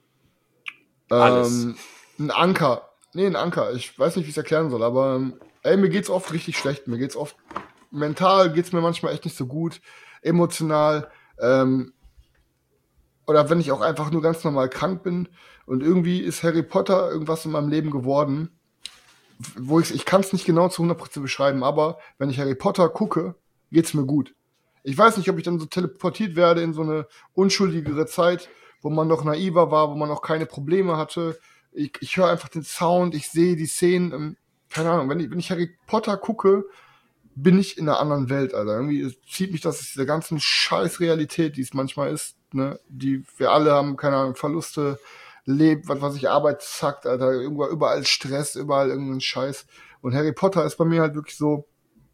Alles. ähm, ein Anker. Nee, ein Anker. Ich weiß nicht, wie ich es erklären soll, aber ähm, ey, mir geht's oft richtig schlecht. Mir geht's oft mental geht's mir manchmal echt nicht so gut, emotional. Ähm, oder wenn ich auch einfach nur ganz normal krank bin und irgendwie ist Harry Potter irgendwas in meinem Leben geworden, wo ich ich kann es nicht genau zu hundert Prozent beschreiben, aber wenn ich Harry Potter gucke, geht's mir gut. Ich weiß nicht, ob ich dann so teleportiert werde in so eine unschuldigere Zeit, wo man noch naiver war, wo man noch keine Probleme hatte. Ich, ich höre einfach den Sound, ich sehe die Szenen, ähm, keine Ahnung, wenn ich, wenn ich Harry Potter gucke, bin ich in einer anderen Welt, Alter. Irgendwie zieht mich das aus dieser ganzen scheiß Realität, die es manchmal ist, ne, die wir alle haben, keine Ahnung, Verluste, lebt, was weiß ich, Arbeit zackt, Alter, irgendwo überall Stress, überall irgendein Scheiß. Und Harry Potter ist bei mir halt wirklich so,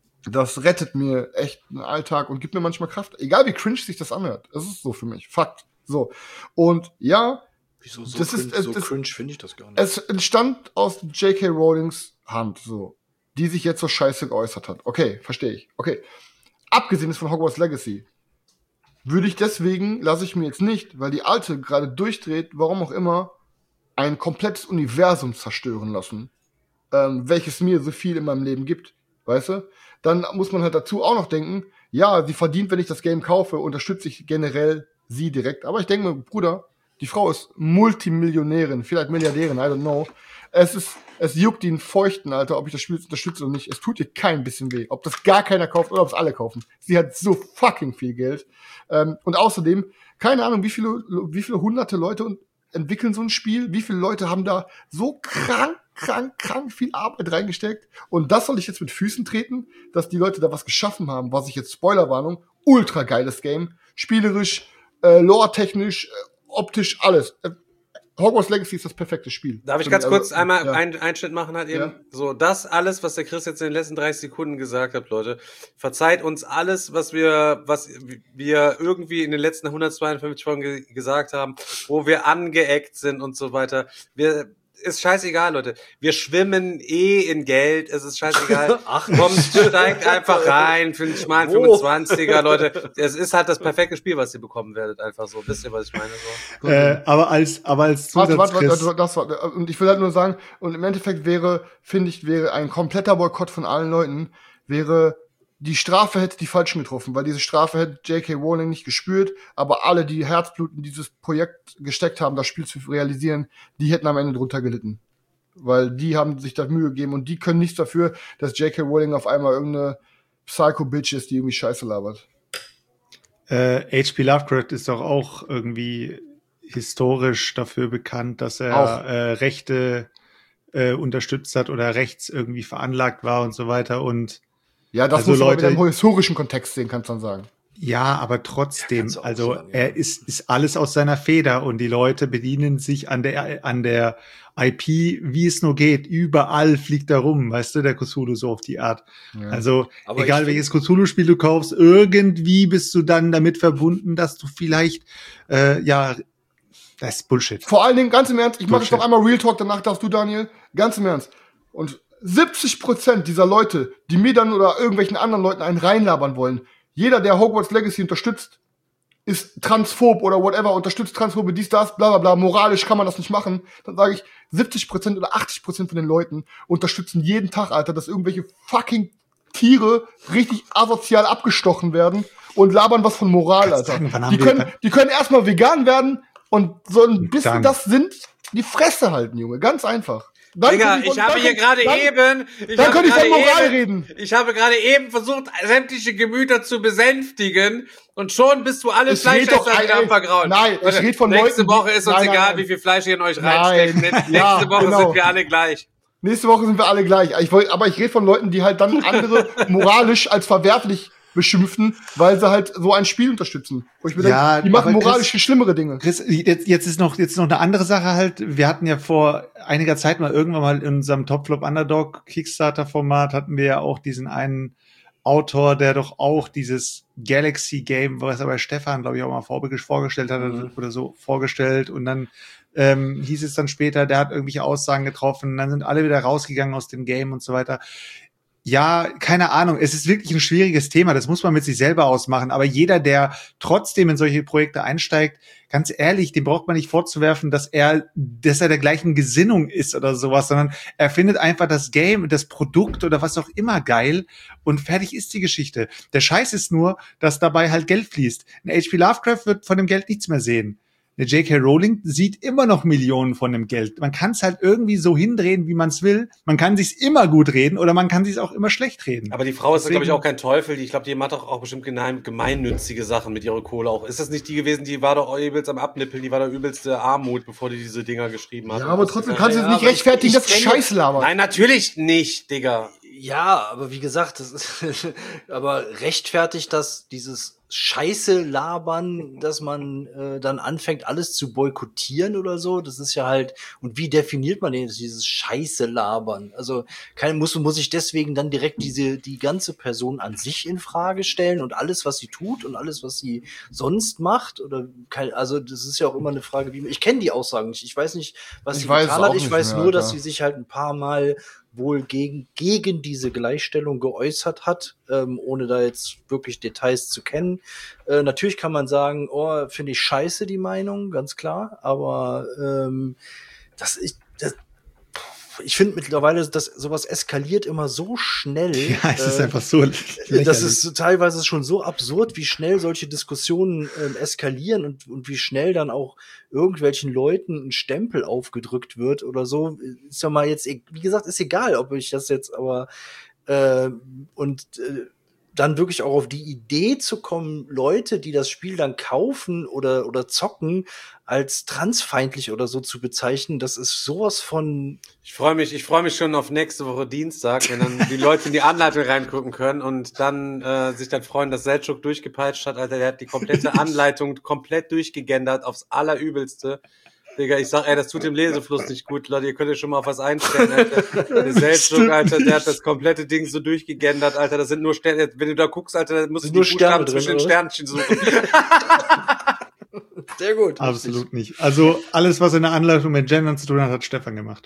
das rettet mir echt den Alltag und gibt mir manchmal Kraft. Egal wie cringe sich das anhört. Das ist so für mich. Fakt. So. Und ja, Wieso so das cringe, ist, äh, so das, cringe finde ich das gar nicht. es entstand aus J K. Rowlings Hand, so. Die sich jetzt so scheiße geäußert hat. Okay, verstehe ich. Okay. Abgesehen ist von Hogwarts Legacy. Würde ich deswegen, lasse ich mir jetzt nicht, weil die Alte gerade durchdreht, warum auch immer, ein komplettes Universum zerstören lassen, ähm, welches mir so viel in meinem Leben gibt, weißt du? Dann muss man halt dazu auch noch denken, ja, sie verdient, wenn ich das Game kaufe, unterstütze ich generell sie direkt. Aber ich denke mir, Bruder, die Frau ist Multimillionärin, vielleicht Milliardärin, I don't know. Es ist, es juckt ihn feuchten, Alter, ob ich das Spiel unterstütze oder nicht. Es tut ihr kein bisschen weh. Ob das gar keiner kauft oder ob es alle kaufen. Sie hat so fucking viel Geld. Ähm, und außerdem, keine Ahnung, wie viele, wie viele hunderte Leute entwickeln so ein Spiel? Wie viele Leute haben da so krank, krank, krank viel Arbeit reingesteckt? Und das soll ich jetzt mit Füßen treten, dass die Leute da was geschaffen haben, was ich jetzt, Spoilerwarnung, ultra geiles Game. Spielerisch, äh, lore-technisch, äh, optisch, alles. Äh, Hogwarts Legacy ist das perfekte Spiel. Darf ich ganz also, kurz einmal ja. einen Einschnitt machen halt eben? Ja. So, das alles, was der Chris jetzt in den letzten dreißig Sekunden gesagt hat, Leute, verzeiht uns alles, was wir, was wir irgendwie in den letzten hundertzweiundfünfzig Folgen ge- gesagt haben, wo wir angeeckt sind und so weiter. Wir, ist scheißegal, Leute. Wir schwimmen eh in Geld. Es ist scheißegal. Ach, kommt, steigt einfach rein für einen schmalen fünfundzwanziger, Leute. Es ist halt das perfekte Spiel, was ihr bekommen werdet. Einfach so. Wisst ihr, was ich meine? So. Äh, aber als, aber als Warte, Zusatz, warte, Chris, warte, das war, und ich will halt nur sagen, und im Endeffekt wäre, finde ich, wäre ein kompletter Boykott von allen Leuten, wäre, die Strafe hätte die Falschen getroffen, weil diese Strafe hätte J K. Rowling nicht gespürt, aber alle, die Herzblut in dieses Projekt gesteckt haben, das Spiel zu realisieren, die hätten am Ende drunter gelitten. Weil die haben sich da Mühe gegeben und die können nichts dafür, dass J K. Rowling auf einmal irgendeine Psycho-Bitch ist, die irgendwie Scheiße labert. äh, H P. Lovecraft ist doch auch irgendwie historisch dafür bekannt, dass er Auch. äh, Rechte äh, unterstützt hat oder rechts irgendwie veranlagt war und so weiter. Und Ja, das Also muss man Leute- wieder im historischen Kontext sehen, kannst du dann sagen. ja, aber trotzdem, Kannst du auch also sagen, ja. er ist, ist alles aus seiner Feder und die Leute bedienen sich an der, an der I P, wie es nur geht. Überall fliegt er rum, weißt du, der Cthulhu so auf die Art. Ja. Also, Aber egal ich welches Cthulhu-Spiel du kaufst, irgendwie bist du dann damit verbunden, dass du vielleicht, äh, ja, das ist Bullshit. Vor allen Dingen, ganz im Ernst, ich mache jetzt Bullshit. noch einmal Real Talk, danach darfst du, Daniel, ganz im Ernst. Und siebzig Prozent dieser Leute, die mir dann oder irgendwelchen anderen Leuten einen reinlabern wollen, jeder, der Hogwarts Legacy unterstützt, ist transphob oder whatever, unterstützt Transphobe, dies, das, bla bla bla, moralisch kann man das nicht machen. Dann sage ich, siebzig Prozent oder achtzig Prozent von den Leuten unterstützen jeden Tag, Alter, dass irgendwelche fucking Tiere richtig asozial abgestochen werden und labern was von Moral, Kannst Alter. sagen, wann haben Die wir- können, die können erstmal vegan werden und so ein bisschen Dann. das sind, die Fresse halten, Junge, ganz einfach. Dann Digga, können die von- ich habe dann hier können- gerade dann- eben, ich dann habe können die von gerade Moral eben, reden. ich habe gerade eben versucht, sämtliche Gemüter zu besänftigen und schon bist du alle Ich red doch- Fleischesser wieder ey, am Vergrauen. nein, ich Leute, red von nächste Leuten, die- Woche ist uns nein, nein, egal, nein. wie viel Fleisch ihr in euch Nein. reinsteckt. Nächste Ja, Woche genau. sind wir alle gleich. Nächste Woche sind wir alle gleich. Ich wollt, aber ich rede von Leuten, die halt dann andere moralisch als verwerflich beschimpfen, weil sie halt so ein Spiel unterstützen. Wo ich mir Ja, denke, die machen aber Chris- moralisch viel schlimmere Dinge. Chris, jetzt, jetzt ist noch, jetzt noch eine andere Sache halt. Wir hatten ja vor einiger Zeit mal irgendwann mal in unserem Topflop Underdog Kickstarter Format hatten wir ja auch diesen einen Autor, der doch auch dieses Galaxy Game, was er bei Stefan, glaube ich, auch mal vorbe- vorgestellt hat Mhm. oder so vorgestellt und dann ähm, hieß es dann später, der hat irgendwelche Aussagen getroffen, dann sind alle wieder rausgegangen aus dem Game und so weiter. Ja, keine Ahnung. Es ist wirklich ein schwieriges Thema. Das muss man mit sich selber ausmachen. Aber jeder, der trotzdem in solche Projekte einsteigt, ganz ehrlich, dem braucht man nicht vorzuwerfen, dass er, dass er der gleichen Gesinnung ist oder sowas, sondern er findet einfach das Game, das Produkt oder was auch immer geil und fertig ist die Geschichte. Der Scheiß ist nur, dass dabei halt Geld fließt. Ein H P. Lovecraft wird von dem Geld nichts mehr sehen. eine J K. Rowling sieht immer noch Millionen von dem Geld. Man kann es halt irgendwie so hindrehen, wie man es will. Man kann sich's immer gut reden oder man kann sich's auch immer schlecht reden. Aber die Frau ist, Deswegen- glaube ich, auch kein Teufel. Die, ich glaube, die macht doch auch bestimmt gemein, gemeinnützige Sachen mit ihrer Kohle auch. Ist das nicht die gewesen, die war doch übelst am Abnippeln, die war doch übelste Armut, bevor die diese Dinger geschrieben hat. Ja, aber Das trotzdem ist- kannst du es ja, nicht aber rechtfertigen, ich dass du kenne- Scheiße laberst. Nein, natürlich nicht, Digga. Ja, aber wie gesagt, das ist aber rechtfertigt das dieses Scheiße labern, dass man äh, dann anfängt, alles zu boykottieren oder so. Das ist ja halt, und wie definiert man denn jetzt dieses Scheiße labern? Also kein, muss, muss ich deswegen dann direkt diese, die ganze Person an sich in Frage stellen und alles, was sie tut und alles, was sie sonst macht? Oder kein, also das ist ja auch immer eine Frage, wie ich kenne die Aussagen nicht. Ich weiß nicht, was Ich sie weiß getan auch hat. Ich nicht weiß mehr, nur, dass Alter. sie sich halt ein paar Mal wohl gegen, gegen diese Gleichstellung geäußert hat, ähm, ohne da jetzt wirklich Details zu kennen. Äh, natürlich kann man sagen, oh, finde ich scheiße die Meinung, ganz klar, aber ähm, das ist, das, ich finde mittlerweile, dass sowas eskaliert immer so schnell. Ja, es ist äh, einfach so lächerlich. Das ist so teilweise schon so absurd, wie schnell solche Diskussionen ähm, eskalieren und, und wie schnell dann auch irgendwelchen Leuten ein Stempel aufgedrückt wird oder so. Ist ja mal jetzt, e- wie gesagt, ist egal, ob ich das jetzt aber äh, und äh, dann wirklich auch auf die Idee zu kommen, Leute, die das Spiel dann kaufen oder oder zocken, als transfeindlich oder so zu bezeichnen, das ist sowas von Ich freue mich, ich freue mich schon auf nächste Woche Dienstag, wenn dann die Leute in die Anleitung reingucken können und dann äh, sich dann freuen, dass Selchuk durchgepeitscht hat. Alter, der hat die komplette Anleitung komplett durchgegendert aufs Allerübelste. Digga, ich sag, ey, das tut dem Lesefluss nicht gut, Leute, ihr könnt ja schon mal auf was einstellen, Alter. Der Selchuk, Alter, der hat das komplette Ding so durchgegendert, Alter, das sind nur Sterne, wenn du da guckst, Alter, dann musst du Sind die nur Sterne Buchstaben zwischen drin, den oder? Sternchen suchen. sehr gut. Absolut nicht. Also alles, was in der Anleitung mit Gendern zu tun hat, hat Stefan gemacht.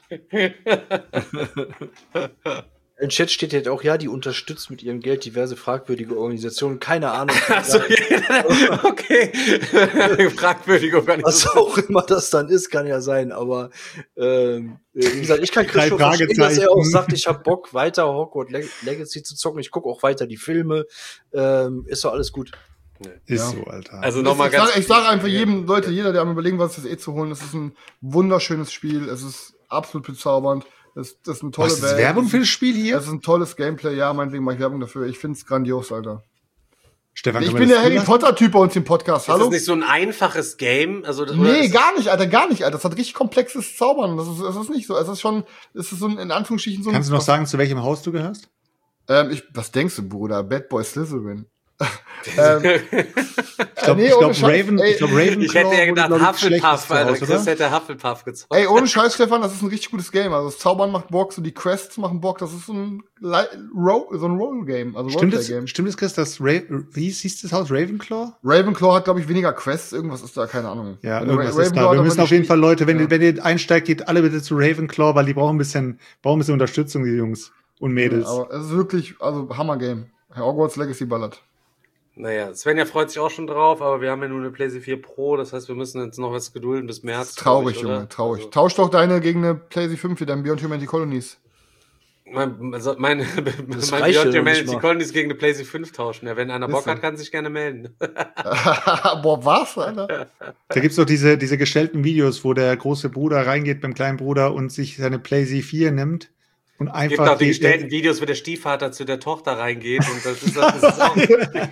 Im Chat steht jetzt auch, ja, die unterstützt mit ihrem Geld diverse fragwürdige Organisationen. Keine Ahnung. Also, okay. Fragwürdige Was Organisation. auch immer das dann ist, kann ja sein, aber ähm, wie gesagt, ich kann Drei Christoph verstehen, dass Fragezeichen. er auch sagt, ich habe Bock, weiter Hogwarts Leg- Legacy zu zocken, ich gucke auch weiter die Filme, ähm, ist doch alles gut. Ist Ja. so, Alter. Also nochmal ich ganz. sage ich sag einfach jedem, Leute, jeder, der am überlegen, was das eh zu holen, es ist ein wunderschönes Spiel, es ist absolut bezaubernd, es das ist eine tolle Was ist Welt. das Werbung für das Spiel hier? Es ist ein tolles Gameplay, ja, meinetwegen mache ich Werbung dafür. Ich finde es grandios, Alter. Stefan, Ich können bin wir der das Harry zulassen? Potter-Typ bei uns im Podcast, Ist das hallo? nicht so ein einfaches Game? Also, oder Nee, ist- gar nicht, Alter, gar nicht, Alter. Das hat richtig komplexes Zaubern. Das ist, das ist nicht so. Es ist schon, es ist so ein, in Anführungsstrichen so ein. Kannst du noch sagen, zu welchem Haus du gehörst? Ähm, ich, was denkst du, Bruder? Bad Boy Slytherin. ähm, Ich glaube, nee, ich ohne glaub, Scheiß, Raven, ey. ich glaub, Ravenclaw Ich hätte ja wurde, gedacht, glaub ich, schlechteste Hufflepuff, Alter. Haus, Chris oder? hätte Hufflepuff gezockt. Ey, ohne Scheiß, Stefan, das ist ein richtig gutes Game. Also das Zaubern macht Bock, so die Quests machen Bock. Das ist so ein, Li- Ro so ein Roll-Game, also Stimmt es, Roleplay-Game. stimmt es, Chris, dass Ra wie hieß das Haus? Ravenclaw? Ravenclaw hat, glaube ich, weniger Quests. Irgendwas ist da, keine Ahnung. Ja, Wenn irgendwas Ra- ist da. Ravenclaw Wir hat müssen aber auf jeden die- Fall, Leute, wenn, ja. ihr, wenn ihr einsteigt, geht alle bitte zu Ravenclaw, weil die brauchen ein bisschen, brauchen ein bisschen Unterstützung, die Jungs und Mädels. Ja, aber es ist wirklich, also Hammer-Game. Hogwarts Legacy ballert. Naja, Svenja freut sich auch schon drauf, aber wir haben ja nur eine PlayStation vier Pro, das heißt, wir müssen jetzt noch was gedulden bis März. Traurig, glaub ich, oder? Junge, traurig. Also, Tausch doch deine gegen eine PlayStation fünf für dein Beyond Humanity Colonies. mein, also meine, Das mein reicht ja Beyond noch nicht Humanity mal. Colonies gegen eine PlayStation fünf tauschen. Ja, wenn einer Ist Bock so. hat, kann sich gerne melden. Boah, was, Alter? Da gibt's doch diese, diese gestellten Videos, wo der große Bruder reingeht beim kleinen Bruder und sich seine PlayStation vier nimmt und Es gibt einfach auch die die- gestellten Videos, wo der Stiefvater zu der Tochter reingeht und das ist, das ist auch,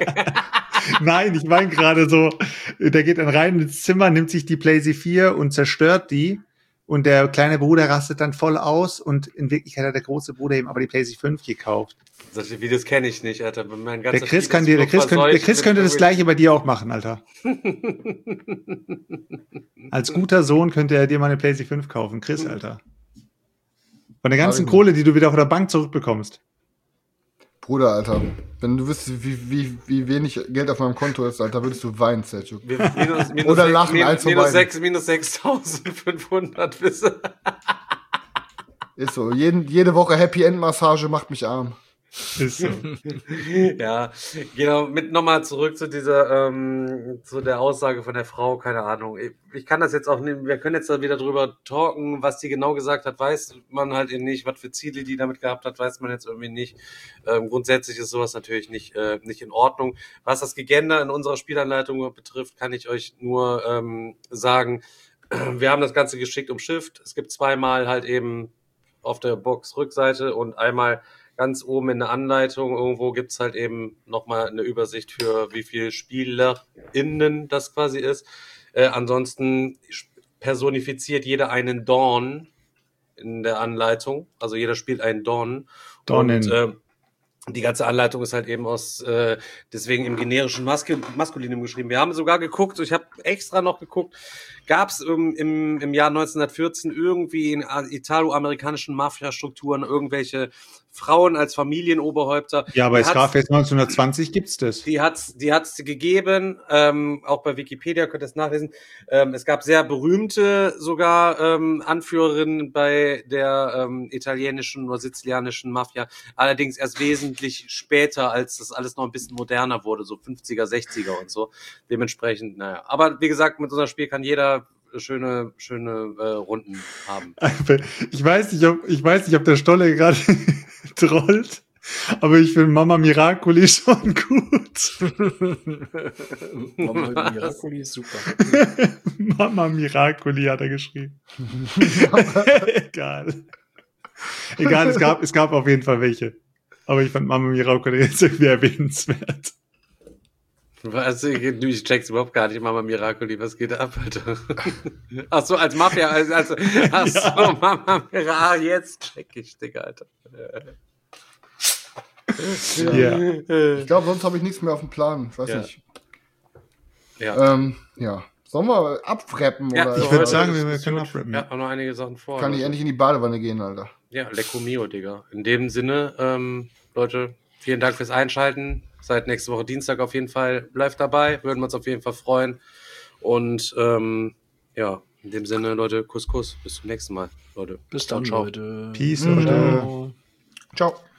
Nein, ich meine gerade so, der geht dann rein ins Zimmer, nimmt sich die PlayStation vier und zerstört die und der kleine Bruder rastet dann voll aus und in Wirklichkeit hat der große Bruder ihm aber die PlayStation fünf gekauft. solche Videos kenne ich nicht, Alter. Mein Der ganzer Chris Feed kann ist dir, der nur Chris könnte, der verseucht Chris mit könnte das irgendwelchen- gleiche bei dir auch machen, Alter. Als guter Sohn könnte er dir mal eine PlayStation fünf kaufen, Chris, Alter. Von der ganzen Hab ich Kohle, die du wieder von der Bank zurückbekommst. Bruder, Alter, wenn du wüsstest, wie, wie, wie wenig Geld auf meinem Konto ist, Alter, würdest du weinen, Selchuk. Wir- Minus, minus Oder sechs- lachen, minus, eins von minus beiden. sechs, minus sechstausendfünfhundert, wisse. Ist so. Jeden, jede Woche Happy End Massage macht mich arm. Ist so. Ja, genau, mit nochmal zurück zu dieser, ähm, zu der Aussage von der Frau, keine Ahnung. Ich, ich kann das jetzt auch nicht, wir können jetzt da wieder drüber talken, was die genau gesagt hat, weiß man halt eben nicht, was für Ziele die damit gehabt hat, weiß man jetzt irgendwie nicht. Ähm, grundsätzlich ist sowas natürlich nicht, äh, nicht in Ordnung. Was das Gegender in unserer Spielanleitung betrifft, kann ich euch nur ähm, sagen, wir haben das Ganze geschickt umschifft. Es gibt zweimal halt eben auf der Box Rückseite und einmal ganz oben in der Anleitung irgendwo gibt's halt eben nochmal eine Übersicht für wie viel SpielerInnen das quasi ist. Äh, ansonsten personifiziert jeder einen Dawn in der Anleitung. Also jeder spielt einen Dawn. Dornen. Und äh, die ganze Anleitung ist halt eben aus, äh, deswegen im generischen Maske, Maskulinum geschrieben. Wir haben sogar geguckt, ich habe extra noch geguckt, gab es im, im, im Jahr neunzehnhundertvierzehn irgendwie in italo-amerikanischen Mafia-Strukturen irgendwelche Frauen als Familienoberhäupter. Ja, bei Die hat's- Scarface neunzehnhundertzwanzig gibt's das. Die hat's, die hat's gegeben, ähm, auch bei Wikipedia könnt ihr es nachlesen. Ähm, es gab sehr berühmte sogar ähm, Anführerinnen bei der ähm, italienischen oder sizilianischen Mafia. Allerdings erst wesentlich später, als das alles noch ein bisschen moderner wurde, so fünfziger, sechziger und so. Dementsprechend, naja. Aber wie gesagt, mit unserem Spiel kann jeder schöne, schöne äh, Runden haben. Ich weiß nicht, ob, ich weiß nicht, ob der Stolle gerade trollt, aber ich finde Mama Miracoli schon gut. Mama Miracoli ist super. Mama Miracoli hat er geschrieben. Egal. Egal, es gab, es gab auf jeden Fall welche. Aber ich fand Mama Miracoli jetzt irgendwie erwähnenswert. Also, ich check's überhaupt gar nicht, Mama Miracoli, was geht ab, Alter? Ach so, als Mafia, also, also ach so, Ja. Mama Miracoli, jetzt check ich, Digga, Alter. Ja. Ich glaube, sonst habe ich nichts mehr auf dem Plan. Ich weiß Ja. nicht. Ja. Ähm, ja. Sollen wir abwrappen? Ja, oder Ich so würde heute sagen, ist wir es können gut. abrappen. Ja, auch noch einige Sachen vor. kann ich Leute. endlich in die Badewanne gehen, Alter. Ja, Lecco Mio, Digga. In dem Sinne, ähm, Leute, vielen Dank fürs Einschalten. Seid nächste Woche Dienstag auf jeden Fall live dabei. Würden wir uns auf jeden Fall freuen. Und ähm, ja, in dem Sinne, Leute, Kuss, Kuss. Bis zum nächsten Mal, Leute. Bis dann, Ciao, ciao. Leute. Peace, Mhm. Leute. Ciao.